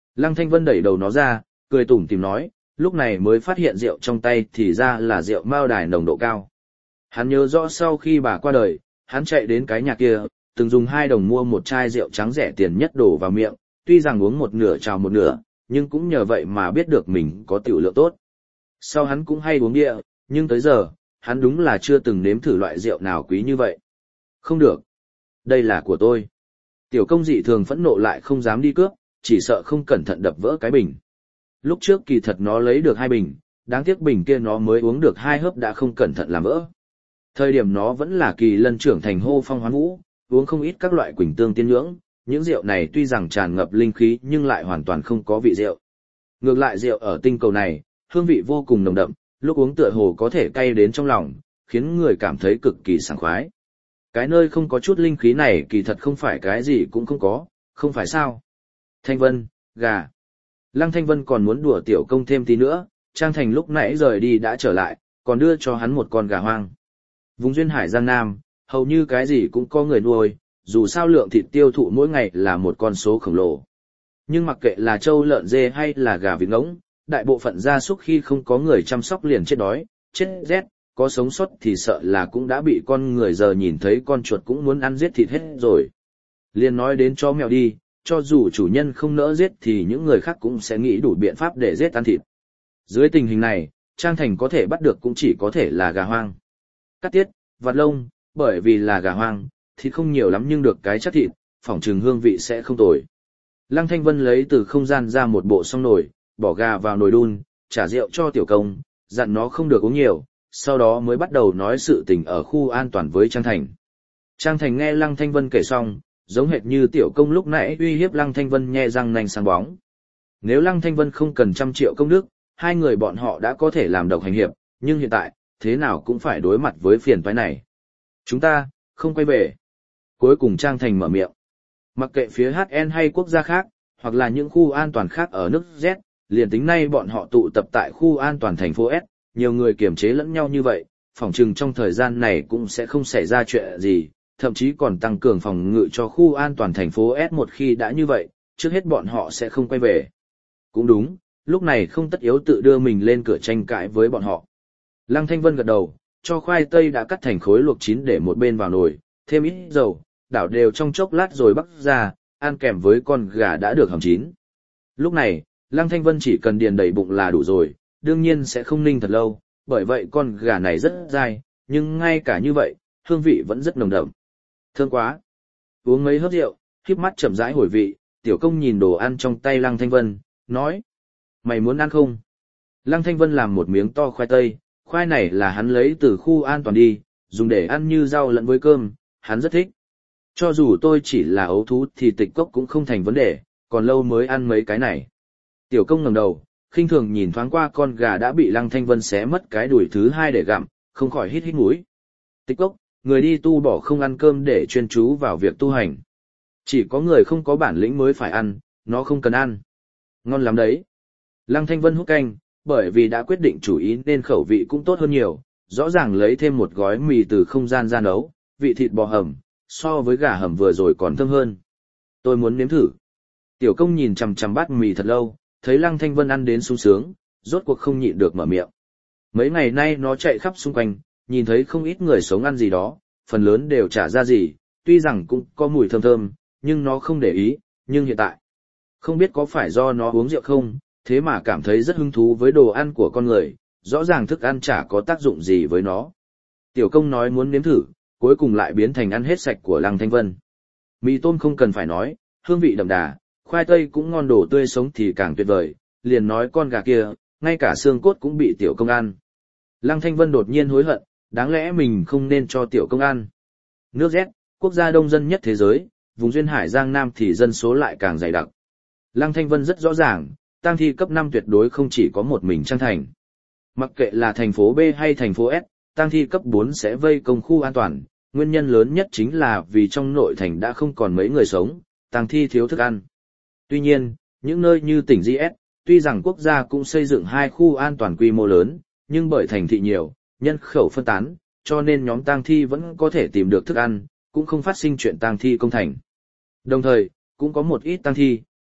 Speaker 1: Lăng Thanh Vân đẩy đầu nó ra, cười tủm tỉm nói, lúc này mới phát hiện rượu trong tay thì ra là rượu Mao Đài nồng độ cao. Hắn nhớ rõ sau khi bà qua đời, hắn chạy đến cái nhà kia, từng dùng 2 đồng mua một chai rượu trắng rẻ tiền nhất đổ vào miệng, tuy rằng uống một nửa chào một nửa, nhưng cũng nhờ vậy mà biết được mình có tiểu lượng tốt. Sau hắn cũng hay uống bia, nhưng tới giờ, hắn đúng là chưa từng nếm thử loại rượu nào quý như vậy. Không được. Đây là của tôi. Tiểu công dị thường phẫn nộ lại không dám đi cướp, chỉ sợ không cẩn thận đập vỡ cái bình. Lúc trước kỳ thật nó lấy được 2 bình, đáng tiếc bình kia nó mới uống được 2 hớp đã không cẩn thận làm vỡ. Thời điểm nó vẫn là kỳ lân trưởng thành hô phong hoán vũ, uống không ít các loại quỳnh tương tiên nhưỡng, những rượu này tuy rằng tràn ngập linh khí nhưng lại hoàn toàn không có vị rượu. Ngược lại rượu ở tinh cầu này, hương vị vô cùng nồng đậm, lúc uống tựa hồ có thể cay đến trong lòng, khiến người cảm thấy cực kỳ sảng khoái. Cái nơi không có chút linh khí này kỳ thật không phải cái gì cũng không có, không phải sao? Thanh Vân, gà. Lăng Thanh Vân còn muốn đùa tiểu công thêm tí nữa, Trang Thành lúc nãy rời đi đã trở lại, còn đưa cho hắn một con gà hoang. Vùng duyên hải Giang Nam, hầu như cái gì cũng có người nuôi, dù sao lượng thịt tiêu thụ mỗi ngày là một con số khổng lồ. Nhưng mặc kệ là trâu lợn dê hay là gà vịt ngỗng, đại bộ phận gia súc khi không có người chăm sóc liền chết đói, chết rét, có sống sót thì sợ là cũng đã bị con người giờ nhìn thấy con chuột cũng muốn ăn giết thịt hết rồi. Liền nói đến chó mèo đi, cho dù chủ nhân không nỡ giết thì những người khác cũng sẽ nghĩ đủ biện pháp để giết ăn thịt. Dưới tình hình này, Trang Thành có thể bắt được cũng chỉ có thể là gà hoang. Cắt tiết, vặt lông, bởi vì là gà hoang, thịt không nhiều lắm nhưng được cái chất thịt, phỏng chừng hương vị sẽ không tồi. Lăng Thanh Vân lấy từ không gian ra một bộ song nồi, bỏ gà vào nồi đun, trả rượu cho tiểu công, dặn nó không được uống nhiều, sau đó mới bắt đầu nói sự tình ở khu an toàn với Trang Thành. Trang Thành nghe Lăng Thanh Vân kể xong, giống hệt như tiểu công lúc nãy uy hiếp Lăng Thanh Vân nhe răng nanh sáng bóng. Nếu Lăng Thanh Vân không cần 100 triệu công đức, 2 người bọn họ đã có thể làm độc hành hiệp, nhưng hiện tại, thế nào cũng phải đối mặt với phiền toái này. Chúng ta, không quay về. Cuối cùng Trang Thành mở miệng. Mặc kệ phía HN hay quốc gia khác, hoặc là những khu an toàn khác ở nước Z, liền tính nay bọn họ tụ tập tại khu an toàn thành phố S, nhiều người kiềm chế lẫn nhau như vậy, phỏng chừng trong thời gian này cũng sẽ không xảy ra chuyện gì, thậm chí còn tăng cường phòng ngự cho khu an toàn thành phố S một khi đã như vậy, trước hết bọn họ sẽ không quay về. Cũng đúng, lúc này không tất yếu tự đưa mình lên cửa tranh cãi với bọn họ. Lăng Thanh Vân gật đầu, cho khoai tây đã cắt thành khối luộc chín để một bên vào nồi, thêm ít dầu, đảo đều trong chốc lát rồi bắc ra, ăn kèm với con gà đã được hầm chín. Lúc này, Lăng Thanh Vân chỉ cần điền đầy bụng là đủ rồi, đương nhiên sẽ không ninh thật lâu, bởi vậy con gà này rất dai, nhưng ngay cả như vậy, hương vị vẫn rất nồng đậm. Thơm quá. Uống mấy hớp rượu, khép mắt chậm rãi hồi vị, tiểu công nhìn đồ ăn trong tay Lăng Thanh Vân, nói: "Mày muốn ăn không?" Lăng Thanh Vân làm một miếng to khoai tây, khoai này là hắn lấy từ khu an toàn đi, dùng để ăn như rau lẫn với cơm, hắn rất thích. Cho dù tôi chỉ là ấu thú thì tịch cốc cũng không thành vấn đề, còn lâu mới ăn mấy cái này. Tiểu công ngẩng đầu, khinh thường nhìn thoáng qua con gà đã bị Lăng Thanh Vân xé mất cái đùi thứ 2 để gặm, không khỏi hít hít mũi. Tịch cốc, người đi tu bỏ không ăn cơm để chuyên chú vào việc tu hành. Chỉ có người không có bản lĩnh mới phải ăn, nó không cần ăn. Ngon lắm đấy. Lăng Thanh Vân hút canh, bởi vì đã quyết định chủ ý nên khẩu vị cũng tốt hơn nhiều, rõ ràng lấy thêm một gói mì từ không gian ra nấu, vị thịt bò hầm, so với gà hầm vừa rồi còn thơm hơn. Tôi muốn nếm thử. Tiểu công nhìn chằm chằm bát mì thật lâu, thấy Lăng Thanh Vân ăn đến sung sướng, rốt cuộc không nhịn được mở miệng. Mấy ngày nay nó chạy khắp xung quanh, nhìn thấy không ít người sống ăn gì đó, phần lớn đều chả ra gì, tuy rằng cũng có mùi thơm thơm, nhưng nó không để ý, nhưng hiện tại, không biết có phải do nó uống rượu không, thế mà cảm thấy rất hứng thú với đồ ăn của con người, rõ ràng thức ăn chả có tác dụng gì với nó. Tiểu công nói muốn nếm thử, cuối cùng lại biến thành ăn hết sạch của Lăng Thanh Vân. Mì tôm không cần phải nói, hương vị đậm đà, khoai tây cũng ngon, đồ tươi sống thì càng tuyệt vời, liền nói con gà kia, ngay cả xương cốt cũng bị tiểu công ăn. Lăng Thanh Vân đột nhiên hối hận, đáng lẽ mình không nên cho tiểu công ăn. Nước Z, quốc gia đông dân nhất thế giới, vùng duyên hải Giang Nam thì dân số lại càng dày đặc. Lăng Thanh Vân rất rõ ràng, tang thi cấp 5 tuyệt đối không chỉ có một mình Trang Thành. Mặc kệ là thành phố B hay thành phố S, tang thi cấp 4 sẽ vây công khu an toàn, nguyên nhân lớn nhất chính là vì trong nội thành đã không còn mấy người sống, tang thi thiếu thức ăn. Tuy nhiên, những nơi như tỉnh GS, tuy rằng quốc gia cũng xây dựng 2 khu an toàn quy mô lớn, nhưng bởi thành thị nhiều, nhân khẩu phân tán, cho nên nhóm tang thi vẫn có thể tìm được thức ăn, cũng không phát sinh chuyện tang thi công thành. Đồng thời, cũng có một ít tang thi,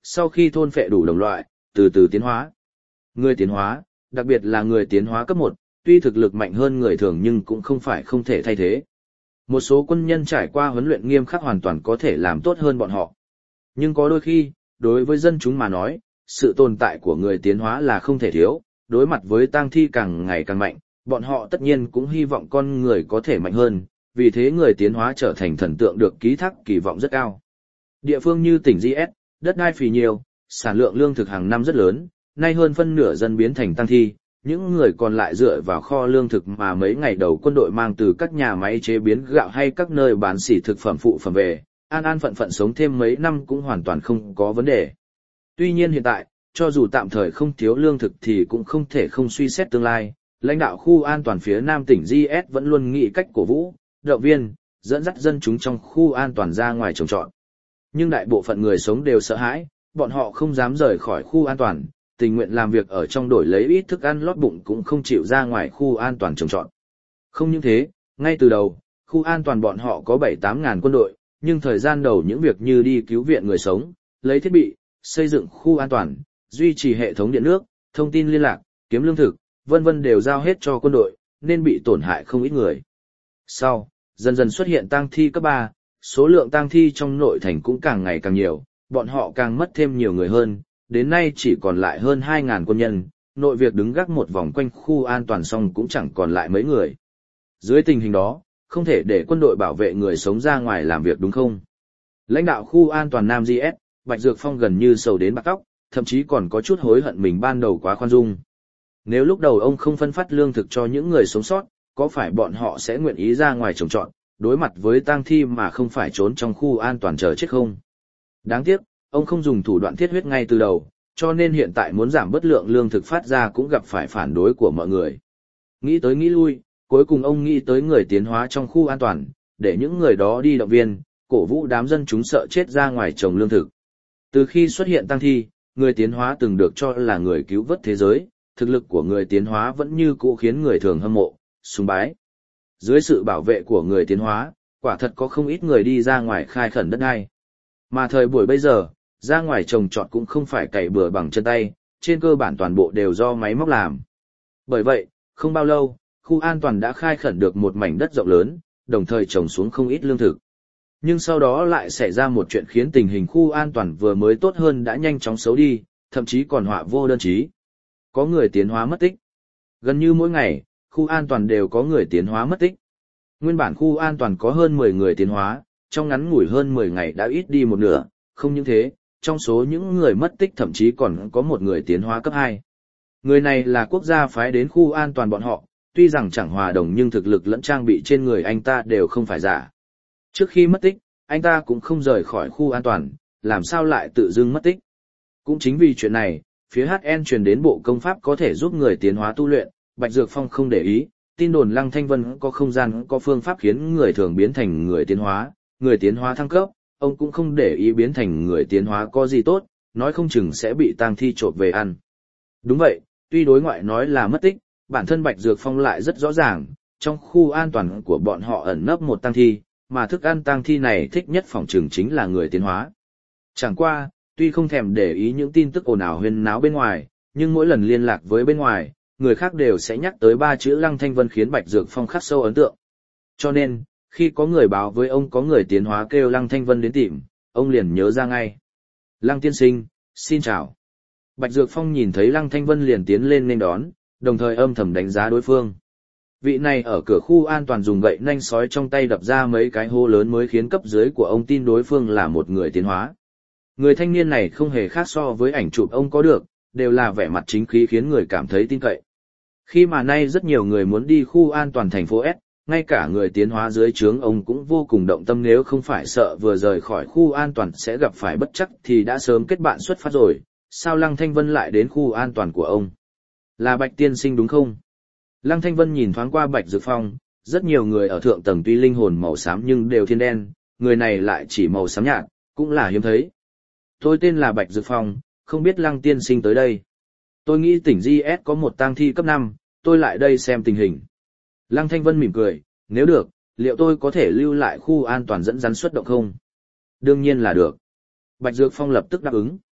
Speaker 1: sau khi thôn phệ đủ đồng loại, từ từ tiến hóa. Người tiến hóa, đặc biệt là người tiến hóa cấp 1, tuy thực lực mạnh hơn người thường nhưng cũng không phải không thể thay thế. Một số quân nhân trải qua huấn luyện nghiêm khắc hoàn toàn có thể làm tốt hơn bọn họ. Nhưng có đôi khi, đối với dân chúng mà nói, sự tồn tại của người tiến hóa là không thể thiếu, đối mặt với tang thi càng ngày càng mạnh, bọn họ tất nhiên cũng hy vọng con người có thể mạnh hơn, vì thế người tiến hóa trở thành thần tượng được ký thác kỳ vọng rất cao. Địa phương như tỉnh GS, đất đai phì nhiều, sản lượng lương thực hàng năm rất lớn, nay hơn phân nửa dân biến thành tang thi, những người còn lại dựa vào kho lương thực mà mấy ngày đầu quân đội mang từ các nhà máy chế biến gạo hay các nơi bán sỉ thực phẩm phụ phẩm về, an an phận phận sống thêm mấy năm cũng hoàn toàn không có vấn đề. Tuy nhiên hiện tại, cho dù tạm thời không thiếu lương thực thì cũng không thể không suy xét tương lai, lãnh đạo khu an toàn phía Nam tỉnh GS vẫn luôn nghĩ cách cổ vũ, động viên, dẫn dắt dân chúng trong khu an toàn ra ngoài trồng trọt. Nhưng đại bộ phận người sống đều sợ hãi, bọn họ không dám rời khỏi khu an toàn, tình nguyện làm việc ở trong đổi lấy ít thức ăn lót bụng cũng không chịu ra ngoài khu an toàn trồng trọt. Không những thế, ngay từ đầu, khu an toàn bọn họ có 7-8 ngàn quân đội, nhưng thời gian đầu những việc như đi cứu viện người sống, lấy thiết bị, xây dựng khu an toàn, duy trì hệ thống điện nước, thông tin liên lạc, kiếm lương thực, vân vân đều giao hết cho quân đội, nên bị tổn hại không ít người. Sau, dần dần xuất hiện tang thi cấp 3, số lượng tang thi trong nội thành cũng càng ngày càng nhiều, bọn họ càng mất thêm nhiều người hơn, đến nay chỉ còn lại hơn 2.000 quân nhân, nội việc đứng gác một vòng quanh khu an toàn xong cũng chẳng còn lại mấy người. Dưới tình hình đó, không thể để quân đội bảo vệ người sống ra ngoài làm việc đúng không? Lãnh đạo khu an toàn Nam GS, Bạch Dược Phong gần như sầu đến bạc tóc, thậm chí còn có chút hối hận mình ban đầu quá khoan dung. Nếu lúc đầu ông không phân phát lương thực cho những người sống sót, có phải bọn họ sẽ nguyện ý ra ngoài trồng trọt, đối mặt với tang thi mà không phải trốn trong khu an toàn chờ chết không? Đáng tiếc, ông không dùng thủ đoạn thiết huyết ngay từ đầu, cho nên hiện tại muốn giảm bớt lượng lương thực phát ra cũng gặp phải phản đối của mọi người. Nghĩ tới nghĩ lui, cuối cùng ông nghĩ tới người tiến hóa trong khu an toàn, để những người đó đi động viên, cổ vũ đám dân chúng sợ chết ra ngoài trồng lương thực. Từ khi xuất hiện tang thi, người tiến hóa từng được cho là người cứu vớt thế giới, thực lực của người tiến hóa vẫn như cũ khiến người thường hâm mộ, sùng bái. Dưới sự bảo vệ của người tiến hóa, quả thật có không ít người đi ra ngoài khai khẩn đất đai. Mà thời buổi bây giờ, ra ngoài trồng trọt cũng không phải cày bừa bằng chân tay, trên cơ bản toàn bộ đều do máy móc làm. Bởi vậy, không bao lâu, khu an toàn đã khai khẩn được một mảnh đất rộng lớn, đồng thời trồng xuống không ít lương thực. Nhưng sau đó lại xảy ra một chuyện khiến tình hình khu an toàn vừa mới tốt hơn đã nhanh chóng xấu đi, thậm chí còn họa vô đơn chí. Có người tiến hóa mất tích. Gần như mỗi ngày, khu an toàn đều có người tiến hóa mất tích. Nguyên bản khu an toàn có hơn 10 người tiến hóa, trong ngắn ngủi hơn 10 ngày đã ít đi một nửa, không những thế, trong số những người mất tích thậm chí còn có một người tiến hóa cấp 2. Người này là quốc gia phái đến khu an toàn bọn họ, tuy rằng chẳng hòa đồng nhưng thực lực lẫn trang bị trên người anh ta đều không phải giả. Trước khi mất tích, anh ta cũng không rời khỏi khu an toàn, làm sao lại tự dưng mất tích. Cũng chính vì chuyện này, phía HN truyền đến bộ công pháp có thể giúp người tiến hóa tu luyện, Bạch Dược Phong không để ý, tin đồn Lăng Thanh Vân có không gian có phương pháp khiến người thường biến thành người tiến hóa thăng cấp, ông cũng không để ý biến thành người tiến hóa có gì tốt, nói không chừng sẽ bị tang thi trộm về ăn. Đúng vậy, tuy đối ngoại nói là mất tích, bản thân Bạch Dược Phong lại rất rõ ràng, trong khu an toàn của bọn họ ẩn nấp một tang thi, mà thức ăn tang thi này thích nhất phòng trường chính là người tiến hóa. Chẳng qua, tuy không thèm để ý những tin tức ồn ào huyên náo bên ngoài, nhưng mỗi lần liên lạc với bên ngoài, người khác đều sẽ nhắc tới 3 chữ Lăng Thanh Vân khiến Bạch Dược Phong khắc sâu ấn tượng. Cho nên, khi có người báo với ông có người tiến hóa kêu Lăng Thanh Vân đến tìm, ông liền nhớ ra ngay. Lăng tiên sinh, xin chào. Bạch Dược Phong nhìn thấy Lăng Thanh Vân liền tiến lên nên đón, đồng thời âm thầm đánh giá đối phương. Vị này ở cửa khu an toàn dùng gậy nanh sói trong tay đập ra mấy cái hố lớn mới khiến cấp dưới của ông tin đối phương là một người tiến hóa. Người thanh niên này không hề khác so với ảnh chụp ông có được, đều là vẻ mặt chính khí khiến người cảm thấy tin cậy. Khi mà nay rất nhiều người muốn đi khu an toàn thành phố S, ngay cả người tiến hóa dưới trướng ông cũng vô cùng động tâm, nếu không phải sợ vừa rời khỏi khu an toàn sẽ gặp phải bất trắc thì đã sớm kết bạn xuất phát rồi. Sao Lăng Thanh Vân lại đến khu an toàn của ông? Là Bạch tiên sinh đúng không? Lăng Thanh Vân nhìn thoáng qua Bạch Dược Phong, rất nhiều người ở thượng tầng tuy linh hồn màu xám nhưng đều thiên đen, người này lại chỉ màu xám nhạt, cũng là hiếm thấy. Tôi tên là Bạch Dược Phong, không biết Lăng tiên sinh tới đây. Tôi nghĩ tỉnh GS có một tang thi cấp 5, tôi lại đây xem tình hình. Lăng Thanh Vân mỉm cười, nếu được, liệu tôi có thể lưu lại khu an toàn dẫn dắn xuất động không? Đương nhiên là được. Bạch Dược Phong lập tức đáp ứng.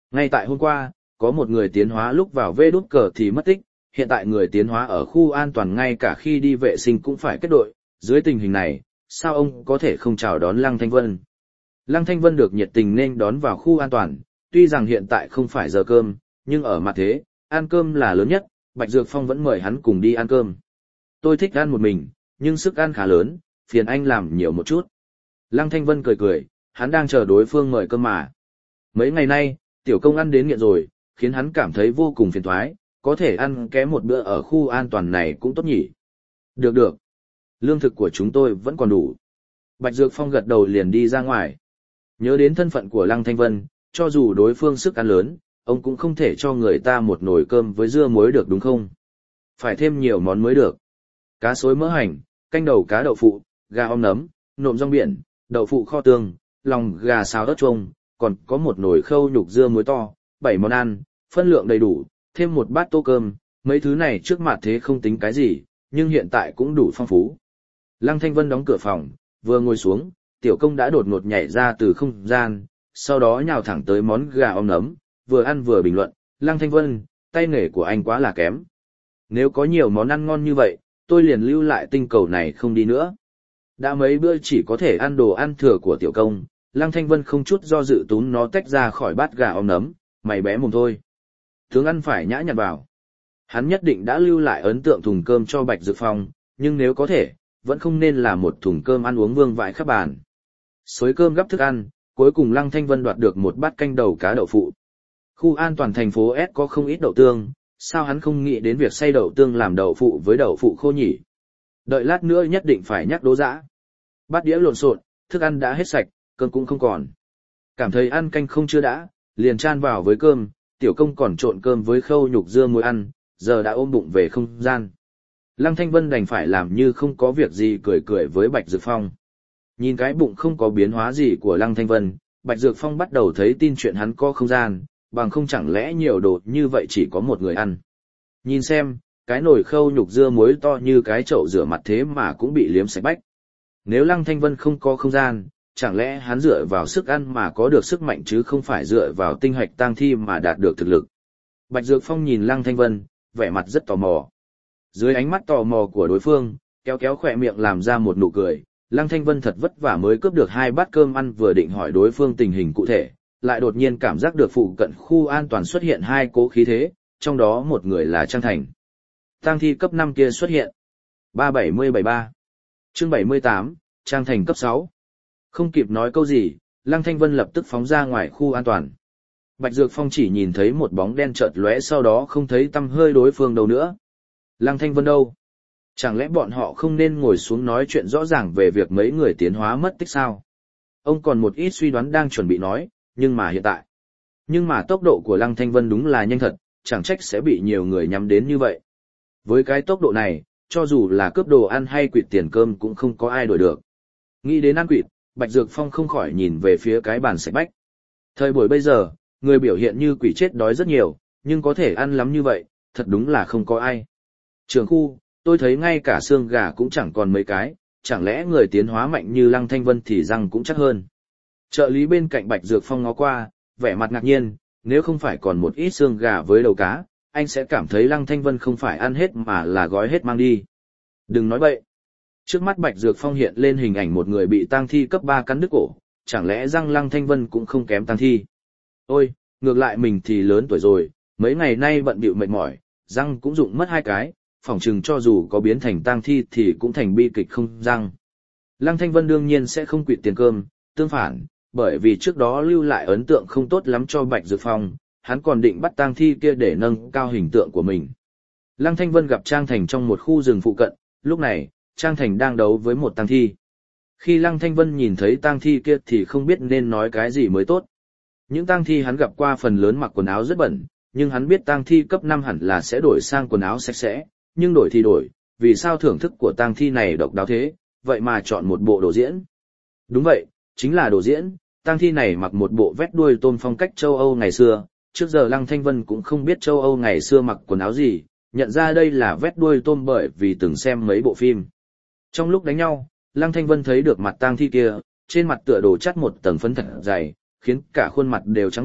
Speaker 1: Ngay tại hôm qua, có một người tiến hóa lúc vào vê đút cờ thì mất tích, hiện tại người tiến hóa ở khu an toàn ngay cả khi đi vệ sinh cũng phải kết đội, dưới tình hình này, sao ông có thể không chào đón Lăng Thanh Vân? Lăng Thanh Vân được nhiệt tình nên đón vào khu an toàn, tuy rằng hiện tại không phải giờ cơm, nhưng ở mặt thế, ăn cơm là lớn nhất, Bạch Dược Phong vẫn mời hắn cùng đi ăn cơm. Tôi thích ăn một mình, nhưng sức ăn khá lớn, phiền anh làm nhiều một chút. Lăng Thanh Vân cười cười, hắn đang chờ đối phương mời cơm mà. Mấy ngày nay, tiểu công ăn đến nghiện rồi, khiến hắn cảm thấy vô cùng phiền toái, có thể ăn kém một bữa ở khu an toàn này cũng tốt nhỉ. Được được. Lương thực của chúng tôi vẫn còn đủ. Bạch Dược Phong gật đầu liền đi ra ngoài. Nhớ đến thân phận của Lăng Thanh Vân, cho dù đối phương sức ăn lớn, ông cũng không thể cho người ta một nồi cơm với dưa muối được đúng không? Phải thêm nhiều món mới được. Cá xối mỡ hành, canh đầu cá đậu phụ, gà om nấm, nộm rong biển, đậu phụ kho tương, lòng gà xào ớt chuông, còn có một nồi khâu nhục dưa muối to, 7 món ăn, phân lượng đầy đủ, thêm một bát tô cơm, mấy thứ này trước mặt thế không tính cái gì, nhưng hiện tại cũng đủ phong phú. Lăng Thanh Vân đóng cửa phòng, vừa ngồi xuống, tiểu công đã đột ngột nhảy ra từ không gian, sau đó nhào thẳng tới món gà om nấm, vừa ăn vừa bình luận, Lăng Thanh Vân, tay nghề của anh quá là kém. Nếu có nhiều món ăn ngon như vậy, tôi liền lưu lại tinh cầu này không đi nữa. Đã mấy bữa chỉ có thể ăn đồ ăn thừa của tiểu công, Lăng Thanh Vân không chút do dự túm nó tách ra khỏi bát gà om nấm, mày bé mồm thôi. Tướng ăn phải nhã nhặn vào. Hắn nhất định đã lưu lại ấn tượng thùng cơm cho Bạch Dược Phong, nhưng nếu có thể, vẫn không nên là một thùng cơm ăn uống vương vãi khắp bàn. Xới cơm gắp thức ăn, cuối cùng Lăng Thanh Vân đoạt được một bát canh đầu cá đậu phụ. Khu an toàn thành phố S có không ít đậu tương, sao hắn không nghĩ đến việc xay đậu tương làm đậu phụ với đậu phụ khô nhỉ? Đợi lát nữa nhất định phải nhắc Đỗ Dã. Bát đĩa lộn xộn, thức ăn đã hết sạch, cơm cũng không còn. Cảm thấy ăn canh không chưa đã, liền chan vào với cơm, tiểu công còn trộn cơm với khâu nhục dưa muối ăn, giờ đã ôm bụng về không gian. Lăng Thanh Vân đành phải làm như không có việc gì cười cười với Bạch Dược Phong. Nhìn cái bụng không có biến hóa gì của Lăng Thanh Vân, Bạch Dược Phong bắt đầu thấy tin chuyện hắn có không gian, bằng không chẳng lẽ nhiều đồ như vậy chỉ có một người ăn. Nhìn xem, cái nồi khâu nhục dưa muối to như cái chậu rửa mặt thế mà cũng bị liếm sạch bách. Nếu Lăng Thanh Vân không có không gian, chẳng lẽ hắn dựa vào sức ăn mà có được sức mạnh chứ không phải dựa vào tinh hạch tang thi mà đạt được thực lực. Bạch Dược Phong nhìn Lăng Thanh Vân, vẻ mặt rất tò mò. Dưới ánh mắt tò mò của đối phương, kéo kéo khỏe miệng làm ra một nụ cười, Lăng Thanh Vân thật vất vả mới cướp được 2 bát cơm ăn, vừa định hỏi đối phương tình hình cụ thể, lại đột nhiên cảm giác được phụ cận khu an toàn xuất hiện 2 cố khí thế, trong đó một người là Trang Thành. Tang thi cấp 5 kia xuất hiện. 3773. Chương 78, Trang Thành cấp 6. Không kịp nói câu gì, Lăng Thanh Vân lập tức phóng ra ngoài khu an toàn. Bạch Dược Phong chỉ nhìn thấy một bóng đen chợt lóe, sau đó không thấy tăm hơi đối phương đâu nữa. Lăng Thanh Vân đâu? Chẳng lẽ bọn họ không nên ngồi xuống nói chuyện rõ ràng về việc mấy người tiến hóa mất tích sao? Ông còn một ít suy đoán đang chuẩn bị nói, nhưng mà tốc độ của Lăng Thanh Vân đúng là nhanh thật, chẳng trách sẽ bị nhiều người nhắm đến như vậy. Với cái tốc độ này, cho dù là cướp đồ ăn hay quỵt tiền cơm cũng không có ai đuổi được. Nghĩ đến ăn quỵt, Bạch Dược Phong không khỏi nhìn về phía cái bàn sạch bách. Thời buổi bây giờ, người biểu hiện như quỷ chết đói rất nhiều, nhưng có thể ăn lắm như vậy, thật đúng là không có ai. Trưởng khu, tôi thấy ngay cả xương gà cũng chẳng còn mấy cái, chẳng lẽ người tiến hóa mạnh như Lăng Thanh Vân thì răng cũng chắc hơn. Trợ lý bên cạnh Bạch Dược Phong ngó qua, vẻ mặt ngạc nhiên, nếu không phải còn một ít xương gà với đầu cá, anh sẽ cảm thấy Lăng Thanh Vân không phải ăn hết mà là gói hết mang đi. Đừng nói bậy. Trước mắt Bạch Dược Phong hiện lên hình ảnh một người bị tang thi cấp 3 cắn đứt cổ, chẳng lẽ răng Lăng Thanh Vân cũng không kém tang thi. Ôi, ngược lại mình thì lớn tuổi rồi, mấy ngày nay bận bịu mệt mỏi, răng cũng rụng mất 2 cái, phỏng chừng cho dù có biến thành tang thi thì cũng thành bi kịch không răng. Lăng Thanh Vân đương nhiên sẽ không quỵt tiền cơm, tương phản, bởi vì trước đó lưu lại ấn tượng không tốt lắm cho Bạch Dược Phong, hắn còn định bắt tang thi kia để nâng cao hình tượng của mình. Lăng Thanh Vân gặp Trang Thành trong một khu rừng phụ cận, lúc này, Trang Thành đang đấu với một tang thi. Khi Lăng Thanh Vân nhìn thấy tang thi kia thì không biết nên nói cái gì mới tốt. Những tang thi hắn gặp qua phần lớn mặc quần áo rất bẩn, nhưng hắn biết tang thi cấp 5 hẳn là sẽ đổi sang quần áo sạch sẽ, nhưng đổi thì đổi, vì sao thưởng thức của tang thi này độc đáo thế, vậy mà chọn một bộ đồ diễn. Đúng vậy, chính là đồ diễn, tang thi này mặc một bộ vét đuôi tôm phong cách châu Âu ngày xưa, trước giờ Lăng Thanh Vân cũng không biết châu Âu ngày xưa mặc quần áo gì, nhận ra đây là vét đuôi tôm bởi vì từng xem mấy bộ phim. Trong lúc đánh nhau, Lăng Thanh Vân thấy được mặt tang thi kia, trên mặt tựa đồ chắt một tầng phấn thật dày, khiến cả khuôn mặt đều trắng bệnh,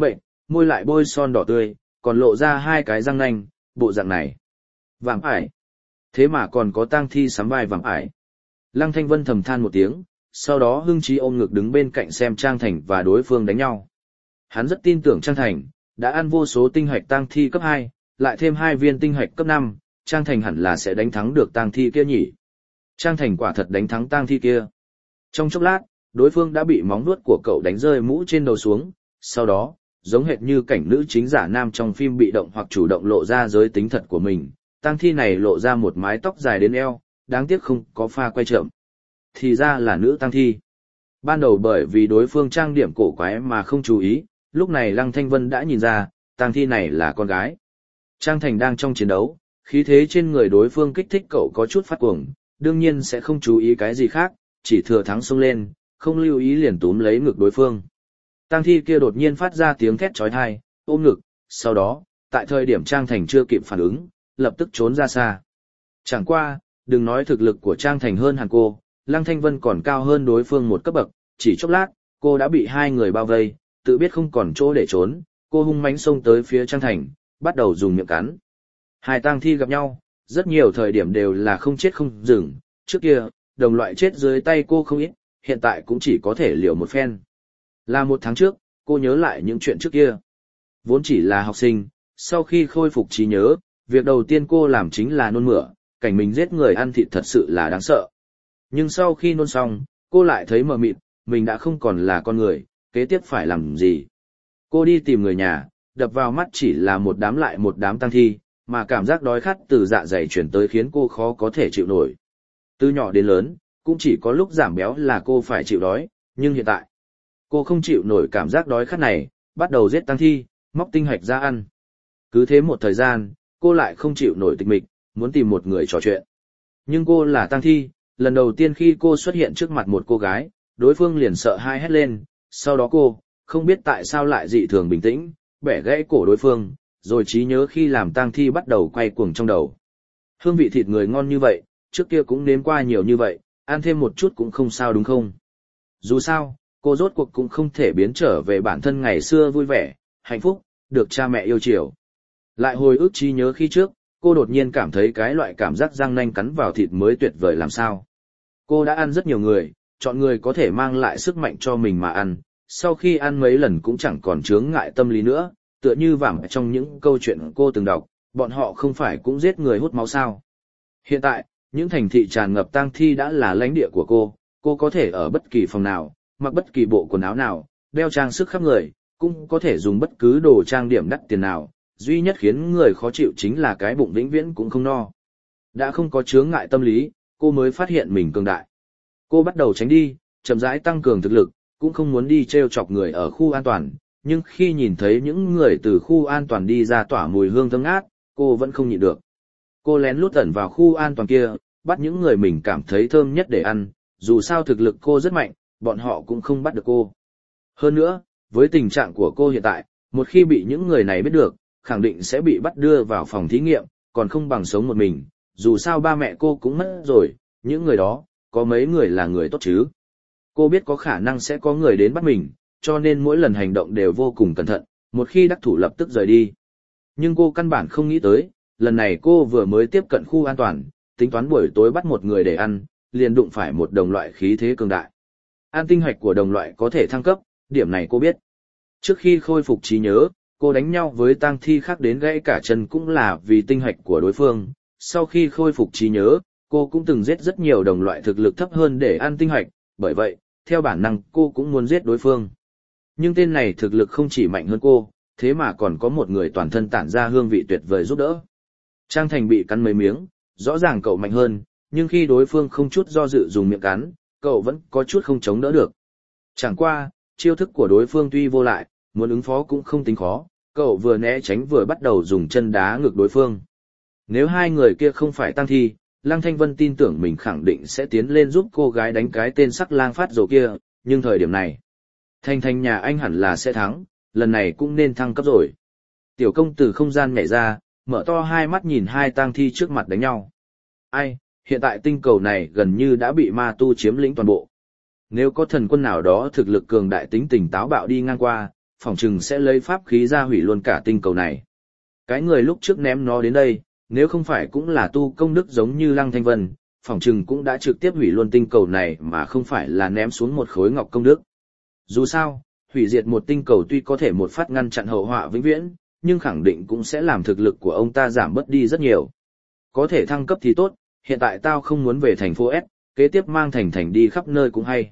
Speaker 1: môi lại bôi son đỏ tươi, còn lộ ra hai cái răng nanh, bộ dạng này. Vạm ải. Thế mà còn có tang thi sắm vai vạm ải. Lăng Thanh Vân thầm than một tiếng, sau đó hưng trí ôm ngực đứng bên cạnh xem Trang Thành và đối phương đánh nhau. Hắn rất tin tưởng Trang Thành, đã ăn vô số tinh hạch tang thi cấp 2, lại thêm 2 viên tinh hạch cấp 5, Trang Thành hẳn là sẽ đánh thắng được tang thi kia nhỉ. Trang Thành quả thật đánh thắng tang thi kia. Trong chốc lát, đối phương đã bị móng vuốt của cậu đánh rơi mũ trên đầu xuống, sau đó, giống hệt như cảnh nữ chính giả nam trong phim bị động hoặc chủ động lộ ra giới tính thật của mình, tang thi này lộ ra một mái tóc dài đến eo, đáng tiếc không có pha quay chậm. Thì ra là nữ tang thi. Ban đầu bởi vì đối phương trang điểm cổ quái mà không chú ý, lúc này Lăng Thanh Vân đã nhìn ra, tang thi này là con gái. Trang Thành đang trong chiến đấu, khí thế trên người đối phương kích thích cậu có chút phát cuồng, đương nhiên sẽ không chú ý cái gì khác, chỉ thừa thắng xông lên, không lưu ý liền túm lấy ngực đối phương. Tang thi kia đột nhiên phát ra tiếng thét chói tai, ôm ngực, sau đó, tại thời điểm Trang Thành chưa kịp phản ứng, lập tức trốn ra xa. Chẳng qua, đừng nói thực lực của Trang Thành hơn hẳn cô, Lăng Thanh Vân còn cao hơn đối phương một cấp bậc, chỉ chốc lát, cô đã bị hai người bao vây, tự biết không còn chỗ để trốn, cô hung mãnh xông tới phía Trang Thành, bắt đầu dùng miệng cắn. Hai tang thi gặp nhau, rất nhiều thời điểm đều là không chết không dừng, trước kia, đồng loại chết dưới tay cô không ít, hiện tại cũng chỉ có thể liều một phen. Là 1 tháng trước, cô nhớ lại những chuyện trước kia. Vốn chỉ là học sinh, sau khi khôi phục trí nhớ, việc đầu tiên cô làm chính là nôn mửa, cảnh mình giết người ăn thịt thật sự là đáng sợ. Nhưng sau khi nôn xong, cô lại thấy mờ mịt, mình đã không còn là con người, kế tiếp phải làm gì. Cô đi tìm người nhà, đập vào mắt chỉ là một đám lại một đám tang thi, mà cảm giác đói khát từ dạ dày chuyển tới khiến cô khó có thể chịu nổi. Từ nhỏ đến lớn, cũng chỉ có lúc giảm béo là cô phải chịu đói, nhưng hiện tại, cô không chịu nổi cảm giác đói khát này, bắt đầu giết tang thi, móc tinh hạch ra ăn. Cứ thế một thời gian, cô lại không chịu nổi tịch mịch, muốn tìm một người trò chuyện. Nhưng cô là tang thi, lần đầu tiên khi cô xuất hiện trước mặt một cô gái, đối phương liền sợ hãi hét lên, sau đó cô, không biết tại sao lại dị thường bình tĩnh, bẻ gãy cổ đối phương, rồi trí nhớ khi làm tang thi bắt đầu quay cuồng trong đầu. Hương vị thịt người ngon như vậy, trước kia cũng nếm qua nhiều như vậy, ăn thêm một chút cũng không sao đúng không? Dù sao, cô rốt cuộc cũng không thể biến trở về bản thân ngày xưa vui vẻ, hạnh phúc, được cha mẹ yêu chiều. Lại hồi ức trí nhớ khi trước, cô đột nhiên cảm thấy cái loại cảm giác răng nanh cắn vào thịt mới tuyệt vời làm sao. Cô đã ăn rất nhiều người, chọn người có thể mang lại sức mạnh cho mình mà ăn, sau khi ăn mấy lần cũng chẳng còn chướng ngại tâm lý nữa, tựa như vàng trong những câu chuyện cô từng đọc, bọn họ không phải cũng giết người hút máu sao. Hiện tại, những thành thị tràn ngập tang thi đã là lãnh địa của cô có thể ở bất kỳ phòng nào, mặc bất kỳ bộ quần áo nào, đeo trang sức khắp người, cũng có thể dùng bất cứ đồ trang điểm đắt tiền nào, duy nhất khiến người khó chịu chính là cái bụng vĩnh viễn cũng không no. Đã không có chướng ngại tâm lý, cô mới phát hiện mình cường đại. Cô bắt đầu tránh đi, chậm rãi tăng cường thực lực, cũng không muốn đi trêu chọc người ở khu an toàn, nhưng khi nhìn thấy những người từ khu an toàn đi ra tỏa mùi hương thơm ngát, cô vẫn không nhịn được. Cô lén lút ẩn vào khu an toàn kia, bắt những người mình cảm thấy thơm nhất để ăn, dù sao thực lực cô rất mạnh, bọn họ cũng không bắt được cô. Hơn nữa, với tình trạng của cô hiện tại, một khi bị những người này biết được, khẳng định sẽ bị bắt đưa vào phòng thí nghiệm, còn không bằng sống một mình, dù sao ba mẹ cô cũng mất rồi, những người đó, có mấy người là người tốt chứ. Cô biết có khả năng sẽ có người đến bắt mình, cho nên mỗi lần hành động đều vô cùng cẩn thận, một khi đắc thủ lập tức rời đi. Nhưng cô căn bản không nghĩ tới, lần này cô vừa mới tiếp cận khu an toàn, tính toán buổi tối bắt một người để ăn, liền đụng phải một đồng loại khí thế cường đại. Ăn tinh hạch của đồng loại có thể thăng cấp, điểm này cô biết. Trước khi khôi phục trí nhớ, cô đánh nhau với tang thi khác đến gãy cả chân cũng là vì tinh hạch của đối phương. Sau khi khôi phục trí nhớ, cô cũng từng giết rất nhiều đồng loại thực lực thấp hơn để ăn tinh hạch, bởi vậy, theo bản năng cô cũng muốn giết đối phương. Nhưng tên này thực lực không chỉ mạnh hơn cô, thế mà còn có một người toàn thân tản ra hương vị tuyệt vời giúp đỡ. Trang Thành bị cắn mấy miếng, rõ ràng cậu mạnh hơn, nhưng khi đối phương không chút do dự dùng miệng cắn, cậu vẫn có chút không chống đỡ được. Chẳng qua, chiêu thức của đối phương tuy vô lại, muốn ứng phó cũng không tính khó, cậu vừa né tránh vừa bắt đầu dùng chân đá ngược đối phương. Nếu hai người kia không phải tang thi, Lăng Thanh Vân tin tưởng mình khẳng định sẽ tiến lên giúp cô gái đánh cái tên sắc lang phát rồ kia, nhưng thời điểm này, Thanh Thanh nhà anh hẳn là sẽ thắng, lần này cũng nên thăng cấp rồi. Tiểu công từ không gian nhảy ra, mở to hai mắt nhìn hai tang thi trước mặt đánh nhau. Ai, hiện tại tinh cầu này gần như đã bị ma tu chiếm lĩnh toàn bộ. Nếu có thần quân nào đó thực lực cường đại tính tình táo bạo đi ngang qua, phỏng chừng sẽ lấy pháp khí ra hủy luôn cả tinh cầu này. Cái người lúc trước ném nó đến đây, nếu không phải cũng là tu công đức giống như Lăng Thanh Vân, phỏng chừng cũng đã trực tiếp hủy luôn tinh cầu này mà không phải là ném xuống một khối ngọc công đức. Dù sao, hủy diệt một tinh cầu tuy có thể một phát ngăn chặn hậu họa vĩnh viễn, nhưng khẳng định cũng sẽ làm thực lực của ông ta giảm bớt đi rất nhiều. Có thể thăng cấp thì tốt, hiện tại tao không muốn về thành phố S, kế tiếp mang thành đi khắp nơi cũng hay.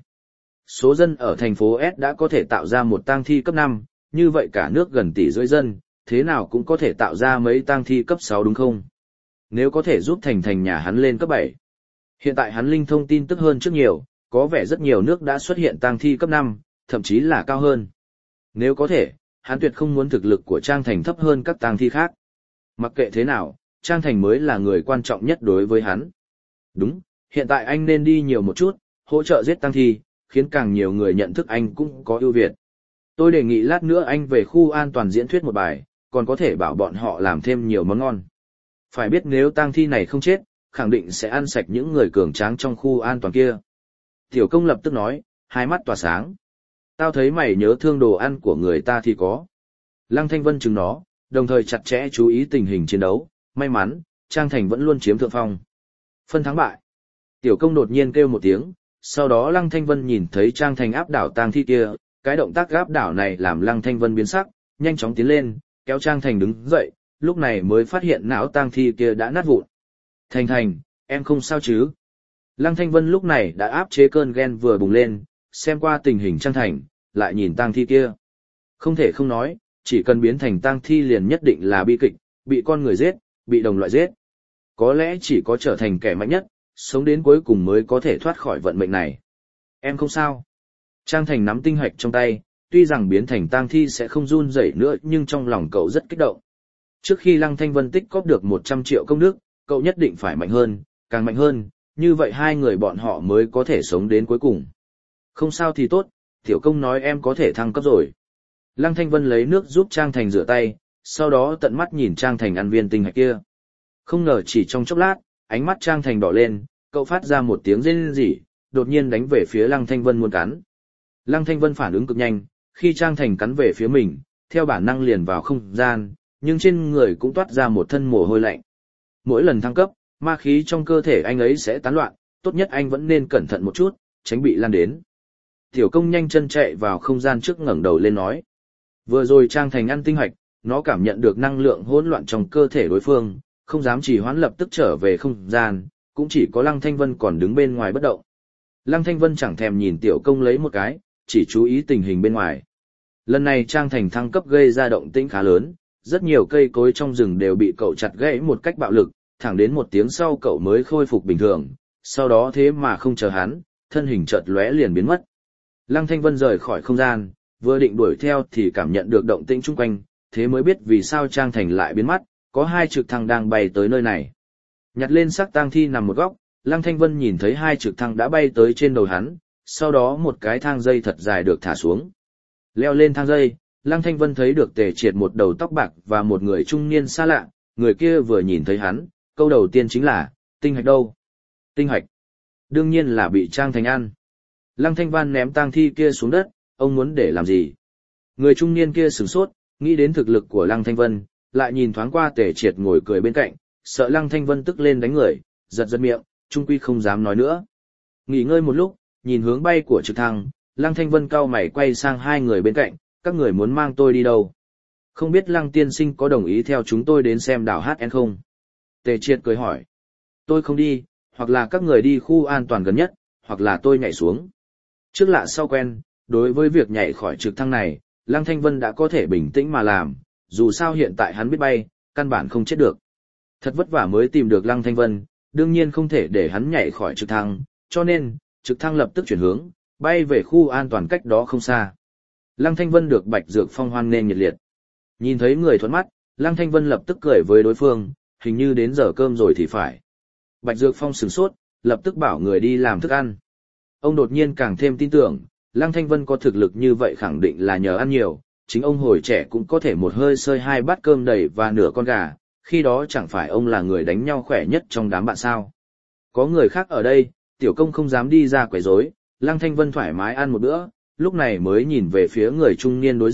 Speaker 1: Số dân ở thành phố S đã có thể tạo ra một tang thi cấp 5, như vậy cả nước gần tỷ rưỡi dân, thế nào cũng có thể tạo ra mấy tang thi cấp 6 đúng không? Nếu có thể giúp thành nhà hắn lên cấp 7. Hiện tại hắn linh thông tin tức hơn trước nhiều, có vẻ rất nhiều nước đã xuất hiện tang thi cấp 5, thậm chí là cao hơn. Nếu có thể, hắn tuyệt không muốn thực lực của Trang Thành thấp hơn các tang thi khác. Mặc kệ thế nào, Trang Thành mới là người quan trọng nhất đối với hắn. Đúng, hiện tại anh nên đi nhiều một chút, hỗ trợ giết tang thi, khiến càng nhiều người nhận thức anh cũng có ưu việt. Tôi đề nghị lát nữa anh về khu an toàn diễn thuyết một bài, còn có thể bảo bọn họ làm thêm nhiều món ngon. Phải biết nếu tang thi này không chết, khẳng định sẽ ăn sạch những người cường tráng trong khu an toàn kia. Tiểu công lập tức nói, hai mắt tỏa sáng. Tao thấy mày nhớ thương đồ ăn của người ta thì có. Lăng Thanh Vân chừng nó, đồng thời chặt chẽ chú ý tình hình chiến đấu, may mắn, Trang Thành vẫn luôn chiếm thượng phong. Phân thắng bại. Tiểu công đột nhiên kêu một tiếng, sau đó Lăng Thanh Vân nhìn thấy Trang Thành áp đảo tang thi kia, cái động tác áp đảo này làm Lăng Thanh Vân biến sắc, nhanh chóng tiến lên, kéo Trang Thành đứng dậy, lúc này mới phát hiện não tang thi kia đã nát vụn. Thành, em không sao chứ? Lăng Thanh Vân lúc này đã áp chế cơn ghen vừa bùng lên, xem qua tình hình Trang Thành, lại nhìn tang thi kia. Không thể không nói, chỉ cần biến thành tang thi liền nhất định là bi kịch, bị con người giết, bị đồng loại giết. Có lẽ chỉ có trở thành kẻ mạnh nhất, sống đến cuối cùng mới có thể thoát khỏi vận mệnh này. Em không sao. Trang Thành nắm tinh hạch trong tay, tuy rằng biến thành tang thi sẽ không run rẩy nữa nhưng trong lòng cậu rất kích động. Trước khi Lăng Thanh Vân tích cóp được 100 triệu công đức, cậu nhất định phải mạnh hơn, càng mạnh hơn, như vậy hai người bọn họ mới có thể sống đến cuối cùng. Không sao thì tốt, tiểu công nói em có thể thăng cấp rồi. Lăng Thanh Vân lấy nước giúp Trang Thành rửa tay, sau đó tận mắt nhìn Trang Thành ăn viên tinh hạch kia. Không ngờ chỉ trong chốc lát, ánh mắt Trang Thành đỏ lên, cậu phát ra một tiếng rên rỉ, đột nhiên đánh về phía Lăng Thanh Vân muốn cắn. Lăng Thanh Vân phản ứng cực nhanh, khi Trang Thành cắn về phía mình, theo bản năng liền vào không gian, nhưng trên người cũng toát ra một thân mồ hôi lạnh. Mỗi lần thăng cấp, ma khí trong cơ thể anh ấy sẽ tán loạn, tốt nhất anh vẫn nên cẩn thận một chút, tránh bị lan đến. Tiểu công nhanh chân chạy vào không gian trước ngẩng đầu lên nói. Vừa rồi Trang Thành ăn tinh hạch, nó cảm nhận được năng lượng hỗn loạn trong cơ thể đối phương, không dám trì hoãn lập tức trở về không gian, cũng chỉ có Lăng Thanh Vân còn đứng bên ngoài bất động. Lăng Thanh Vân chẳng thèm nhìn tiểu công lấy một cái, chỉ chú ý tình hình bên ngoài. Lần này Trang Thành thăng cấp gây ra động tĩnh khá lớn, rất nhiều cây cối trong rừng đều bị cậu chặt gãy một cách bạo lực, thẳng đến một tiếng sau cậu mới khôi phục bình thường, sau đó thế mà không chờ hắn, thân hình chợt lóe liền biến mất. Lăng Thanh Vân rời khỏi không gian, vừa định đuổi theo thì cảm nhận được động tĩnh chung quanh, thế mới biết vì sao Trang Thành lại biến mất, có hai trực thăng đang bay tới nơi này. Nhặt lên xác tang thi nằm một góc, Lăng Thanh Vân nhìn thấy hai trực thăng đã bay tới trên đầu hắn, sau đó một cái thang dây thật dài được thả xuống. Leo lên thang dây, Lăng Thanh Vân thấy được Tề Triệt một đầu tóc bạc và một người trung niên xa lạ, người kia vừa nhìn thấy hắn, câu đầu tiên chính là, tinh hạch đâu? Tinh hạch. Đương nhiên là bị Trang Thành ăn. Lăng Thanh Vân ném tang thi kia xuống đất, ông muốn để làm gì? Người trung niên kia sửng sốt, nghĩ đến thực lực của Lăng Thanh Vân, lại nhìn thoáng qua Tề Triệt ngồi cười bên cạnh, sợ Lăng Thanh Vân tức lên đánh người, giật miệng, trung quy không dám nói nữa. Nghỉ ngơi một lúc, nhìn hướng bay của trực thăng, Lăng Thanh Vân cau mày quay sang hai người bên cạnh, các người muốn mang tôi đi đâu? Không biết Lăng tiên sinh có đồng ý theo chúng tôi đến xem đảo HN không? Tề Triệt cười hỏi. Tôi không đi, hoặc là các người đi khu an toàn gần nhất, hoặc là tôi nhảy xuống. Trước lạ sau quen, đối với việc nhảy khỏi trực thăng này, Lăng Thanh Vân đã có thể bình tĩnh mà làm, dù sao hiện tại hắn biết bay, căn bản không chết được. Thật vất vả mới tìm được Lăng Thanh Vân, đương nhiên không thể để hắn nhảy khỏi trực thăng, cho nên, trực thăng lập tức chuyển hướng, bay về khu an toàn cách đó không xa. Lăng Thanh Vân được Bạch Dược Phong hoan nghênh nhiệt liệt. Nhìn thấy người thuận mắt, Lăng Thanh Vân lập tức cười với đối phương, hình như đến giờ cơm rồi thì phải. Bạch Dược Phong sửng sốt, lập tức bảo người đi làm thức ăn. Ông đột nhiên càng thêm tin tưởng, Lăng Thanh Vân có thực lực như vậy khẳng định là nhờ ăn nhiều, chính ông hồi trẻ cũng có thể một hơi xơi hai bát cơm đầy và nửa con gà, khi đó chẳng phải ông là người đánh nhau khỏe nhất trong đám bạn sao. Có người khác ở đây, tiểu công không dám đi ra quấy rối, Lăng Thanh Vân thoải mái ăn một bữa, lúc này mới nhìn về phía người trung niên đối diện,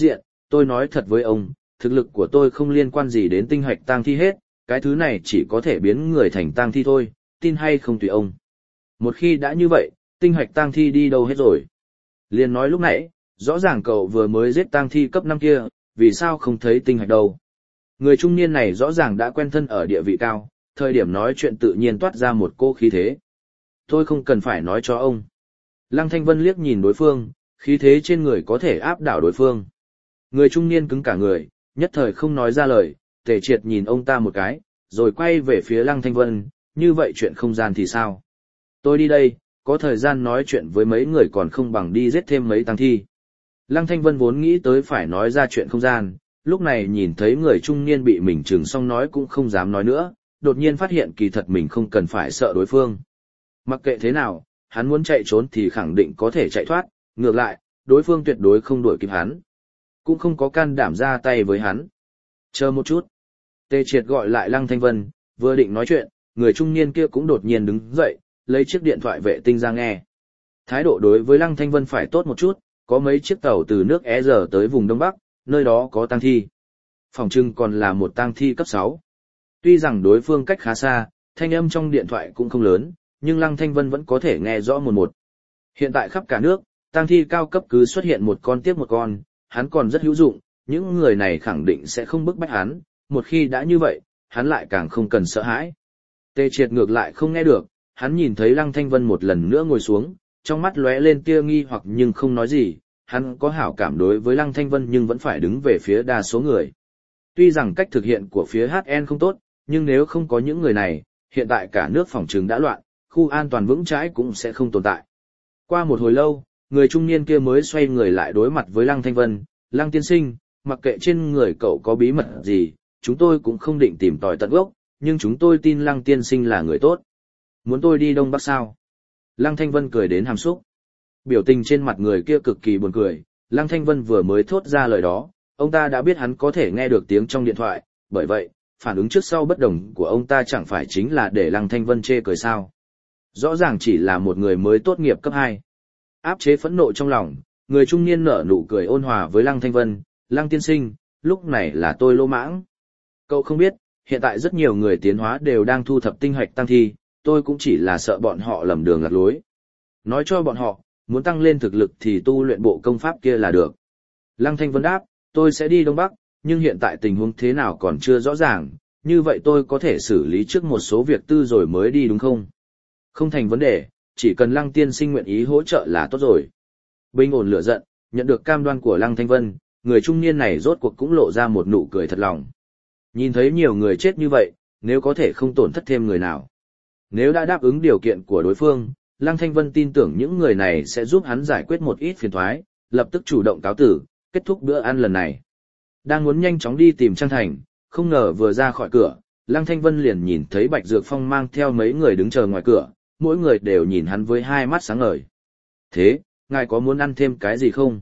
Speaker 1: tôi nói thật với ông, thực lực của tôi không liên quan gì đến tinh hạch tang thi hết, cái thứ này chỉ có thể biến người thành tang thi thôi, tin hay không tùy ông. Một khi đã như vậy, tinh hạch tang thi đi đâu hết rồi? Liền nói lúc nãy, rõ ràng cậu vừa mới giết tang thi cấp 5 kia, vì sao không thấy tinh hạch đâu? Người trung niên này rõ ràng đã quen thân ở địa vị cao, thời điểm nói chuyện tự nhiên toát ra một cô khí thế. Tôi không cần phải nói cho ông. Lăng Thanh Vân liếc nhìn đối phương, khí thế trên người có thể áp đảo đối phương. Người trung niên cứng cả người, nhất thời không nói ra lời, Tề Triệt nhìn ông ta một cái, rồi quay về phía Lăng Thanh Vân, như vậy chuyện không gian thì sao? Tôi đi đây, có thời gian nói chuyện với mấy người còn không bằng đi giết thêm mấy tang thi. Lăng Thanh Vân vốn nghĩ tới phải nói ra chuyện không gian, lúc này nhìn thấy người trung niên bị mình trừng xong nói cũng không dám nói nữa, đột nhiên phát hiện kỳ thật mình không cần phải sợ đối phương. Mặc kệ thế nào, hắn muốn chạy trốn thì khẳng định có thể chạy thoát, ngược lại, đối phương tuyệt đối không đuổi kịp hắn. Cũng không có can đảm ra tay với hắn. Chờ một chút. Tề Triệt gọi lại Lăng Thanh Vân, vừa định nói chuyện, người trung niên kia cũng đột nhiên đứng dậy, lấy chiếc điện thoại vệ tinh ra nghe. Thái độ đối với Lăng Thanh Vân phải tốt một chút, có mấy chiếc tàu từ nước E giờ tới vùng Đông Bắc, nơi đó có tang thi. Phòng trưng còn là một tang thi cấp 6. Tuy rằng đối phương cách khá xa, thanh âm trong điện thoại cũng không lớn, nhưng Lăng Thanh Vân vẫn có thể nghe rõ một. Hiện tại khắp cả nước, tang thi cao cấp cứ xuất hiện một con tiếp một con, hắn còn rất hữu dụng, những người này khẳng định sẽ không bức bách hắn, một khi đã như vậy, hắn lại càng không cần sợ hãi. Tề Triệt ngược lại không nghe được, hắn nhìn thấy Lăng Thanh Vân một lần nữa ngồi xuống, trong mắt lóe lên tia nghi hoặc nhưng không nói gì, hắn có hảo cảm đối với Lăng Thanh Vân nhưng vẫn phải đứng về phía đa số người. Tuy rằng cách thực hiện của phía HN không tốt, nhưng nếu không có những người này, hiện tại cả nước phòng trừng đã loạn, khu an toàn vững chãi cũng sẽ không tồn tại. Qua một hồi lâu, người trung niên kia mới xoay người lại đối mặt với Lăng Thanh Vân, Lăng tiên sinh, mặc kệ trên người cậu có bí mật gì, chúng tôi cũng không định tìm tòi tận gốc, nhưng chúng tôi tin Lăng tiên sinh là người tốt. Muốn tôi đi Đông Bắc sao? Lăng Thanh Vân cười đến hàm xúc. Biểu tình trên mặt người kia cực kỳ buồn cười, Lăng Thanh Vân vừa mới thốt ra lời đó, ông ta đã biết hắn có thể nghe được tiếng trong điện thoại, bởi vậy, phản ứng trước sau bất đồng của ông ta chẳng phải chính là để Lăng Thanh Vân chê cười sao. Rõ ràng chỉ là một người mới tốt nghiệp cấp 2. Áp chế phẫn nộ trong lòng, người trung niên nở nụ cười ôn hòa với Lăng Thanh Vân, Lăng tiên sinh, lúc này là tôi lô mãng. Cậu không biết, hiện tại rất nhiều người tiến hóa đều đang thu thập tinh hạch tăng thi, tôi cũng chỉ là sợ bọn họ lầm đường lạc lối. Nói cho bọn họ, muốn tăng lên thực lực thì tu luyện bộ công pháp kia là được. Lăng Thanh Vân đáp, tôi sẽ đi Đông Bắc, nhưng hiện tại tình huống thế nào còn chưa rõ ràng, như vậy tôi có thể xử lý trước một số việc tư rồi mới đi đúng không? Không thành vấn đề, chỉ cần Lăng tiên sinh nguyện ý hỗ trợ là tốt rồi. Bình ổn lửa giận, nhận được cam đoan của Lăng Thanh Vân, người trung niên này rốt cuộc cũng lộ ra một nụ cười thật lòng. Nhìn thấy nhiều người chết như vậy, nếu có thể không tổn thất thêm người nào. Nếu đã đáp ứng điều kiện của đối phương, Lăng Thanh Vân tin tưởng những người này sẽ giúp hắn giải quyết một ít phiền toái, lập tức chủ động cáo tử, kết thúc bữa ăn lần này. Đang muốn nhanh chóng đi tìm Trang Thành, không ngờ vừa ra khỏi cửa, Lăng Thanh Vân liền nhìn thấy Bạch Dược Phong mang theo mấy người đứng chờ ngoài cửa, mỗi người đều nhìn hắn với hai mắt sáng ngời. Thế, ngài có muốn ăn thêm cái gì không?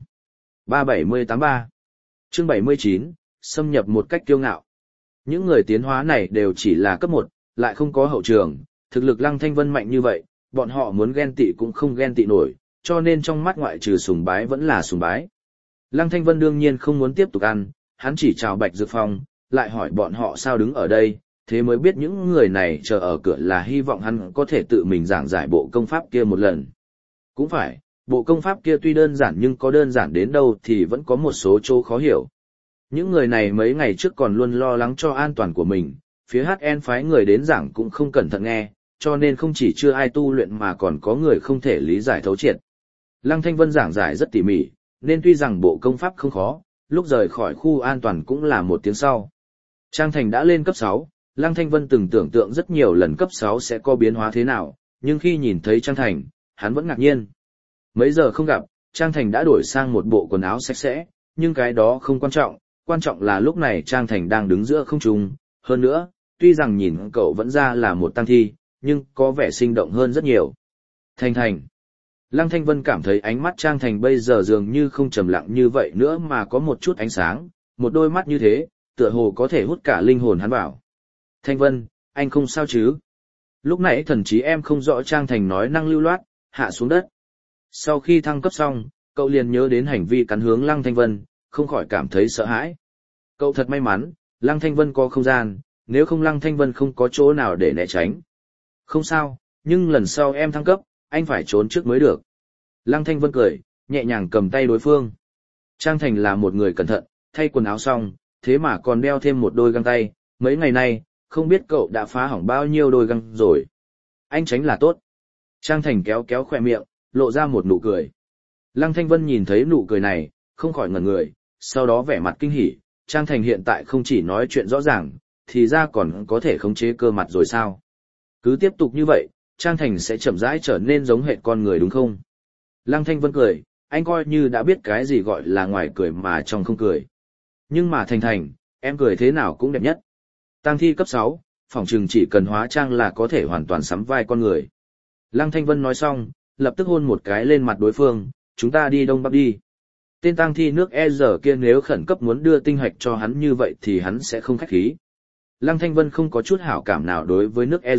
Speaker 1: 3783 Chương 79, xâm nhập một cách kiêu ngạo. Những người tiến hóa này đều chỉ là cấp 1, lại không có hậu trường, thực lực Lăng Thanh Vân mạnh như vậy, bọn họ muốn ghen tị cũng không ghen tị nổi, cho nên trong mắt ngoại trừ sùng bái vẫn là sùng bái. Lăng Thanh Vân đương nhiên không muốn tiếp tục ăn, hắn chỉ chào Bạch Dược Phong, lại hỏi bọn họ sao đứng ở đây, thế mới biết những người này chờ ở cửa là hy vọng hắn có thể tự mình giảng giải bộ công pháp kia một lần. Cũng phải, bộ công pháp kia tuy đơn giản nhưng có đơn giản đến đâu thì vẫn có một số chỗ khó hiểu. Những người này mấy ngày trước còn luôn lo lắng cho an toàn của mình, phía HN phái người đến giảng cũng không cẩn thận nghe, cho nên không chỉ chưa ai tu luyện mà còn có người không thể lý giải thấu triệt. Lăng Thanh Vân giảng giải rất tỉ mỉ, nên tuy rằng bộ công pháp không khó, lúc rời khỏi khu an toàn cũng là một tiếng sau. Trang Thành đã lên cấp 6, Lăng Thanh Vân từng tưởng tượng rất nhiều lần cấp 6 sẽ có biến hóa thế nào, nhưng khi nhìn thấy Trang Thành, hắn vẫn ngạc nhiên. Mấy giờ không gặp, Trang Thành đã đổi sang một bộ quần áo sạch sẽ, nhưng cái đó không quan trọng là lúc này Trang Thành đang đứng giữa không trung, hơn nữa, tuy rằng nhìn cậu vẫn ra là một tang thi, nhưng có vẻ sinh động hơn rất nhiều. Thành. Lăng Thanh Vân cảm thấy ánh mắt Trang Thành bây giờ dường như không trầm lặng như vậy nữa mà có một chút ánh sáng, một đôi mắt như thế, tựa hồ có thể hút cả linh hồn hắn vào. Thanh Vân, anh không sao chứ? Lúc nãy thần chí em không rõ Trang Thành nói năng lưu loát, hạ xuống đất. Sau khi thăng cấp xong, cậu liền nhớ đến hành vi cắn hướng Lăng Thanh Vân, không khỏi cảm thấy sợ hãi. Cậu thật may mắn, Lăng Thanh Vân có không gian, nếu không Lăng Thanh Vân không có chỗ nào để né tránh. Không sao, nhưng lần sau em thăng cấp, anh phải trốn trước mới được. Lăng Thanh Vân cười, nhẹ nhàng cầm tay đối phương. Trang Thành là một người cẩn thận, thay quần áo xong, thế mà còn đeo thêm một đôi găng tay, mấy ngày nay, không biết cậu đã phá hỏng bao nhiêu đôi găng rồi. Anh tránh là tốt. Trang Thành kéo kéo khỏe miệng, lộ ra một nụ cười. Lăng Thanh Vân nhìn thấy nụ cười này, không khỏi ngẩn người, sau đó vẻ mặt kinh hỉ. Trang Thành hiện tại không chỉ nói chuyện rõ ràng, thì ra còn có thể khống chế cơ mặt rồi sao. Cứ tiếp tục như vậy, Trang Thành sẽ chậm rãi trở nên giống hệt con người đúng không? Lăng Thanh Vân cười, anh coi như đã biết cái gì gọi là ngoài cười mà trong không cười. Nhưng mà Thành, em cười thế nào cũng đẹp nhất. Tang thi cấp 6, phỏng chừng chỉ cần hóa trang là có thể hoàn toàn sắm vai con người. Lăng Thanh Vân nói xong, lập tức hôn một cái lên mặt đối phương, chúng ta đi Đông Bắc đi. Tên tang thi nước E kia nếu khẩn cấp muốn đưa tinh hạch cho hắn như vậy thì hắn sẽ không khách khí. Lăng Thanh Vân không có chút hảo cảm nào đối với nước E.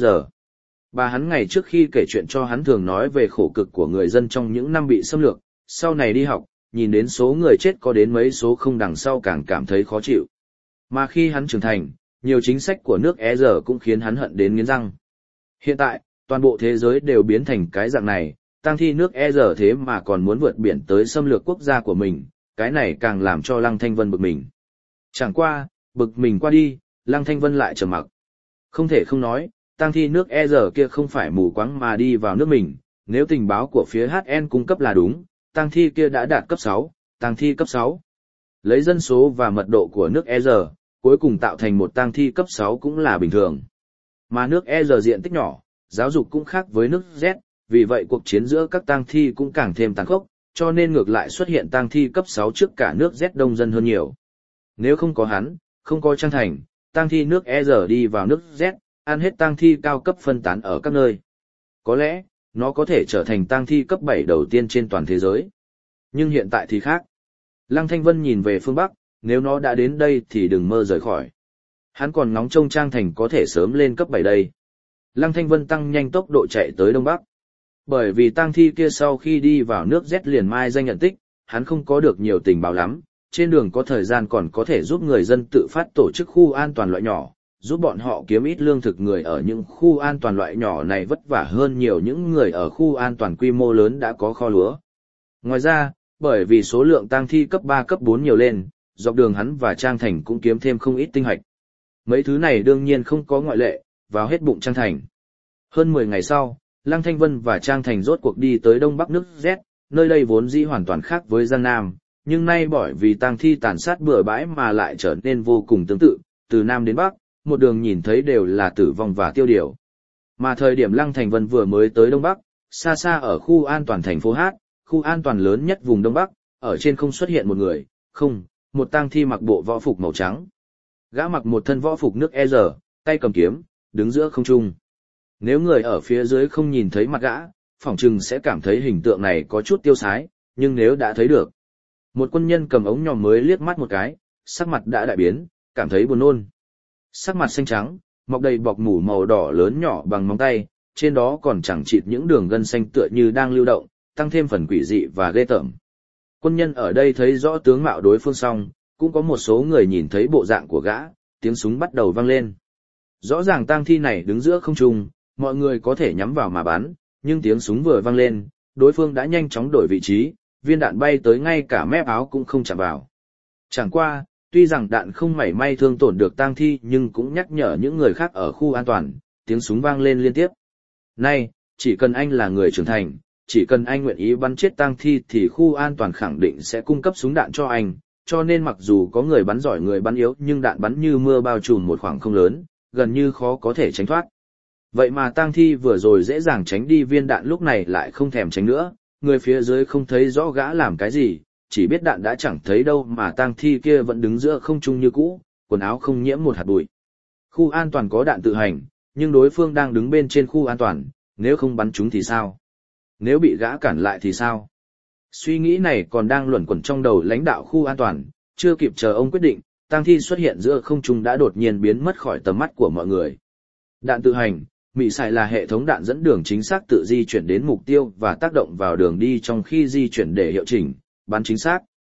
Speaker 1: Bà hắn ngày trước khi kể chuyện cho hắn thường nói về khổ cực của người dân trong những năm bị xâm lược, sau này đi học, nhìn đến số người chết có đến mấy số không đằng sau càng cảm thấy khó chịu. Mà khi hắn trưởng thành, nhiều chính sách của nước E cũng khiến hắn hận đến nghiến răng. Hiện tại, toàn bộ thế giới đều biến thành cái dạng này, tang thi nước E thế mà còn muốn vượt biển tới xâm lược quốc gia của mình, cái này càng làm cho Lăng Thanh Vân bực mình. Chẳng qua, bực mình qua đi, Lăng Thanh Vân lại trầm mặc. Không thể không nói, tang thi nước E kia không phải mù quáng mà đi vào nước mình, nếu tình báo của phía HN cung cấp là đúng, tang thi kia đã đạt cấp 6, tang thi cấp 6. Lấy dân số và mật độ của nước E, cuối cùng tạo thành một tang thi cấp 6 cũng là bình thường. Mà nước E diện tích nhỏ, giáo dục cũng khác với nước Z, vì vậy cuộc chiến giữa các tang thi cũng càng thêm tàn khốc, cho nên ngược lại xuất hiện tang thi cấp 6 trước cả nước Z đông dân hơn nhiều. Nếu không có hắn, không có Trang Thành, tang thi nước E đi vào nước Z, ăn hết tang thi cao cấp phân tán ở các nơi. Có lẽ, nó có thể trở thành tang thi cấp 7 đầu tiên trên toàn thế giới. Nhưng hiện tại thì khác. Lăng Thanh Vân nhìn về phương Bắc, nếu nó đã đến đây thì đừng mơ rời khỏi. Hắn còn ngóng trông Trang Thành có thể sớm lên cấp 7 đây. Lăng Thanh Vân tăng nhanh tốc độ chạy tới Đông Bắc. Bởi vì tang thi kia sau khi đi vào nước Z liền mai danh nhận tích, hắn không có được nhiều tình báo lắm, trên đường có thời gian còn có thể giúp người dân tự phát tổ chức khu an toàn loại nhỏ, giúp bọn họ kiếm ít lương thực. Người ở những khu an toàn loại nhỏ này vất vả hơn nhiều những người ở khu an toàn quy mô lớn đã có kho lúa. Ngoài ra, bởi vì số lượng tang thi cấp 3 cấp 4 nhiều lên, dọc đường hắn và Trang Thành cũng kiếm thêm không ít tinh hạch. Mấy thứ này đương nhiên không có ngoại lệ, vào hết bụng Trang Thành. Hơn 10 ngày sau, Lăng Thanh Vân và Trang Thành rốt cuộc đi tới Đông Bắc nước Z, nơi đây vốn dĩ hoàn toàn khác với Giang Nam, nhưng nay bởi vì tang thi tàn sát bừa bãi mà lại trở nên vô cùng tương tự, từ Nam đến Bắc, một đường nhìn thấy đều là tử vong và tiêu điều. Mà thời điểm Lăng Thành Vân vừa mới tới Đông Bắc, xa xa ở khu an toàn thành phố Hát, khu an toàn lớn nhất vùng Đông Bắc, ở trên không xuất hiện một người, không, một tang thi mặc bộ võ phục màu trắng. Gã mặc một thân võ phục nước E, tay cầm kiếm, đứng giữa không trung. Nếu người ở phía dưới không nhìn thấy mặt gã, phỏng chừng sẽ cảm thấy hình tượng này có chút tiêu sái, nhưng nếu đã thấy được. Một quân nhân cầm ống nhòm mới liếc mắt một cái, sắc mặt đã đại biến, cảm thấy buồn nôn. Sắc mặt xanh trắng, mọc đầy bọc mủ màu đỏ lớn nhỏ bằng móng tay, trên đó còn chẳng chịt những đường gân xanh tựa như đang lưu động, tăng thêm phần quỷ dị và ghê tởm. Quân nhân ở đây thấy rõ tướng mạo đối phương xong, cũng có một số người nhìn thấy bộ dạng của gã, tiếng súng bắt đầu vang lên. Rõ ràng tang thi này đứng giữa không trung, mọi người có thể nhắm vào mà bắn, nhưng tiếng súng vừa vang lên, đối phương đã nhanh chóng đổi vị trí, viên đạn bay tới ngay cả mép áo cũng không chạm vào. Chẳng qua, tuy rằng đạn không mảy may thương tổn được tang thi nhưng cũng nhắc nhở những người khác ở khu an toàn, tiếng súng vang lên liên tiếp. Này, chỉ cần anh là người trưởng thành, chỉ cần anh nguyện ý bắn chết tang thi thì khu an toàn khẳng định sẽ cung cấp súng đạn cho anh, cho nên mặc dù có người bắn giỏi người bắn yếu nhưng đạn bắn như mưa bao trùm một khoảng không lớn, gần như khó có thể tránh thoát. Vậy mà tang thi vừa rồi dễ dàng tránh đi viên đạn lúc này lại không thèm tránh nữa, người phía dưới không thấy rõ gã làm cái gì, chỉ biết đạn đã chẳng thấy đâu mà tang thi kia vẫn đứng giữa không trung như cũ, quần áo không nhiễm một hạt bụi. Khu an toàn có đạn tự hành, nhưng đối phương đang đứng bên trên khu an toàn, nếu không bắn chúng thì sao? Nếu bị gã cản lại thì sao? Suy nghĩ này còn đang luẩn quẩn trong đầu lãnh đạo khu an toàn, chưa kịp chờ ông quyết định, tang thi xuất hiện giữa không trung đã đột nhiên biến mất khỏi tầm mắt của mọi người. Đạn tự hành, mị xài là hệ thống đạn dẫn đường chính xác tự di chuyển đến mục tiêu và tác động vào đường đi trong khi di chuyển để hiệu chỉnh, bắn chính xác.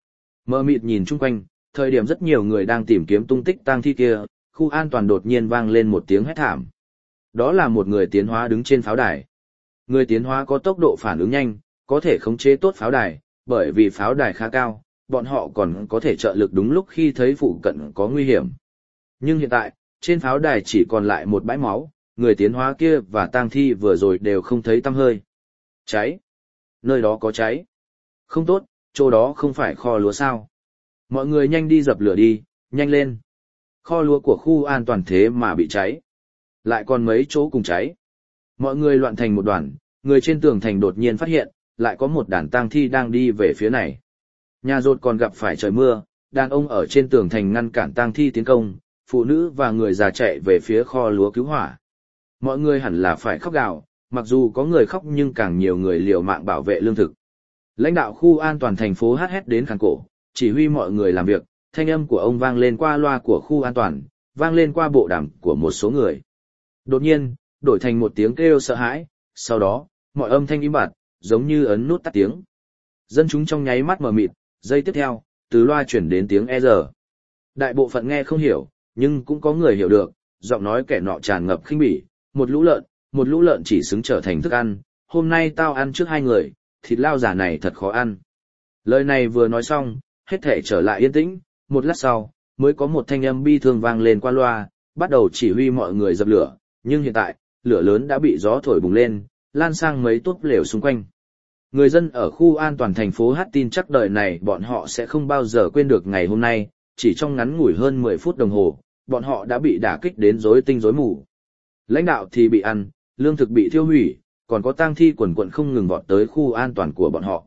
Speaker 1: Mờ mịt nhìn chung quanh, thời điểm rất nhiều người đang tìm kiếm tung tích tang thi kia, khu an toàn đột nhiên vang lên một tiếng hét thảm. Đó là một người tiến hóa đứng trên pháo đài. Người tiến hóa có tốc độ phản ứng nhanh, có thể khống chế tốt pháo đài, bởi vì pháo đài khá cao, bọn họ còn có thể trợ lực đúng lúc khi thấy phụ cận có nguy hiểm. Nhưng hiện tại, trên pháo đài chỉ còn lại một bãi máu, người tiến hóa kia và tang thi vừa rồi đều không thấy tăm hơi. Cháy! Nơi đó có cháy. Không tốt, chỗ đó không phải kho lúa sao. Mọi người nhanh đi dập lửa đi, nhanh lên. Kho lúa của khu an toàn thế mà bị cháy. Lại còn mấy chỗ cùng cháy. Mọi người loạn thành một đoàn, người trên tường thành đột nhiên phát hiện, lại có một đàn tang thi đang đi về phía này. Nhà rột còn gặp phải trời mưa, đàn ông ở trên tường thành ngăn cản tang thi tiến công, phụ nữ và người già chạy về phía kho lúa cứu hỏa. Mọi người hẳn là phải khóc gào, mặc dù có người khóc nhưng càng nhiều người liều mạng bảo vệ lương thực. Lãnh đạo khu an toàn thành phố hét đến khàn cổ, chỉ huy mọi người làm việc, thanh âm của ông vang lên qua loa của khu an toàn, vang lên qua bộ đàm của một số người. Đột nhiên, đổi thành một tiếng kêu sợ hãi, sau đó, mọi âm thanh im bặt, giống như ấn nút tắt tiếng. Dân chúng trong nháy mắt mờ mịt, giây tiếp theo, từ loa chuyển đến tiếng e rờ. Đại bộ phận nghe không hiểu, nhưng cũng có người hiểu được, giọng nói kẻ nọ tràn ngập khinh bỉ, một lũ lợn chỉ xứng trở thành thức ăn, hôm nay tao ăn trước 2 người, thịt lao giả này thật khó ăn. Lời này vừa nói xong, hết thể trở lại yên tĩnh, một lát sau, mới có một thanh âm bi thương vang lên qua loa, bắt đầu chỉ huy mọi người dập lửa, nhưng hiện tại, lửa lớn đã bị gió thổi bùng lên, lan sang mấy túp lều xung quanh. Người dân ở khu an toàn thành phố Hát tin chắc đời này bọn họ sẽ không bao giờ quên được ngày hôm nay, chỉ trong ngắn ngủi hơn 10 phút đồng hồ, bọn họ đã bị đả kích đến rối tinh rối mù. Lãnh đạo thì bị ăn, lương thực bị thiêu hủy, còn có tang thi quần quận không ngừng vọt tới khu an toàn của bọn họ.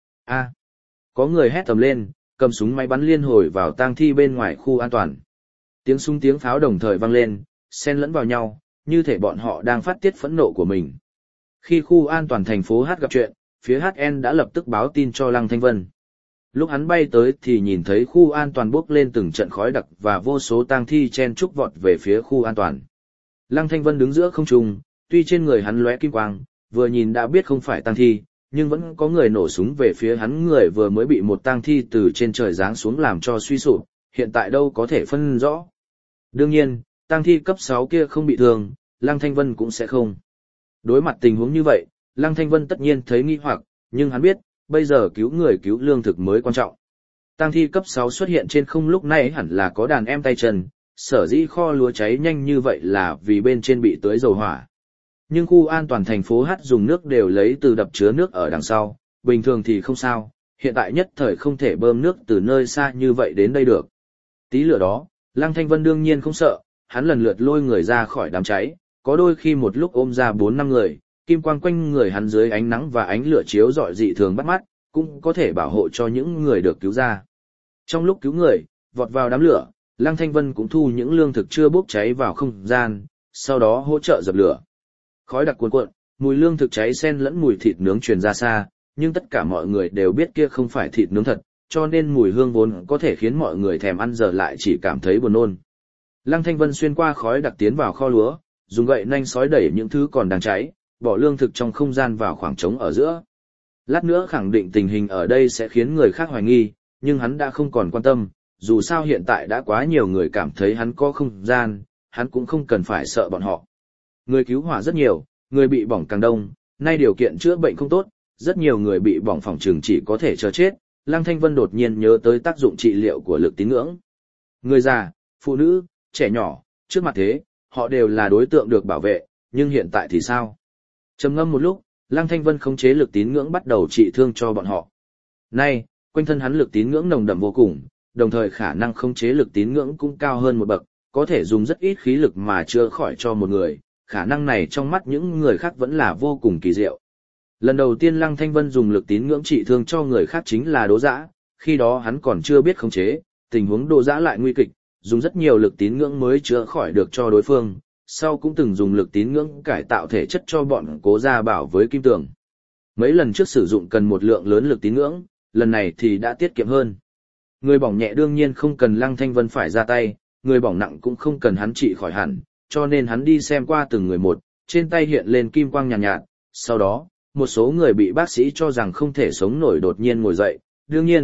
Speaker 1: Có người hét tầm lên, cầm súng máy bắn liên hồi vào tang thi bên ngoài khu an toàn. Tiếng súng tiếng pháo đồng thời vang lên, xen lẫn vào nhau, như thể bọn họ đang phát tiết phẫn nộ của mình. Khi khu an toàn thành phố Hát gặp chuyện, phía HN đã lập tức báo tin cho Lăng Thanh Vân. Lúc hắn bay tới thì nhìn thấy khu an toàn bốc lên từng trận khói đặc và vô số tang thi chen chúc vọt về phía khu an toàn. Lăng Thanh Vân đứng giữa không trung, tuy trên người hắn lóe kim quang, vừa nhìn đã biết không phải tang thi, nhưng vẫn có người nổ súng về phía hắn, người vừa mới bị một tang thi từ trên trời giáng xuống làm cho suy sụp, hiện tại đâu có thể phân rõ. Đương nhiên, tang thi cấp 6 kia không bị thương, Lăng Thanh Vân cũng sẽ không. Đối mặt tình huống như vậy, Lăng Thanh Vân tất nhiên thấy nghi hoặc, nhưng hắn biết, bây giờ cứu người cứu lương thực mới quan trọng. Tang thi cấp 6 xuất hiện trên không lúc này hẳn là có đàn em tay chân, sở dĩ kho lúa cháy nhanh như vậy là vì bên trên bị tưới dầu hỏa. Nhưng khu an toàn thành phố Hát dùng nước đều lấy từ đập chứa nước ở đằng sau, bình thường thì không sao, hiện tại nhất thời không thể bơm nước từ nơi xa như vậy đến đây được. Tí lửa đó, Lăng Thanh Vân đương nhiên không sợ, hắn lần lượt lôi người ra khỏi đám cháy, có đôi khi một lúc ôm ra 4-5 người, kim quang quanh người hắn dưới ánh nắng và ánh lửa chiếu rọi dị thường bắt mắt, cũng có thể bảo hộ cho những người được cứu ra. Trong lúc cứu người, vọt vào đám lửa, Lăng Thanh Vân cũng thu những lương thực chưa bốc cháy vào không gian, sau đó hỗ trợ dập lửa. Khói đặc cuồn cuộn, mùi lương thực cháy xen lẫn mùi thịt nướng truyền ra xa, nhưng tất cả mọi người đều biết kia không phải thịt nướng thật, cho nên mùi hương vốn có thể khiến mọi người thèm ăn giờ lại chỉ cảm thấy buồn nôn. Lăng Thanh Vân xuyên qua khói đặc tiến vào kho lúa, dùng gậy nanh sói đẩy những thứ còn đang cháy, bỏ lương thực trong không gian vào khoảng trống ở giữa. Lát nữa khẳng định tình hình ở đây sẽ khiến người khác hoài nghi, nhưng hắn đã không còn quan tâm, dù sao hiện tại đã quá nhiều người cảm thấy hắn có không gian, hắn cũng không cần phải sợ bọn họ. Người cứu hỏa rất nhiều, người bị bỏng càng đông, nay điều kiện chữa bệnh không tốt, rất nhiều người bị bỏng phòng trường chỉ có thể chờ chết. Lăng Thanh Vân đột nhiên nhớ tới tác dụng trị liệu của lực tín ngưỡng. Người già, phụ nữ, trẻ nhỏ, trước mặt thế, họ đều là đối tượng được bảo vệ, nhưng hiện tại thì sao? Trầm ngâm một lúc, Lăng Thanh Vân khống chế lực tín ngưỡng bắt đầu trị thương cho bọn họ. Nay, quanh thân hắn lực tín ngưỡng nồng đậm vô cùng, đồng thời khả năng khống chế lực tín ngưỡng cũng cao hơn một bậc, có thể dùng rất ít khí lực mà chữa khỏi cho một người, khả năng này trong mắt những người khác vẫn là vô cùng kỳ diệu. Lần đầu tiên Lăng Thanh Vân dùng lực tín ngưỡng trị thương cho người khác chính là Đỗ Dã, khi đó hắn còn chưa biết khống chế, tình huống Đỗ Dã lại nguy kịch, dùng rất nhiều lực tín ngưỡng mới chữa khỏi được cho đối phương, sau cũng từng dùng lực tín ngưỡng cải tạo thể chất cho bọn Cố Gia Bảo với Kim Tường. Mấy lần trước sử dụng cần một lượng lớn lực tín ngưỡng, lần này thì đã tiết kiệm hơn. Người bỏng nhẹ đương nhiên không cần Lăng Thanh Vân phải ra tay, người bỏng nặng cũng không cần hắn trị khỏi hẳn, cho nên hắn đi xem qua từng người một, trên tay hiện lên kim quang nhàn nhạt, sau đó, một số người bị bác sĩ cho rằng không thể sống nổi đột nhiên ngồi dậy, đương nhiên,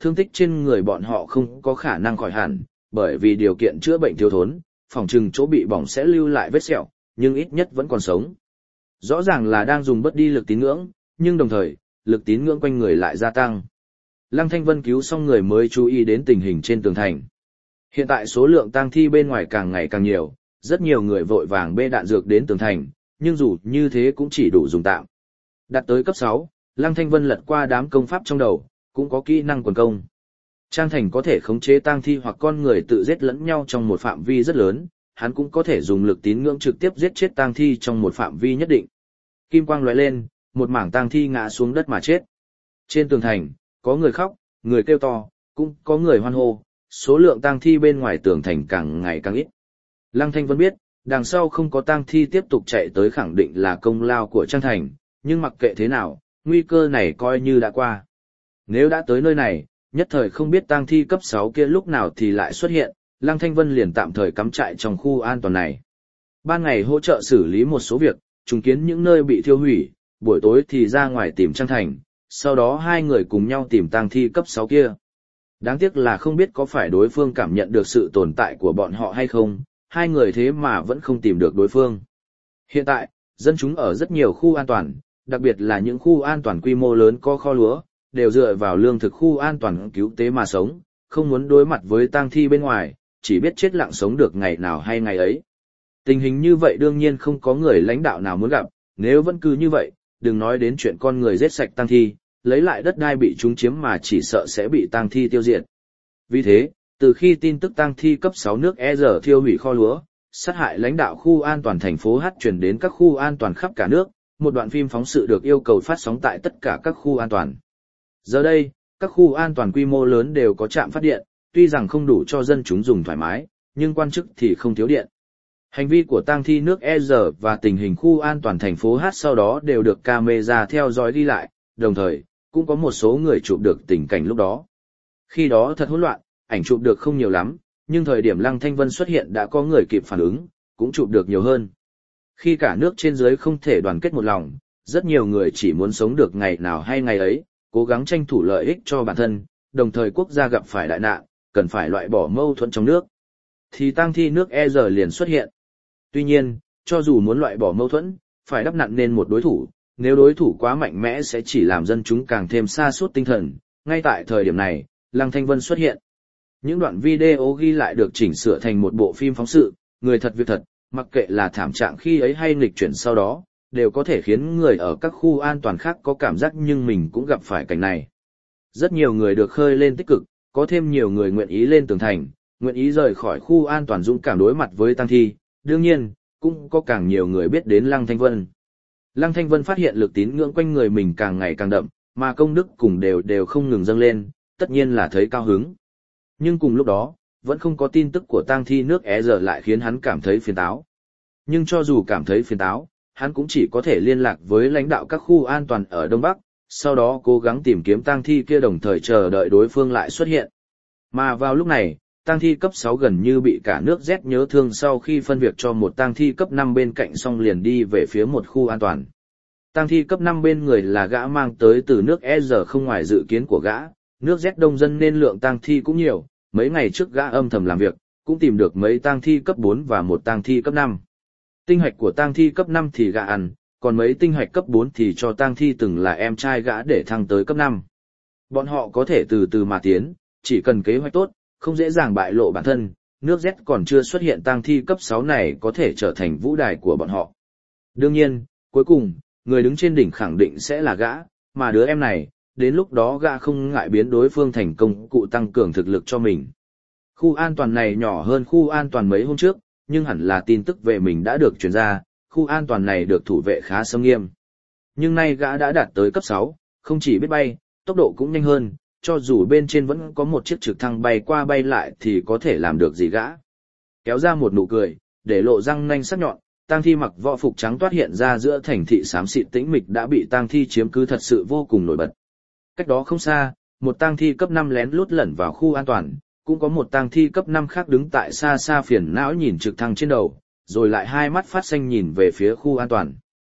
Speaker 1: thương tích trên người bọn họ không có khả năng khỏi hẳn, bởi vì điều kiện chữa bệnh thiếu thốn, phòng trừng chỗ bị bỏng sẽ lưu lại vết sẹo, nhưng ít nhất vẫn còn sống. Rõ ràng là đang dùng bớt đi lực tín ngưỡng, nhưng đồng thời, lực tín ngưỡng quanh người lại gia tăng. Lăng Thanh Vân cứu xong người mới chú ý đến tình hình trên tường thành. Hiện tại số lượng tang thi bên ngoài càng ngày càng nhiều, rất nhiều người vội vàng bê đạn dược đến tường thành, nhưng dù như thế cũng chỉ đủ dùng tạm. Đạt tới cấp 6, Lăng Thanh Vân lật qua đám công pháp trong đầu, cũng có kỹ năng quần công. Trang thành có thể khống chế tang thi hoặc con người tự giết lẫn nhau trong một phạm vi rất lớn, hắn cũng có thể dùng lực tín ngưỡng trực tiếp giết chết tang thi trong một phạm vi nhất định. Kim quang lóe lên, một mảng tang thi ngã xuống đất mà chết. Trên tường thành, có người khóc, người kêu to, cũng có người hoan hô, số lượng tang thi bên ngoài tường thành càng ngày càng ít. Lăng Thanh Vân biết, đằng sau không có tang thi tiếp tục chạy tới khẳng định là công lao của Trang Thành, nhưng mặc kệ thế nào, nguy cơ này coi như đã qua. Nếu đã tới nơi này, nhất thời không biết tang thi cấp 6 kia lúc nào thì lại xuất hiện, Lăng Thanh Vân liền tạm thời cắm trại trong khu an toàn này. Ban ngày hỗ trợ xử lý một số việc, trùng kiến những nơi bị thiêu hủy, buổi tối thì ra ngoài tìm Trang Thành, sau đó hai người cùng nhau tìm tang thi cấp 6 kia. Đáng tiếc là không biết có phải đối phương cảm nhận được sự tồn tại của bọn họ hay không, hai người thế mà vẫn không tìm được đối phương. Hiện tại, dân chúng ở rất nhiều khu an toàn, đặc biệt là những khu an toàn quy mô lớn có kho lúa, đều dựa vào lương thực khu an toàn cứu tế mà sống, không muốn đối mặt với tang thi bên ngoài, chỉ biết chết lặng sống được ngày nào hay ngày ấy. Tình hình như vậy đương nhiên không có người lãnh đạo nào muốn gặp, nếu vẫn cứ như vậy, đừng nói đến chuyện con người giết sạch tang thi, lấy lại đất đai bị chúng chiếm mà chỉ sợ sẽ bị tang thi tiêu diệt. Vì thế, từ khi tin tức tang thi cấp 6 nước ER thiêu hủy kho lúa, sát hại lãnh đạo khu an toàn thành phố H truyền đến các khu an toàn khắp cả nước, một đoạn phim phóng sự được yêu cầu phát sóng tại tất cả các khu an toàn. Giờ đây, các khu an toàn quy mô lớn đều có trạm phát điện, tuy rằng không đủ cho dân chúng dùng thoải mái, nhưng quan chức thì không thiếu điện. Hành vi của tang thi nước ER và tình hình khu an toàn thành phố H sau đó đều được camera theo dõi ghi lại, đồng thời, cũng có một số người chụp được tình cảnh lúc đó. Khi đó thật hỗn loạn, ảnh chụp được không nhiều lắm, nhưng thời điểm Lăng Thanh Vân xuất hiện đã có người kịp phản ứng, cũng chụp được nhiều hơn. Khi cả nước trên dưới không thể đoàn kết một lòng, rất nhiều người chỉ muốn sống được ngày nào hay ngày ấy, cố gắng tranh thủ lợi ích cho bản thân, đồng thời quốc gia gặp phải đại nạn, cần phải loại bỏ mâu thuẫn trong nước. Thì tang thi nước ER liền xuất hiện. Tuy nhiên, cho dù muốn loại bỏ mâu thuẫn, phải đắp nặn nên một đối thủ, nếu đối thủ quá mạnh mẽ sẽ chỉ làm dân chúng càng thêm sa sút tinh thần. Ngay tại thời điểm này, Lăng Thanh Vân xuất hiện. Những đoạn video ghi lại được chỉnh sửa thành một bộ phim phóng sự, người thật việc thật, mặc kệ là thảm trạng khi ấy hay nghịch chuyển sau đó, đều có thể khiến người ở các khu an toàn khác có cảm giác nhưng mình cũng gặp phải cảnh này. Rất nhiều người được khơi lên tích cực, có thêm nhiều người nguyện ý lên tường thành, nguyện ý rời khỏi khu an toàn dũng cảm đối mặt với tang thi, đương nhiên, cũng có càng nhiều người biết đến Lăng Thanh Vân. Lăng Thanh Vân phát hiện lực tín ngưỡng quanh người mình càng ngày càng đậm, mà công đức cùng đều không ngừng dâng lên, tất nhiên là thấy cao hứng. Nhưng cùng lúc đó, vẫn không có tin tức của tang thi nước ER lại khiến hắn cảm thấy phiền táo. Nhưng cho dù cảm thấy phiền táo, hắn cũng chỉ có thể liên lạc với lãnh đạo các khu an toàn ở Đông Bắc, sau đó cố gắng tìm kiếm tang thi kia đồng thời chờ đợi đối phương lại xuất hiện. Mà vào lúc này, tang thi cấp 6 gần như bị cả nước rét nhớ thương sau khi phân việc cho một tang thi cấp 5 bên cạnh xong liền đi về phía một khu an toàn. Tang thi cấp 5 bên người là gã mang tới từ nước ER không ngoài dự kiến của gã, nước rét đông dân nên lượng tang thi cũng nhiều, mấy ngày trước gã âm thầm làm việc, cũng tìm được mấy tang thi cấp 4 và một tang thi cấp 5. Tinh hạch của tang thi cấp 5 thì gã ăn, còn mấy tinh hạch cấp 4 thì cho tang thi từng là em trai gã để thăng tới cấp 5. Bọn họ có thể từ từ mà tiến, chỉ cần kế hoạch tốt, không dễ dàng bại lộ bản thân, nước rét còn chưa xuất hiện tang thi cấp 6 này có thể trở thành vũ đài của bọn họ. Đương nhiên, cuối cùng, người đứng trên đỉnh khẳng định sẽ là gã, mà đứa em này, đến lúc đó gã không ngại biến đối phương thành công cụ tăng cường thực lực cho mình. Khu an toàn này nhỏ hơn khu an toàn mấy hôm trước, nhưng hẳn là tin tức về mình đã được truyền ra, khu an toàn này được thủ vệ khá xâm nghiêm. Nhưng nay gã đã đạt tới cấp 6, không chỉ biết bay, tốc độ cũng nhanh hơn, cho dù bên trên vẫn có một chiếc trực thăng bay qua bay lại thì có thể làm được gì gã. Kéo ra một nụ cười, để lộ răng nanh sắc nhọn, tang thi mặc võ phục trắng toát hiện ra giữa thành thị xám xịt tĩnh mịch đã bị tang thi chiếm cứ thật sự vô cùng nổi bật. Cách đó không xa, một tang thi cấp 5 lén lút lẩn vào khu an toàn, cũng có một tang thi cấp 5 khác đứng tại xa xa phiền não nhìn trực thăng trên đầu, rồi lại hai mắt phát xanh nhìn về phía khu an toàn.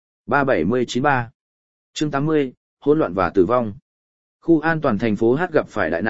Speaker 1: 3793 Chương 80, hỗn loạn và tử vong. Khu an toàn thành phố H gặp phải đại nạn,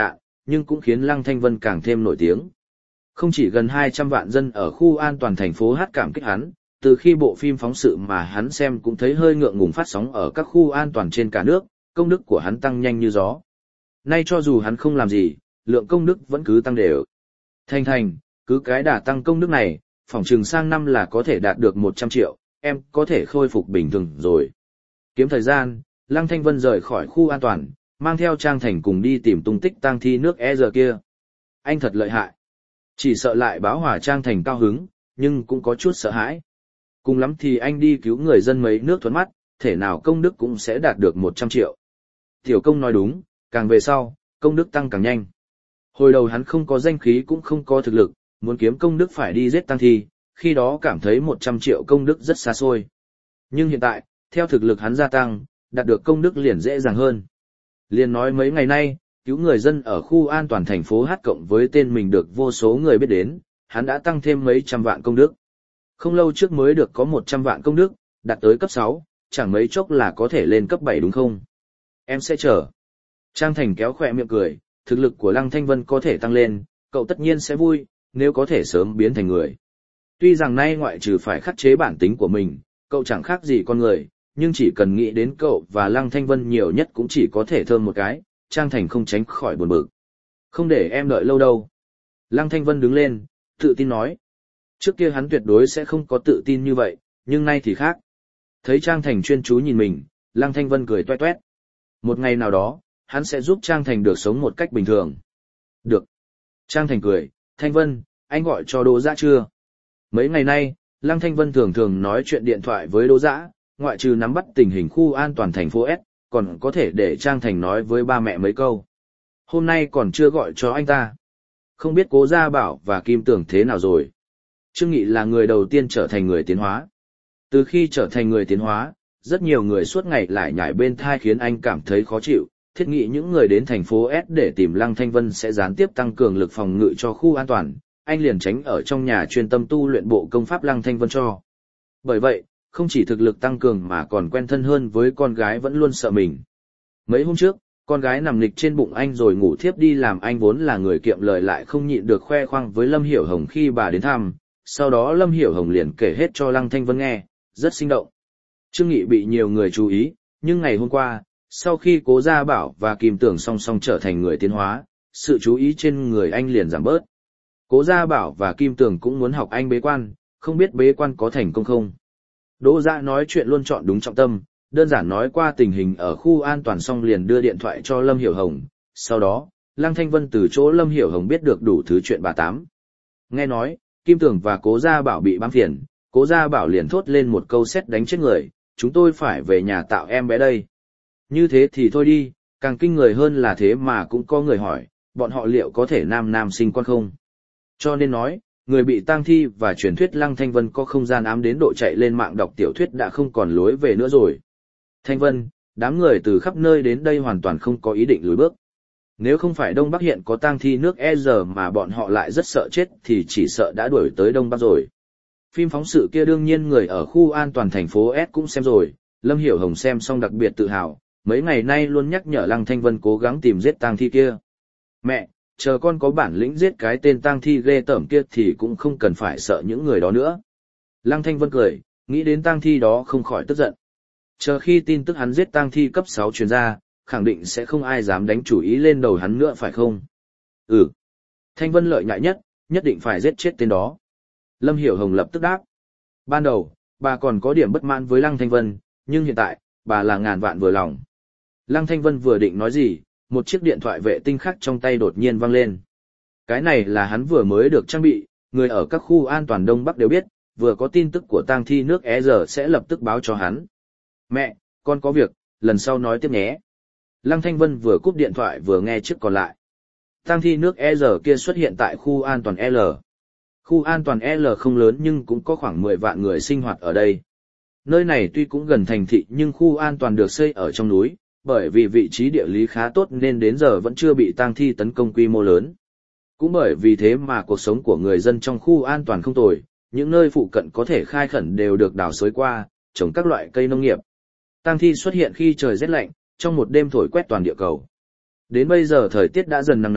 Speaker 1: nhưng cũng khiến Lăng Thanh Vân càng thêm nổi tiếng. Không chỉ gần 200 vạn dân ở khu an toàn thành phố hát cảm kích hắn, từ khi bộ phim phóng sự mà hắn xem cũng thấy hơi ngượng ngùng phát sóng ở các khu an toàn trên cả nước, công đức của hắn tăng nhanh như gió. Nay cho dù hắn không làm gì, lượng công đức vẫn cứ tăng đều. Thành, cứ cái đà tăng công đức này, phỏng chừng sang năm là có thể đạt được 100 triệu, em có thể khôi phục bình thường rồi. Kiếm thời gian, Lăng Thanh Vân rời khỏi khu an toàn, mang theo Trang Thành cùng đi tìm tung tích tang thi nước e giờ kia. Anh thật lợi hại. Chỉ sợ lại báo hỏa Trang Thành cao hứng, nhưng cũng có chút sợ hãi. Cùng lắm thì anh đi cứu người dân mấy nước thuận mắt, thể nào công đức cũng sẽ đạt được 100 triệu. Tiểu công nói đúng, càng về sau, công đức tăng càng nhanh. Hồi đầu hắn không có danh khí cũng không có thực lực, muốn kiếm công đức phải đi giết tang thi, khi đó cảm thấy 100 triệu công đức rất xa xôi. Nhưng hiện tại, theo thực lực hắn gia tăng, đạt được công đức liền dễ dàng hơn. Liền nói mấy ngày nay, cứu người dân ở khu an toàn thành phố Hát cộng với tên mình được vô số người biết đến, hắn đã tăng thêm mấy trăm vạn công đức. Không lâu trước mới được có 100 vạn công đức, đạt tới cấp 6, chẳng mấy chốc là có thể lên cấp 7 đúng không? Em sẽ chờ. Trang Thành kéo khỏe miệng cười, thực lực của Lăng Thanh Vân có thể tăng lên, cậu tất nhiên sẽ vui, nếu có thể sớm biến thành người. Tuy rằng nay ngoại trừ phải khắc chế bản tính của mình, cậu chẳng khác gì con người, nhưng chỉ cần nghĩ đến cậu và Lăng Thanh Vân nhiều nhất cũng chỉ có thể thơm một cái, Trang Thành không tránh khỏi buồn bực. Không để em đợi lâu đâu. Lăng Thanh Vân đứng lên, tự tin nói. Trước kia hắn tuyệt đối sẽ không có tự tin như vậy, nhưng nay thì khác. Thấy Trang Thành chuyên chú nhìn mình, Lăng Thanh Vân cười toét toét. Một ngày nào đó, hắn sẽ giúp Trang Thành được sống một cách bình thường. Được. Trang Thành cười, Thanh Vân, anh gọi cho Đỗ Dã chưa? Mấy ngày nay, Lăng Thanh Vân thường thường nói chuyện điện thoại với Đỗ Dã, ngoại trừ nắm bắt tình hình khu an toàn thành phố S, còn có thể để Trang Thành nói với ba mẹ mấy câu. Hôm nay còn chưa gọi cho anh ta. Không biết Cố Gia Bảo và Kim Tường thế nào rồi. Trương Nghị là người đầu tiên trở thành người tiến hóa. Từ khi trở thành người tiến hóa, rất nhiều người suốt ngày lại nhảy bên thai khiến anh cảm thấy khó chịu. Thiết nghĩ những người đến thành phố S để tìm Lăng Thanh Vân sẽ gián tiếp tăng cường lực phòng ngự cho khu an toàn, anh liền tránh ở trong nhà chuyên tâm tu luyện bộ công pháp Lăng Thanh Vân cho. Bởi vậy, không chỉ thực lực tăng cường mà còn quen thân hơn với con gái vẫn luôn sợ mình. Mấy hôm trước, con gái nằm nghịch trên bụng anh rồi ngủ thiếp đi làm anh vốn là người kiệm lời lại không nhịn được khoe khoang với Lâm Hiểu Hồng khi bà đến thăm, sau đó Lâm Hiểu Hồng liền kể hết cho Lăng Thanh Vân nghe, rất sinh động. Trương Nghị bị nhiều người chú ý, nhưng ngày hôm qua, sau khi Cố Gia Bảo và Kim Tường song song trở thành người tiến hóa, sự chú ý trên người anh liền giảm bớt. Cố Gia Bảo và Kim Tường cũng muốn học anh bế quan, không biết bế quan có thành công không. Đỗ Dã nói chuyện luôn chọn đúng trọng tâm, đơn giản nói qua tình hình ở khu an toàn xong liền đưa điện thoại cho Lâm Hiểu Hồng. Sau đó, Lăng Thanh Vân từ chỗ Lâm Hiểu Hồng biết được đủ thứ chuyện bà tám. Nghe nói, Kim Tường và Cố Gia Bảo bị bám phiền, Cố Gia Bảo liền thốt lên một câu sét đánh chết người, chúng tôi phải về nhà tạo em bé đây. Như thế thì thôi đi, càng kinh người hơn là thế mà cũng có người hỏi, bọn họ liệu có thể nam sinh con không? Cho nên nói, người bị tang thi và truyền thuyết Lăng Thanh Vân có không gian ám đến độ chạy lên mạng đọc tiểu thuyết đã không còn lối về nữa rồi. Thanh Vân, đám người từ khắp nơi đến đây hoàn toàn không có ý định lùi bước. Nếu không phải Đông Bắc hiện có tang thi nước e giờ mà bọn họ lại rất sợ chết thì chỉ sợ đã đuổi tới Đông Bắc rồi. Phim phóng sự kia đương nhiên người ở khu an toàn thành phố S cũng xem rồi, Lâm Hiểu Hồng xem xong đặc biệt tự hào, mấy ngày nay luôn nhắc nhở Lăng Thanh Vân cố gắng tìm giết tang thi kia. Mẹ, chờ con có bản lĩnh giết cái tên tang thi ghê tởm kia thì cũng không cần phải sợ những người đó nữa. Lăng Thanh Vân cười, nghĩ đến tang thi đó không khỏi tức giận. Chờ khi tin tức hắn giết tang thi cấp 6 truyền ra, khẳng định sẽ không ai dám đánh chủ ý lên đầu hắn nữa phải không? Ừ. Thanh Vân lợi nhại nhất định phải giết chết tên đó. Lâm Hiểu Hồng lập tức đáp. Ban đầu, bà còn có điểm bất mãn với Lăng Thanh Vân, nhưng hiện tại, bà là ngàn vạn vừa lòng. Lăng Thanh Vân vừa định nói gì, một chiếc điện thoại vệ tinh khác trong tay đột nhiên vang lên. Cái này là hắn vừa mới được trang bị, người ở các khu an toàn Đông Bắc đều biết, vừa có tin tức của tang thi nước E giờ sẽ lập tức báo cho hắn. Mẹ, con có việc, lần sau nói tiếp nhé. Lăng Thanh Vân vừa cúp điện thoại vừa nghe chiếc còn lại. Tang thi nước E giờ kia xuất hiện tại khu an toàn L. Khu an toàn L không lớn nhưng cũng có khoảng 10 vạn người sinh hoạt ở đây. Nơi này tuy cũng gần thành thị nhưng khu an toàn được xây ở trong núi, bởi vì vị trí địa lý khá tốt nên đến giờ vẫn chưa bị tang thi tấn công quy mô lớn. Cũng bởi vì thế mà cuộc sống của người dân trong khu an toàn không tồi, những nơi phụ cận có thể khai khẩn đều được đào xới qua, trồng các loại cây nông nghiệp. Tang thi xuất hiện khi trời rét lạnh, trong một đêm thổi quét toàn địa cầu. Đến bây giờ thời tiết đã dần nắng nóng,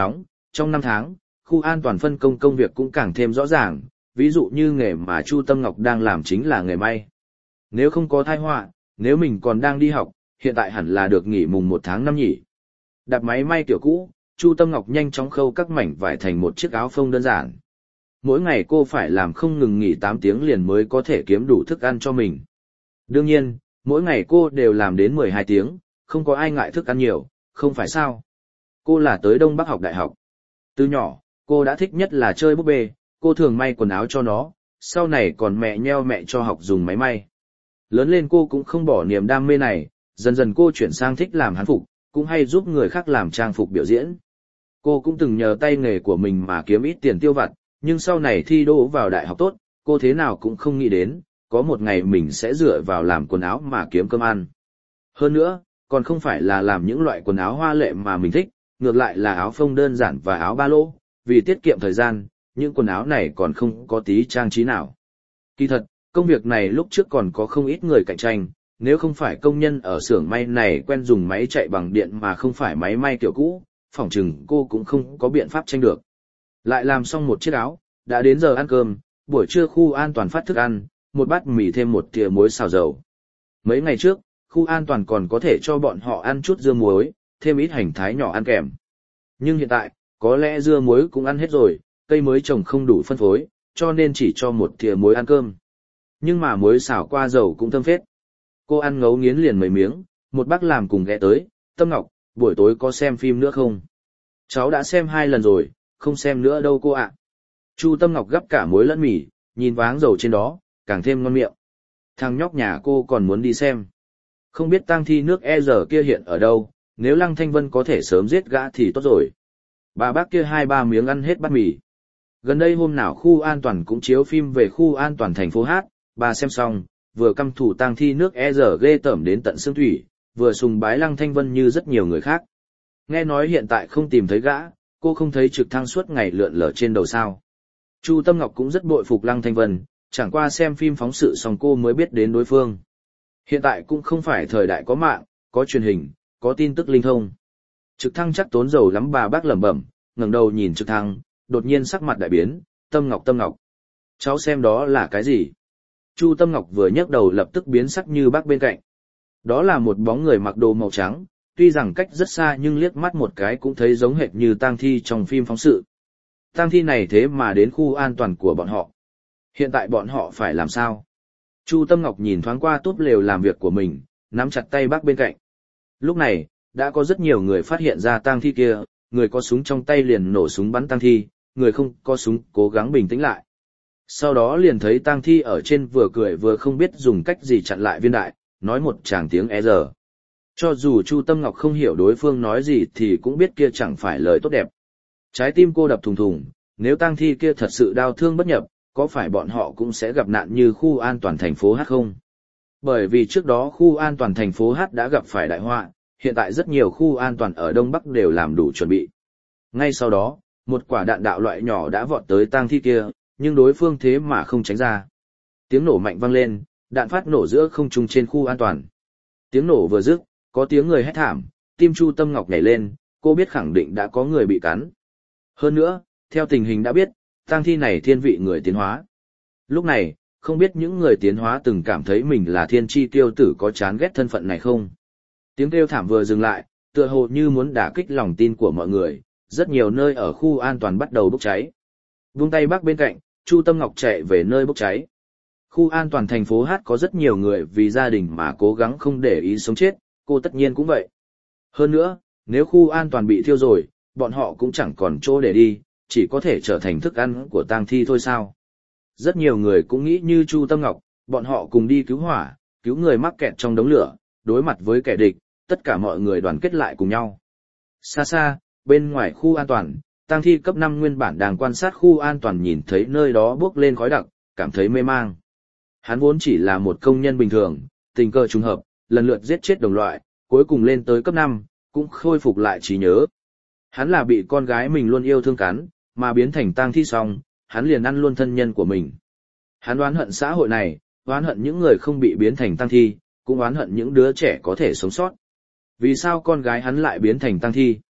Speaker 1: trong năm tháng, khu an toàn phân công công việc cũng càng thêm rõ ràng, ví dụ như nghề mà Chu Tâm Ngọc đang làm chính là nghề may. Nếu không có tai họa, nếu mình còn đang đi học, hiện tại hẳn là được nghỉ mùng 1 tháng 5 nhỉ. Đạp máy may kiểu cũ, Chu Tâm Ngọc nhanh chóng khâu các mảnh vải thành một chiếc áo phông đơn giản. Mỗi ngày cô phải làm không ngừng nghỉ 8 tiếng liền mới có thể kiếm đủ thức ăn cho mình. Đương nhiên, mỗi ngày cô đều làm đến 12 tiếng, không có ai ngại thức ăn nhiều, không phải sao. Cô là tới Đông Bắc học đại học. Từ nhỏ, cô đã thích nhất là chơi búp bê, cô thường may quần áo cho nó, sau này còn mẹ nheo mẹ cho học dùng máy may. Lớn lên cô cũng không bỏ niềm đam mê này, dần dần cô chuyển sang thích làm hán phục, cũng hay giúp người khác làm trang phục biểu diễn. Cô cũng từng nhờ tay nghề của mình mà kiếm ít tiền tiêu vặt, nhưng sau này thi đỗ vào đại học tốt, cô thế nào cũng không nghĩ đến, có một ngày mình sẽ dựa vào làm quần áo mà kiếm cơm ăn. Hơn nữa, còn không phải là làm những loại quần áo hoa lệ mà mình thích, ngược lại là áo phông đơn giản và áo ba lỗ, vì tiết kiệm thời gian, những quần áo này còn không có tí trang trí nào. Kỳ thật, công việc này lúc trước còn có không ít người cạnh tranh, nếu không phải công nhân ở xưởng may này quen dùng máy chạy bằng điện mà không phải máy may kiểu cũ, phỏng chừng cô cũng không có biện pháp tranh được. Lại làm xong một chiếc áo, đã đến giờ ăn cơm, buổi trưa khu an toàn phát thức ăn, một bát mì thêm một thìa muối xào dầu. Mấy ngày trước, khu an toàn còn có thể cho bọn họ ăn chút dưa muối, thêm ít hành thái nhỏ ăn kèm. Nhưng hiện tại, có lẽ dưa muối cũng ăn hết rồi, cây mới trồng không đủ phân phối, cho nên chỉ cho một thìa muối ăn cơm. Nhưng mà muối xào qua dầu cũng thơm phết. Cô ăn ngấu nghiến liền mấy miếng, một bác làm cùng ghé tới, Tâm Ngọc, buổi tối có xem phim nữa không? Cháu đã xem 2 lần rồi, không xem nữa đâu cô ạ. Chu Tâm Ngọc gắp cả muối lẫn mì, nhìn váng dầu trên đó, càng thêm ngon miệng. Thằng nhóc nhà cô còn muốn đi xem. Không biết tang thi nước e giờ kia hiện ở đâu, nếu Lăng Thanh Vân có thể sớm giết gã thì tốt rồi. Bà bác kia 2-3 miếng ăn hết bát mì. Gần đây hôm nào khu an toàn cũng chiếu phim về khu an toàn thành phố Hát, bà xem xong, vừa căm thù tang thi nước e giờ ghê tởm đến tận xương thủy, vừa sùng bái Lăng Thanh Vân như rất nhiều người khác. Nghe nói hiện tại không tìm thấy gã, cô không thấy trực thăng suốt ngày lượn lờ trên đầu sao. Chu Tâm Ngọc cũng rất bội phục Lăng Thanh Vân, chẳng qua xem phim phóng sự xong cô mới biết đến đối phương. Hiện tại cũng không phải thời đại có mạng, có truyền hình, có tin tức linh thông. Trực thăng chắc tốn dầu lắm, bà bác lẩm bẩm, ngẩng đầu nhìn trực thăng, đột nhiên sắc mặt đại biến, Tâm Ngọc. Cháu xem đó là cái gì? Chu Tâm Ngọc vừa nhấc đầu lập tức biến sắc như bác bên cạnh. Đó là một bóng người mặc đồ màu trắng, tuy rằng cách rất xa nhưng liếc mắt một cái cũng thấy giống hệt như tang thi trong phim phóng sự. Tang thi này thế mà đến khu an toàn của bọn họ. Hiện tại bọn họ phải làm sao? Chu Tâm Ngọc nhìn thoáng qua túp lều làm việc của mình, nắm chặt tay bác bên cạnh. Lúc này, đã có rất nhiều người phát hiện ra tang thi kia, người có súng trong tay liền nổ súng bắn tang thi, người không có súng cố gắng bình tĩnh lại. Sau đó liền thấy tang thi ở trên vừa cười vừa không biết dùng cách gì chặn lại viên đại, nói một tràng tiếng e giờ. Cho dù Chu Tâm Ngọc không hiểu đối phương nói gì thì cũng biết kia chẳng phải lời tốt đẹp. Trái tim cô đập thùng thùng, nếu tang thi kia thật sự đau thương bất nhập, có phải bọn họ cũng sẽ gặp nạn như khu an toàn thành phố Hát không? Bởi vì trước đó khu an toàn thành phố Hát đã gặp phải đại họa, hiện tại rất nhiều khu an toàn ở Đông Bắc đều làm đủ chuẩn bị. Ngay sau đó, một quả đạn đạo loại nhỏ đã vọt tới tang thi kia, nhưng đối phương thế mà không tránh ra. Tiếng nổ mạnh vang lên, đạn phát nổ giữa không trung trên khu an toàn. Tiếng nổ vừa dứt, có tiếng người hét thảm, tim Chu Tâm Ngọc nhảy lên, cô biết khẳng định đã có người bị cắn. Hơn nữa, theo tình hình đã biết, tang thi này thiên vị người tiến hóa. Lúc này, không biết những người tiến hóa từng cảm thấy mình là thiên chi tiêu tử có chán ghét thân phận này không? Tiếng kêu thảm vừa dừng lại, tựa hồ như muốn đả kích lòng tin của mọi người, rất nhiều nơi ở khu an toàn bắt đầu bốc cháy. Vung tay bác bên cạnh, Chu Tâm Ngọc chạy về nơi bốc cháy. Khu an toàn thành phố Hát có rất nhiều người vì gia đình mà cố gắng không để ý sống chết, cô tất nhiên cũng vậy. Hơn nữa, nếu khu an toàn bị thiêu rồi, bọn họ cũng chẳng còn chỗ để đi, chỉ có thể trở thành thức ăn của tang thi thôi sao. Rất nhiều người cũng nghĩ như Chu Tâm Ngọc, bọn họ cùng đi cứu hỏa, cứu người mắc kẹt trong đống lửa, đối mặt với kẻ địch, tất cả mọi người đoàn kết lại cùng nhau. Xa xa, bên ngoài khu an toàn, tang thi cấp 5 nguyên bản đang quan sát khu an toàn nhìn thấy nơi đó bốc lên khói đặc, cảm thấy mê mang. Hắn vốn chỉ là một công nhân bình thường, tình cờ trùng hợp, lần lượt giết chết đồng loại, cuối cùng lên tới cấp 5, cũng khôi phục lại trí nhớ. Hắn là bị con gái mình luôn yêu thương cắn, mà biến thành tang thi xong, hắn liền ăn luôn thân nhân của mình. Hắn oán hận xã hội này, oán hận những người không bị biến thành tang thi, cũng oán hận những đứa trẻ có thể sống sót. Vì sao con gái hắn lại biến thành tang thi?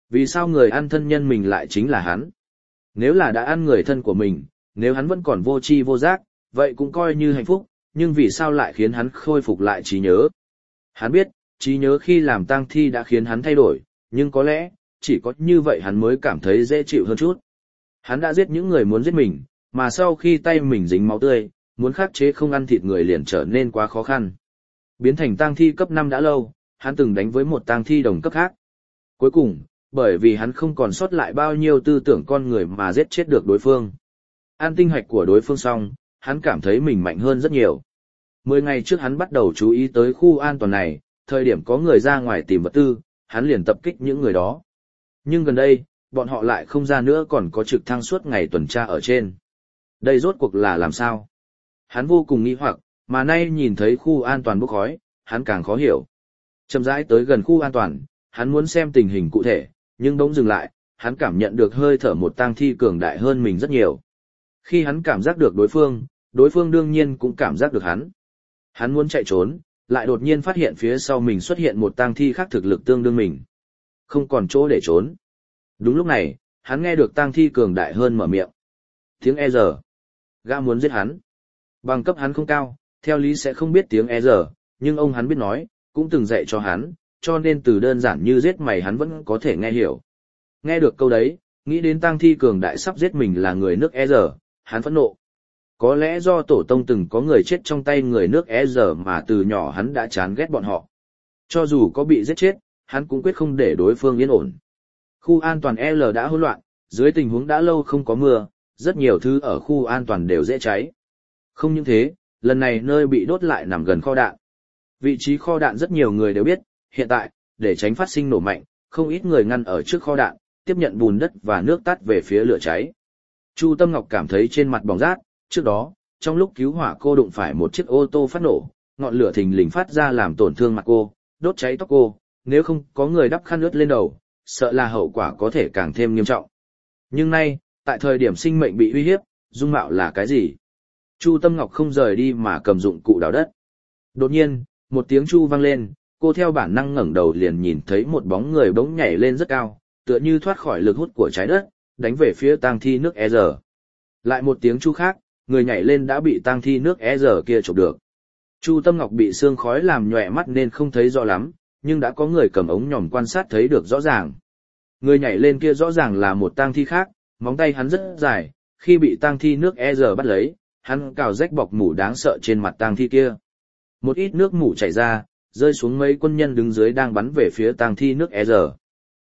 Speaker 1: Vì sao người ăn thân nhân mình lại chính là hắn? Nếu là đã ăn người thân của mình, nếu hắn vẫn còn vô tri vô giác, vậy cũng coi như hạnh phúc, nhưng vì sao lại khiến hắn khôi phục lại trí nhớ? Hắn biết, trí nhớ khi làm tang thi đã khiến hắn thay đổi, nhưng có lẽ, chỉ có như vậy hắn mới cảm thấy dễ chịu hơn chút. Hắn đã giết những người muốn giết mình, mà sau khi tay mình dính máu tươi, muốn khắc chế không ăn thịt người liền trở nên quá khó khăn. Biến thành tang thi cấp 5 đã lâu, hắn từng đánh với một tang thi đồng cấp khác. Cuối cùng, bởi vì hắn không còn sót lại bao nhiêu tư tưởng con người mà giết chết được đối phương. Ăn tinh hạch của đối phương xong, hắn cảm thấy mình mạnh hơn rất nhiều. 10 ngày trước hắn bắt đầu chú ý tới khu an toàn này, thời điểm có người ra ngoài tìm vật tư, hắn liền tập kích những người đó. Nhưng gần đây, bọn họ lại không ra nữa còn có trực thăng suốt ngày tuần tra ở trên. Đây rốt cuộc là làm sao? Hắn vô cùng nghi hoặc, mà nay nhìn thấy khu an toàn bốc khói, hắn càng khó hiểu. Chậm rãi tới gần khu an toàn, hắn muốn xem tình hình cụ thể, nhưng bỗng dừng lại, hắn cảm nhận được hơi thở một tang thi cường đại hơn mình rất nhiều. Khi hắn cảm giác được đối phương đương nhiên cũng cảm giác được hắn. Hắn muốn chạy trốn, lại đột nhiên phát hiện phía sau mình xuất hiện một tang thi khác thực lực tương đương mình. Không còn chỗ để trốn. Đúng lúc này, hắn nghe được tang thi cường đại hơn mở miệng. Tiếng e giờ. Gã muốn giết hắn. Bằng cấp hắn không cao, theo lý sẽ không biết tiếng e giờ, nhưng ông hắn biết nói, cũng từng dạy cho hắn, cho nên từ đơn giản như giết mày hắn vẫn có thể nghe hiểu. Nghe được câu đấy, nghĩ đến tang thi cường đại sắp giết mình là người nước e giờ, hắn phẫn nộ. Có lẽ do tổ tông từng có người chết trong tay người nước e giờ mà từ nhỏ hắn đã chán ghét bọn họ. Cho dù có bị giết chết, hắn cũng quyết không để đối phương yên ổn. Khu an toàn L đã hỗn loạn, dưới tình huống đã lâu không có mưa, rất nhiều thứ ở khu an toàn đều dễ cháy. Không những thế, lần này nơi bị đốt lại nằm gần kho đạn. Vị trí kho đạn rất nhiều người đều biết, hiện tại, để tránh phát sinh nổ mạnh, không ít người ngăn ở trước kho đạn, tiếp nhận bùn đất và nước tắt về phía lửa cháy. Chu Tâm Ngọc cảm thấy trên mặt bỏng rát, trước đó, trong lúc cứu hỏa cô đụng phải một chiếc ô tô phát nổ, ngọn lửa thình lình phát ra làm tổn thương mặt cô, đốt cháy tóc cô, nếu không có người đắp khăn ướt lên đầu, sợ là hậu quả có thể càng thêm nghiêm trọng. Nhưng nay, tại thời điểm sinh mệnh bị uy hiếp, dung mạo là cái gì? Chu Tâm Ngọc không rời đi mà cầm dụng cụ đào đất. Đột nhiên, một tiếng chu vang lên, cô theo bản năng ngẩng đầu liền nhìn thấy một bóng người bỗng nhảy lên rất cao, tựa như thoát khỏi lực hút của trái đất, đánh về phía tang thi nước e giờ. Lại một tiếng chu khác, người nhảy lên đã bị tang thi nước e giờ kia chụp được. Chu Tâm Ngọc bị sương khói làm nhòe mắt nên không thấy rõ lắm, nhưng đã có người cầm ống nhòm quan sát thấy được rõ ràng. Người nhảy lên kia rõ ràng là một tang thi khác, móng tay hắn rất dài, khi bị tang thi nước e giờ bắt lấy, hắn cào rách bọc mủ đáng sợ trên mặt tang thi kia. Một ít nước mủ chảy ra, rơi xuống mấy quân nhân đứng dưới đang bắn về phía tang thi nước e giờ.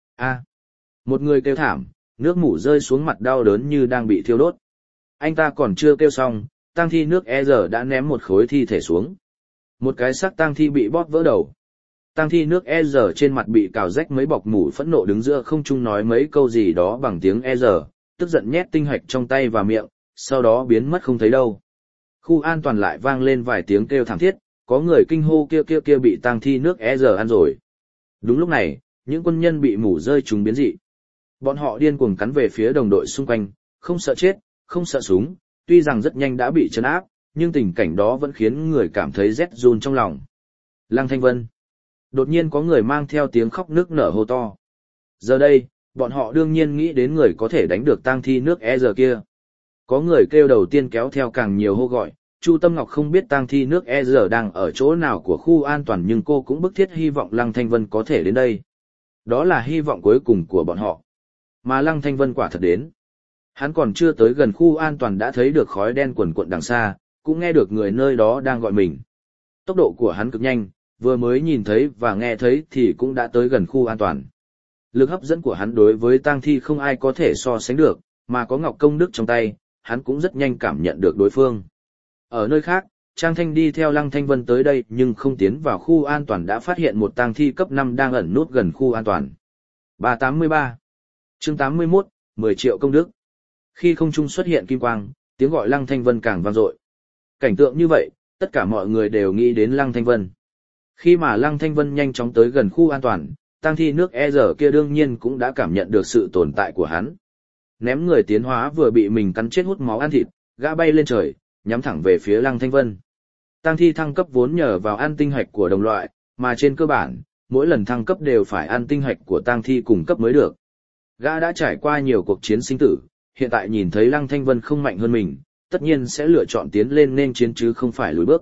Speaker 1: Một người kêu thảm, nước mủ rơi xuống mặt đau đớn như đang bị thiêu đốt. Anh ta còn chưa kêu xong, tang thi nước e giờ đã ném một khối thi thể xuống. Một cái xác tang thi bị bóp vỡ đầu. Tang thi nước e giờ trên mặt bị cào rách mấy bọc mủ phẫn nộ đứng giữa không trung nói mấy câu gì đó bằng tiếng e giờ, tức giận nhét tinh hạch trong tay vào miệng, sau đó biến mất không thấy đâu. Khu an toàn lại vang lên vài tiếng kêu thảm thiết, có người kinh hô kia bị tang thi nước e giờ ăn rồi. Đúng lúc này, những quân nhân bị mủ rơi chúng biến dị. Bọn họ điên cuồng cắn về phía đồng đội xung quanh, không sợ chết, không sợ súng, tuy rằng rất nhanh đã bị trấn áp, nhưng tình cảnh đó vẫn khiến người cảm thấy rét run trong lòng. Lăng Thanh Vân. Đột nhiên có người mang theo tiếng khóc nức nở hô to. Giờ đây, bọn họ đương nhiên nghĩ đến người có thể đánh được tang thi nước e giờ kia. Có người kêu đầu tiên kéo theo càng nhiều hô gọi, Chu Tâm Ngọc không biết tang thi nước e giờ đang ở chỗ nào của khu an toàn nhưng cô cũng bức thiết hy vọng Lăng Thanh Vân có thể đến đây. Đó là hy vọng cuối cùng của bọn họ. Mà Lăng Thanh Vân quả thật đến. Hắn còn chưa tới gần khu an toàn đã thấy được khói đen quần quận đằng xa, cũng nghe được người nơi đó đang gọi mình. Tốc độ của hắn cực nhanh, vừa mới nhìn thấy và nghe thấy thì cũng đã tới gần khu an toàn. Lực hấp dẫn của hắn đối với tang thi không ai có thể so sánh được, mà có Ngọc Công Đức trong tay, hắn cũng rất nhanh cảm nhận được đối phương. Ở nơi khác, Trang Thanh đi theo Lăng Thanh Vân tới đây nhưng không tiến vào khu an toàn đã phát hiện một tang thi cấp 5 đang ẩn nút gần khu an toàn. 383 chương 81, 10 triệu công đức. Khi không trung xuất hiện kim quang, tiếng gọi Lăng Thanh Vân càng vang dội. Cảnh tượng như vậy, tất cả mọi người đều nghĩ đến Lăng Thanh Vân. Khi mà Lăng Thanh Vân nhanh chóng tới gần khu an toàn, tang thi nước e giờ kia đương nhiên cũng đã cảm nhận được sự tồn tại của hắn. Ném người tiến hóa vừa bị mình cắn chết hút máu ăn thịt, gã bay lên trời, nhắm thẳng về phía Lăng Thanh Vân. Tang thi thăng cấp vốn nhờ vào ăn tinh hạch của đồng loại, mà trên cơ bản, mỗi lần thăng cấp đều phải ăn tinh hạch của tang thi cùng cấp mới được. Gã đã trải qua nhiều cuộc chiến sinh tử, hiện tại nhìn thấy Lăng Thanh Vân không mạnh hơn mình, tất nhiên sẽ lựa chọn tiến lên nên chiến chứ không phải lùi bước.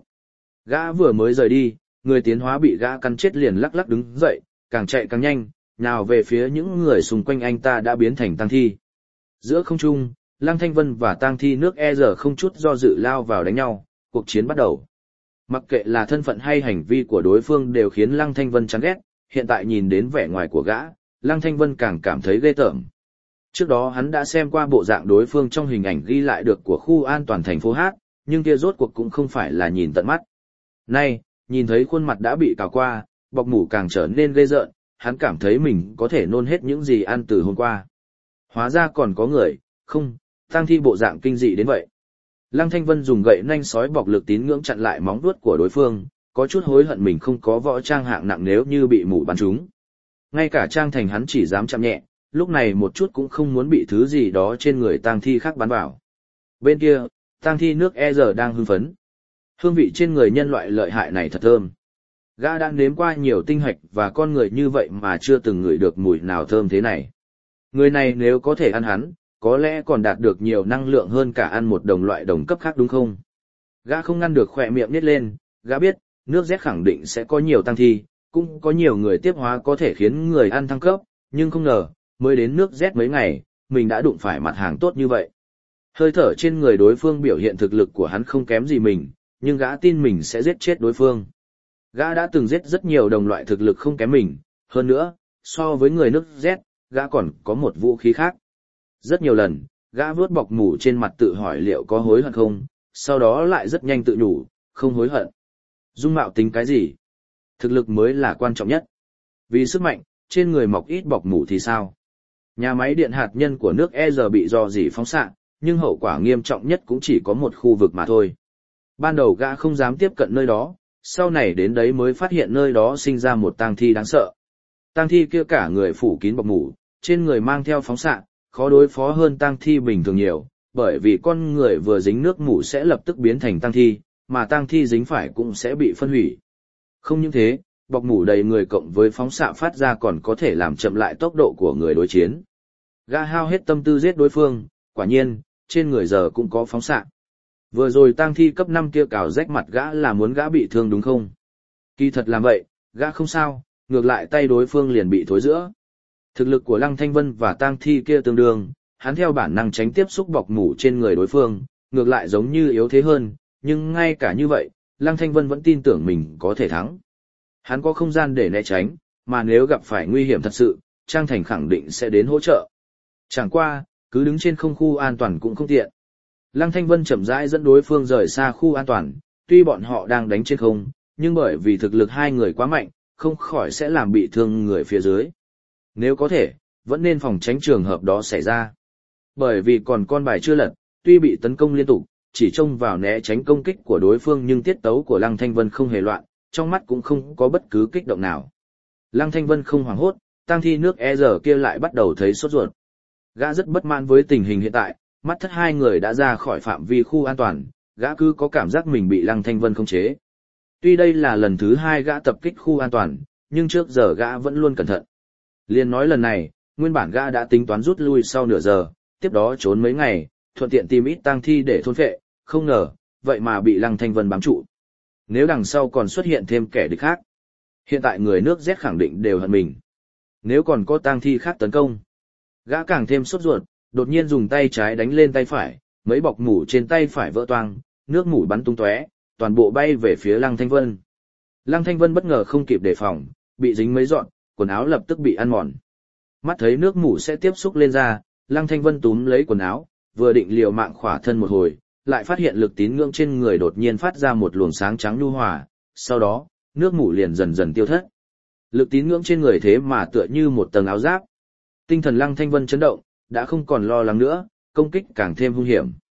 Speaker 1: Gã vừa mới rời đi, người tiến hóa bị gã cắn chết liền lắc lắc đứng dậy, càng chạy càng nhanh, nào về phía những người xung quanh anh ta đã biến thành tang thi. Giữa không trung, Lăng Thanh Vân và tang thi nước giờ không chút do dự lao vào đánh nhau, cuộc chiến bắt đầu. Mặc kệ là thân phận hay hành vi của đối phương đều khiến Lăng Thanh Vân chán ghét, hiện tại nhìn đến vẻ ngoài của gã, Lăng Thanh Vân càng cảm thấy ghê tởm. Trước đó hắn đã xem qua bộ dạng đối phương trong hình ảnh ghi lại được của khu an toàn thành phố Hát, nhưng kia rốt cuộc cũng không phải là nhìn tận mắt. Nay, nhìn thấy khuôn mặt đã bị cào qua, bọc mủ càng trở nên ghê rợn, hắn cảm thấy mình có thể nôn hết những gì ăn từ hôm qua. Hóa ra còn có người, không, tang thi bộ dạng kinh dị đến vậy. Lăng Thanh Vân dùng gậy nanh sói bọc lực tín ngưỡng chặn lại móng vuốt của đối phương, có chút hối hận mình không có võ trang hạng nặng nếu như bị mủ bắn trúng. Ngay cả trang thành hắn chỉ dám chạm nhẹ, lúc này một chút cũng không muốn bị thứ gì đó trên người tang thi khác bắn vào. Bên kia, tang thi nước giờ đang hưng phấn. Hương vị trên người nhân loại lợi hại này thật thơm. Gã đã nếm qua nhiều tinh hạch và con người như vậy mà chưa từng ngửi được mùi nào thơm thế này. Người này nếu có thể ăn hắn, có lẽ còn đạt được nhiều năng lượng hơn cả ăn một đồng loại đồng cấp khác đúng không? Gã không ngăn được khỏe miệng nhếch lên, gã biết, nước Z khẳng định sẽ có nhiều tăng thi, cũng có nhiều người tiếp hóa có thể khiến người ăn thăng cấp, nhưng không ngờ, mới đến nước Z mấy ngày, mình đã đụng phải mặt hàng tốt như vậy. Hơi thở trên người đối phương biểu hiện thực lực của hắn không kém gì mình, nhưng gã tin mình sẽ giết chết đối phương. Gã đã từng giết rất nhiều đồng loại thực lực không kém mình, hơn nữa, so với người nước Z, gã còn có một vũ khí khác. Rất nhiều lần, gã vuốt bọc mủ trên mặt tự hỏi liệu có hối hận không, sau đó lại rất nhanh tự nhủ, không hối hận. Dung mạo tính cái gì? Thực lực mới là quan trọng nhất. Vì sức mạnh, trên người mọc ít bọc mủ thì sao? Nhà máy điện hạt nhân của nước giờ bị rò rỉ phóng xạ, nhưng hậu quả nghiêm trọng nhất cũng chỉ có một khu vực mà thôi. Ban đầu gã không dám tiếp cận nơi đó, sau này đến đấy mới phát hiện nơi đó sinh ra một tang thi đáng sợ. Tang thi kia cả người phủ kín bọc mủ, trên người mang theo phóng xạ, khó đối phó hơn tang thi bình thường nhiều, bởi vì con người vừa dính nước mủ sẽ lập tức biến thành tang thi, mà tang thi dính phải cũng sẽ bị phân hủy. Không những thế, bọc mủ đầy người cộng với phóng xạ phát ra còn có thể làm chậm lại tốc độ của người đối chiến. Gã hao hết tâm tư giết đối phương, quả nhiên, trên người giờ cũng có phóng xạ. Vừa rồi tang thi cấp 5 kia cào rách mặt gã là muốn gã bị thương đúng không? Kỳ thật làm vậy, gã không sao, ngược lại tay đối phương liền bị thối giữa. Thực lực của Lăng Thanh Vân và tang thi kia tương đương, hắn theo bản năng tránh tiếp xúc bọc mủ trên người đối phương, ngược lại giống như yếu thế hơn, nhưng ngay cả như vậy, Lăng Thanh Vân vẫn tin tưởng mình có thể thắng. Hắn có không gian để né tránh, mà nếu gặp phải nguy hiểm thật sự, Trang Thành khẳng định sẽ đến hỗ trợ. Chẳng qua, cứ đứng trên không khu an toàn cũng không tiện. Lăng Thanh Vân chậm rãi dẫn đối phương rời xa khu an toàn, tuy bọn họ đang đánh trên không, nhưng bởi vì thực lực hai người quá mạnh, không khỏi sẽ làm bị thương người phía dưới. Nếu có thể, vẫn nên phòng tránh trường hợp đó xảy ra. Bởi vì còn con bài chưa lật, tuy bị tấn công liên tục, chỉ trông vào né tránh công kích của đối phương nhưng tiết tấu của Lăng Thanh Vân không hề loạn, trong mắt cũng không có bất cứ kích động nào. Lăng Thanh Vân không hoảng hốt, tang thi nước giờ kia lại bắt đầu thấy sốt ruột. Gã rất bất mãn với tình hình hiện tại, mắt thất hai người đã ra khỏi phạm vi khu an toàn, gã cứ có cảm giác mình bị Lăng Thanh Vân khống chế. Tuy đây là lần thứ hai gã tập kích khu an toàn, nhưng trước giờ gã vẫn luôn cẩn thận. Liên nói lần này, nguyên bản gã đã tính toán rút lui sau nửa giờ, tiếp đó trốn mấy ngày, thuận tiện tìm ít tang thi để thôn phệ, không ngờ, vậy mà bị Lăng Thanh Vân bám trụ. Nếu đằng sau còn xuất hiện thêm kẻ địch khác, hiện tại người nước Z khẳng định đều hận mình. Nếu còn có tang thi khác tấn công, gã càng thêm sốt ruột, đột nhiên dùng tay trái đánh lên tay phải, mấy bọc mủ trên tay phải vỡ toang, nước mủ bắn tung tóe, toàn bộ bay về phía Lăng Thanh Vân. Lăng Thanh Vân bất ngờ không kịp đề phòng, bị dính mấy dọn, quần áo lập tức bị ăn mòn. Mắt thấy nước mủ sẽ tiếp xúc lên da, Lăng Thanh Vân túm lấy quần áo, vừa định liều mạng khỏa thân một hồi, lại phát hiện lực tín ngưỡng trên người đột nhiên phát ra một luồng sáng trắng nhu hòa, sau đó, nước mủ liền dần dần tiêu thất. Lực tín ngưỡng trên người thế mà tựa như một tầng áo giáp. Tinh thần Lăng Thanh Vân chấn động, đã không còn lo lắng nữa, công kích càng thêm hung hiểm,